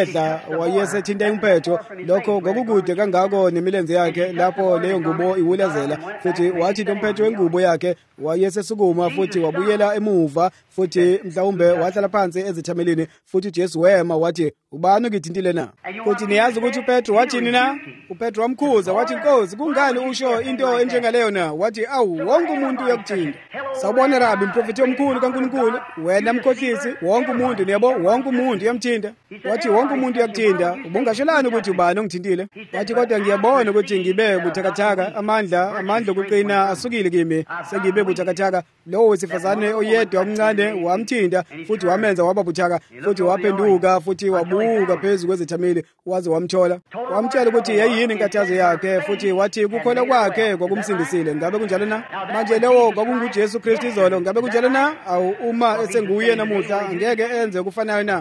wayesethinta umphetho lokho kwakukude kangako nemilenze yakhe lapho leyo ngubo iwulazela futhi wathi umphetho wengubo yakhe wayesesukuma futhi wabuyela emuva futhi mhlawumbe wahlala phansi ezithamelini futhi uJesu wema wathi ubani ukithintile na futhi niyazi ukuthi uPetro wathini na uPetro wamkhuza wathi Nkosi kungani usho into enjengaleyo na wathi awu wonke umuntu uyakuthinta sawubona Rabi umprofeti omkhulu kaNkulunkulu wena mkhohlisi wonke umuntu niyabo wonke umuntu uyamthinta wathi wonke umuntu uyakuthinta ubungashelani ukuthi ubani ongithintile wathi kodwa ngiyabona ukuthi ngibe buthakathaka amandla okuqina asukile kimi sengibe buthakathaka lowo wesifazane oyedwa omncane wamthinta futhi wamenza waba buthaka futhi waphenduka futhi wabuka phezulu kwezithameli waze wamthola wamtshela ukuthi yayini inkathazo yakhe futhi wathi kukhona kwakhe kwakumsindisile ngabe kunjalo na manje lewo kwakunguJesu Kristu izolo ngabe kunjalo na awu uma esenguye namuhla angeke enze kufanayo na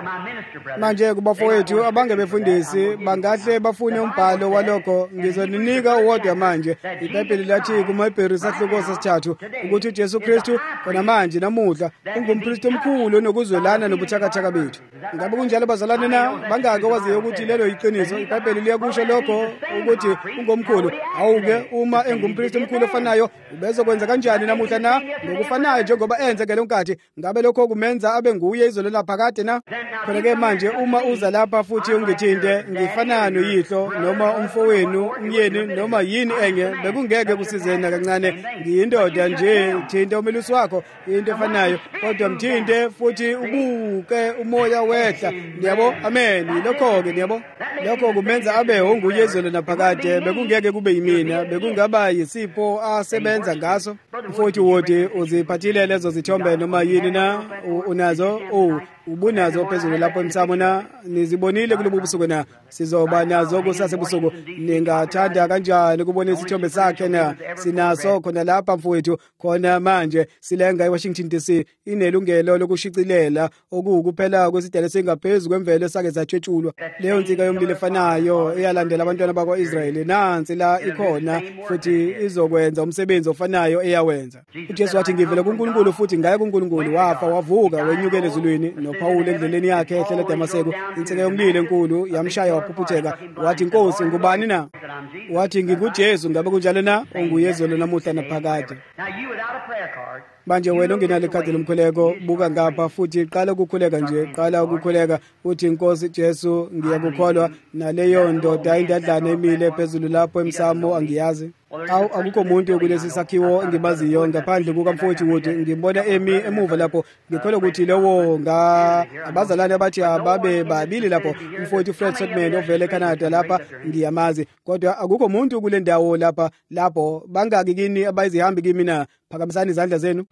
manje kubafowethu abangebefundisi bangahle bafune umbhalo walokho ngizoninika uwodwa manje iBhayibheli lathi kumaHebheru sahluko sesithathu ukuthi uJesu Kristu khona manje namuhla ungumpristi omkhulu onokuzwelana nobuthakathaka bethu ngabe kunjalo bazalwane na bangake waziyo ukuthi lelo iqiniso iBhayibheli liyakusho lokho ukuthi ungomkhulu awuke uma engumpristi omkhulu ofanayo ubezokwenza kanjani namuhla na ngokufanayo njengoba enze ngelonkathi ngabe lokho kumenza abe nguye izolo lapha kade na khona ke manje uma uza lapha futhi ungithinte ngifana noyihlo noma umfowenu umyeni noma yini enye bekungeke kusizena kancane ngiyindoda nje thinte umelusi wakho into efanayo kodwa mthinte futhi ubuke umoya wehla niyabo amen lokho ke niyabo lokho kumenza abe onguye izolo naphakade bekungeke kube yimina bekungaba yisipho asebenza ngaso futhi wothi uziphathile lezo zithombe noma yini na unazo ubunazo phezulu lapho emsamo na nizibonile kulobu busuku na sizoba nazo kusasa busuku. Ningathanda kanjani ukubona isithombe sakhe na? Sinaso khona lapha mfowethu, khona manje silenga eWashington DC inelungelo lokushicilela okuwukuphela kwesidala sengaphezulu kwemvelo esake zatshwetshulwa. Leyo nsika yomlilo efanayo eyalandela abantwana bakwa-Israyeli nansi la ikhona futhi izokwenza umsebenzi ofanayo eyawenza. uJesu wathi ngivele kuNkulunkulu futhi ngaya kuNkulunkulu, wafa wavuka wenyukela ezulwini. noPawulu endleleni yakhe ehlela eDamaseko insika yomlilo enkulu yamshaya waphuphuzeka, wathi Nkosi ngubani na? Wathi nginguJesu. Ngabe kunjalo na? Onguyezolo namuhla naphakade. Manje wena ungenalo ikhadi lomkhuleko, buka ngapha futhi qala ukukhuleka nje, qala ukukhuleka uthi Nkosi Jesu ngiyakukholwa naleyo ndoda indadlana emile phezulu lapho emsamo angiyazi. Akukho umuntu kulesi sakhiwo engibaziyo ngaphandle kukamfowethu Wood. Ngimbona emuva lapho. Ngikholwa ukuthi lowo abazalwane abathi ababe babili lapho. Umfowethu Fred Sotman ovela eCanada lapha ngiyamazi. Kodwa akukho umuntu kule ndawo lapho. Bangaki kini abayizihambi kimi na? Phakamisani izandla zenu.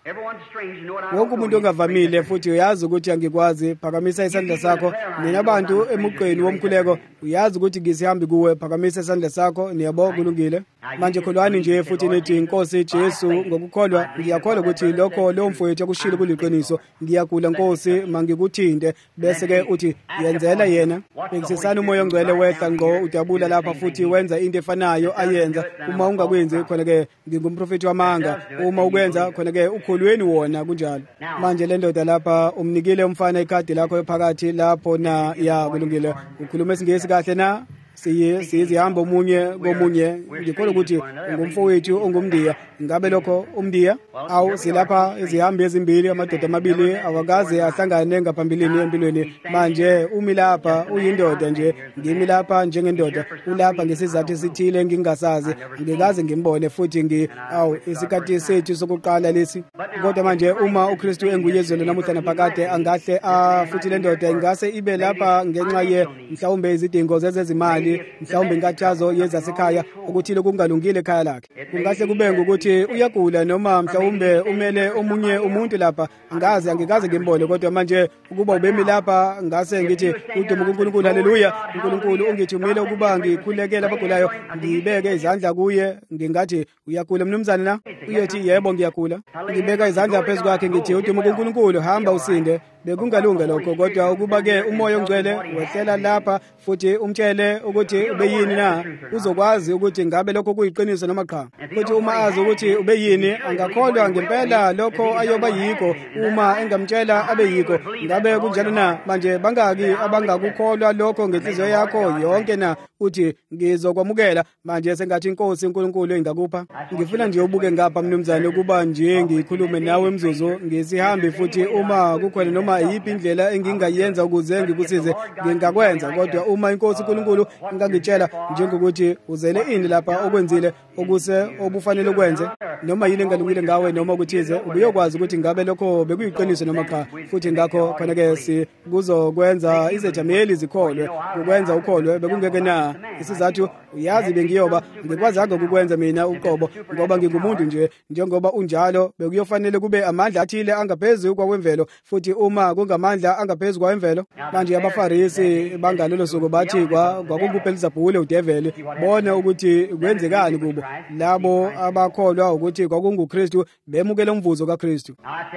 Wonke umuntu ongavamile futhi uyazi ukuthi angikwazi, phakamisa isandla sakho. Nina abantu emuqweni womkhuleko uyazi ukuthi ngisihambi kuwe, phakamisa isandla sakho. Niyabonga kulungile. Manje kholwani nje futhi nithi Nkosi Jesu ngokukholwa ngiyakholwa ukuthi lowo mfowethu akushilo kuliqiniso. Ngiyakula Nkosi mangikuthinde, bese ke uthi yenzela yena. Bekisisana umoya ongcwele wehla ngqo udabula lapha futhi wenza into efanayo ayenza. Uma ungakwenzi khona ke ngingumprofeti wamanga, uma ukwenza khona ke ukholweni wona kunjalo. Manje le ndoda lapha umnikile umfana ikhadi lakho ephakathi lapho na ya kulungile. Ukhuluma isingisi kahle na? Siyizihamba omunye komunye. Ngikholwa ukuthi ngumfowethu ongumndiya. Ngabe lokho umndiya? Awu silapha izihambi ezimbili, amadoda amabili awakaze ahlangane ngaphambilini empilweni. Manje umi lapha uyindoda nje, ngimi lapha njengendoda. Ulapha ngesizathu esithile ngingasazi, ngikaze ngimbone futhi isikhathi sethu sokuqala lesi. Kodwa manje uma uKristu enguyezelo namuhla naphakade angahle futhi le ndoda ingase ibe lapha ngenxa mhlawumbe izidingo zezezimali, mhlawumbe inkathazo yezasekhaya okuthile kungalungile ekhaya lakhe. Kungahle kube ngukuthi uyagula noma mhlawumbe umele omunye umuntu lapha. Angikaze ngimbone, kodwa manje ukuba ubemi lapha ngase ngithi udumo kuNkulunkulu. Haleluya. uNkulunkulu ungithumile ukuba ngikhulekele abagulayo, ngibeke izandla kuye. Ngingathi uyagula mnumzane na? Uyethi yebo ngiyagula. Ngibeka izandla phezu kwakhe ngithi udumo kuNkulunkulu, hamba usinde. Bekungalunga lokho, kodwa ukuba ke umoya ongcwele wehlela lapha futhi umtshele ukuthi ubeyini na, uzokwazi ukuthi ngabe lokho kuyiqiniso noma cha. Futhi uma azi ukuthi ubeyini, angakholwa ngempela lokho ayoba yikho. Uma engamtshela abe yikho, ngabe kunjalo na? Manje bangaki abangakukholwa lokho ngenhliziyo yakho yonke na? Uthi ngizokwamukela. Manje sengathi Inkosi uNkulunkulu ingakupha. Ngifuna nje ubuke ngapha mnumzane ukuba nje ngikhulume nawe emzuzu ngisihambi, futhi uma kukhona noma yiphi indlela engingayenza ukuze ngikusize ngingakwenza. Kodwa uma Inkosi uNkulunkulu ingangitshela njengokuthi uzele ini lapha okwenzile obufanele ukwenze, noma yini engalungile ngawe noma ukuthize, ubuyokwazi ukuthi ngabe lokho bekuyiqiniso noma cha. Futhi ngakho khona ke kuzokwenza izethameli zikholwe. Ukwenza ukholwe bekungeke na isizathu uyazi bengiyoba ngikwazi ukukwenza mina uqobo ngoba ngingumuntu nje. Njengoba unjalo bekuyofanele kube amandla athile angaphezulu kwawemvelo, futhi uma kungamandla angaphezulu kwawemvelo. Manje abaFarisi bangalelo suku bathi kwakunguBelizebhuli udeveli. Bona ukuthi kwenzekani kubo labo abakholwa ukuthi kwakunguKristu bemukela umvuzo kaKristu.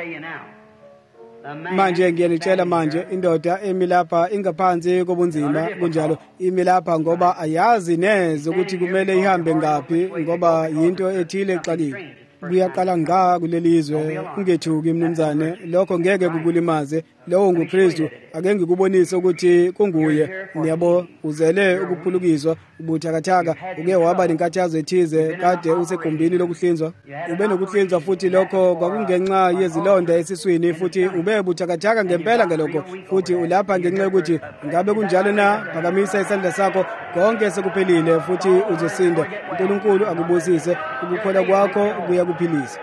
Manje ngiyanitshela manje, indoda emi lapha ingaphansi kobunzima kunjalo. Imi lapha ngoba ayazi neze ukuthi kumele ihambe ngaphi, ngoba yinto ethile exakile. Kuyaqala nga kulelizwe. Ungethuki mnumzane, lokho ngeke kukulimaze. Lowo nguKristu. Ake ngikubonise ukuthi kunguye. Niyabo uzele ukuphulukiswa, ubuthakathaka, uke waba lenkathazo ethize, kade usegumbini lokuhlinzwa. Ube nokuhlinzwa futhi lokho kwakungenxa yezilonda esiswini, futhi ube buthakathaka ngempela ngalokho, futhi ulapha ngenxa yokuthi ngabe kunjalo na? Phakamisa isandla sakho, konke sekuphelile futhi uzosinda. uNkulunkulu akubusise, ukukholwa kwakho kuyakuphilisa.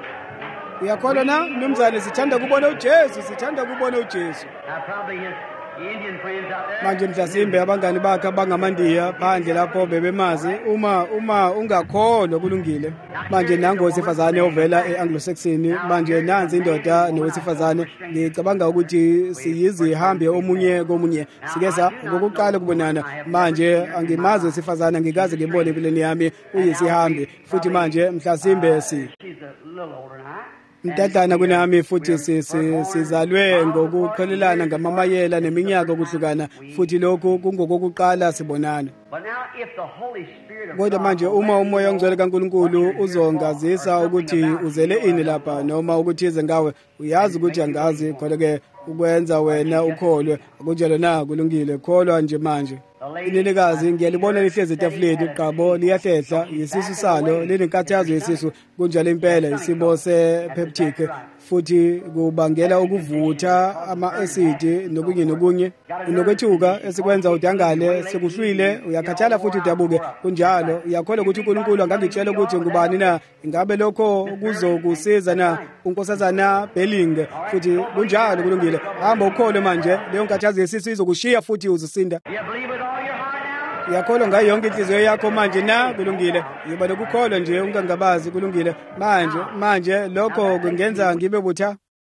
Uyakholwa na mnumzane? Sithanda kubona uJesu, sithanda kubona uJesu. Indian friends out there. manje mhlasimbe abangani bakhe abangamaNdiya phandle lapho bebemazi uma ungakholwa kulungile manje nango wesifazane ovela eAnglo-Saxon manje nanzi indoda nowesifazane ngicabanga ukuthi siyizihambe omunye komunye sikeza ngokuqala kubonana manje angimazi wesifazane ngikaze ngibone empilweni yami uyisihambe futhi manje mhlasimbe She's a little older than I. mntadlana kunami futhi sizalwe ngokukholelana ngamamayela neminyaka okuhlukana futhi lokhu kungokokuqala sibonana But now if the Holy Spirit of kodwa God manje will uma let umoya you ongcwele know kaNkulunkulu what you're uzongazisa or ukuthi something about uzele you ini or lapha the noma ukuthi ize ngawe uyazi ukuthi angazi kodwa-ke ukwenza wena ukholwe akunjalo na kulungile kholwa nje manje inelekazi ngiyalibona lihlezi etafuleni qabo liyahlehla yisisu salo linenkathazo yesisu kunjalo impela isimo sepeptic futhi kubangela ukuvutha ama-acid nokunye unokwethuka esikwenza udangale sekuhlwile uyakhathala futhi udabuke kunjalo uyakholwa ukuthi uNkulunkulu angangitshela ukuthi ngubani na ingabe lokho kuzokusiza na unkosazana Belling futhi kunjalo kulungile hamba ukholwe manje leyo nkathazo yesisu izokushiya futhi uzosinda You believe with all your heart now? uyakholwa ngayo yonke inhliziyo yakho manje na kulungile yiba lokukholwa nje ungangabazi kulungile manje lokho kungenza ngibe butha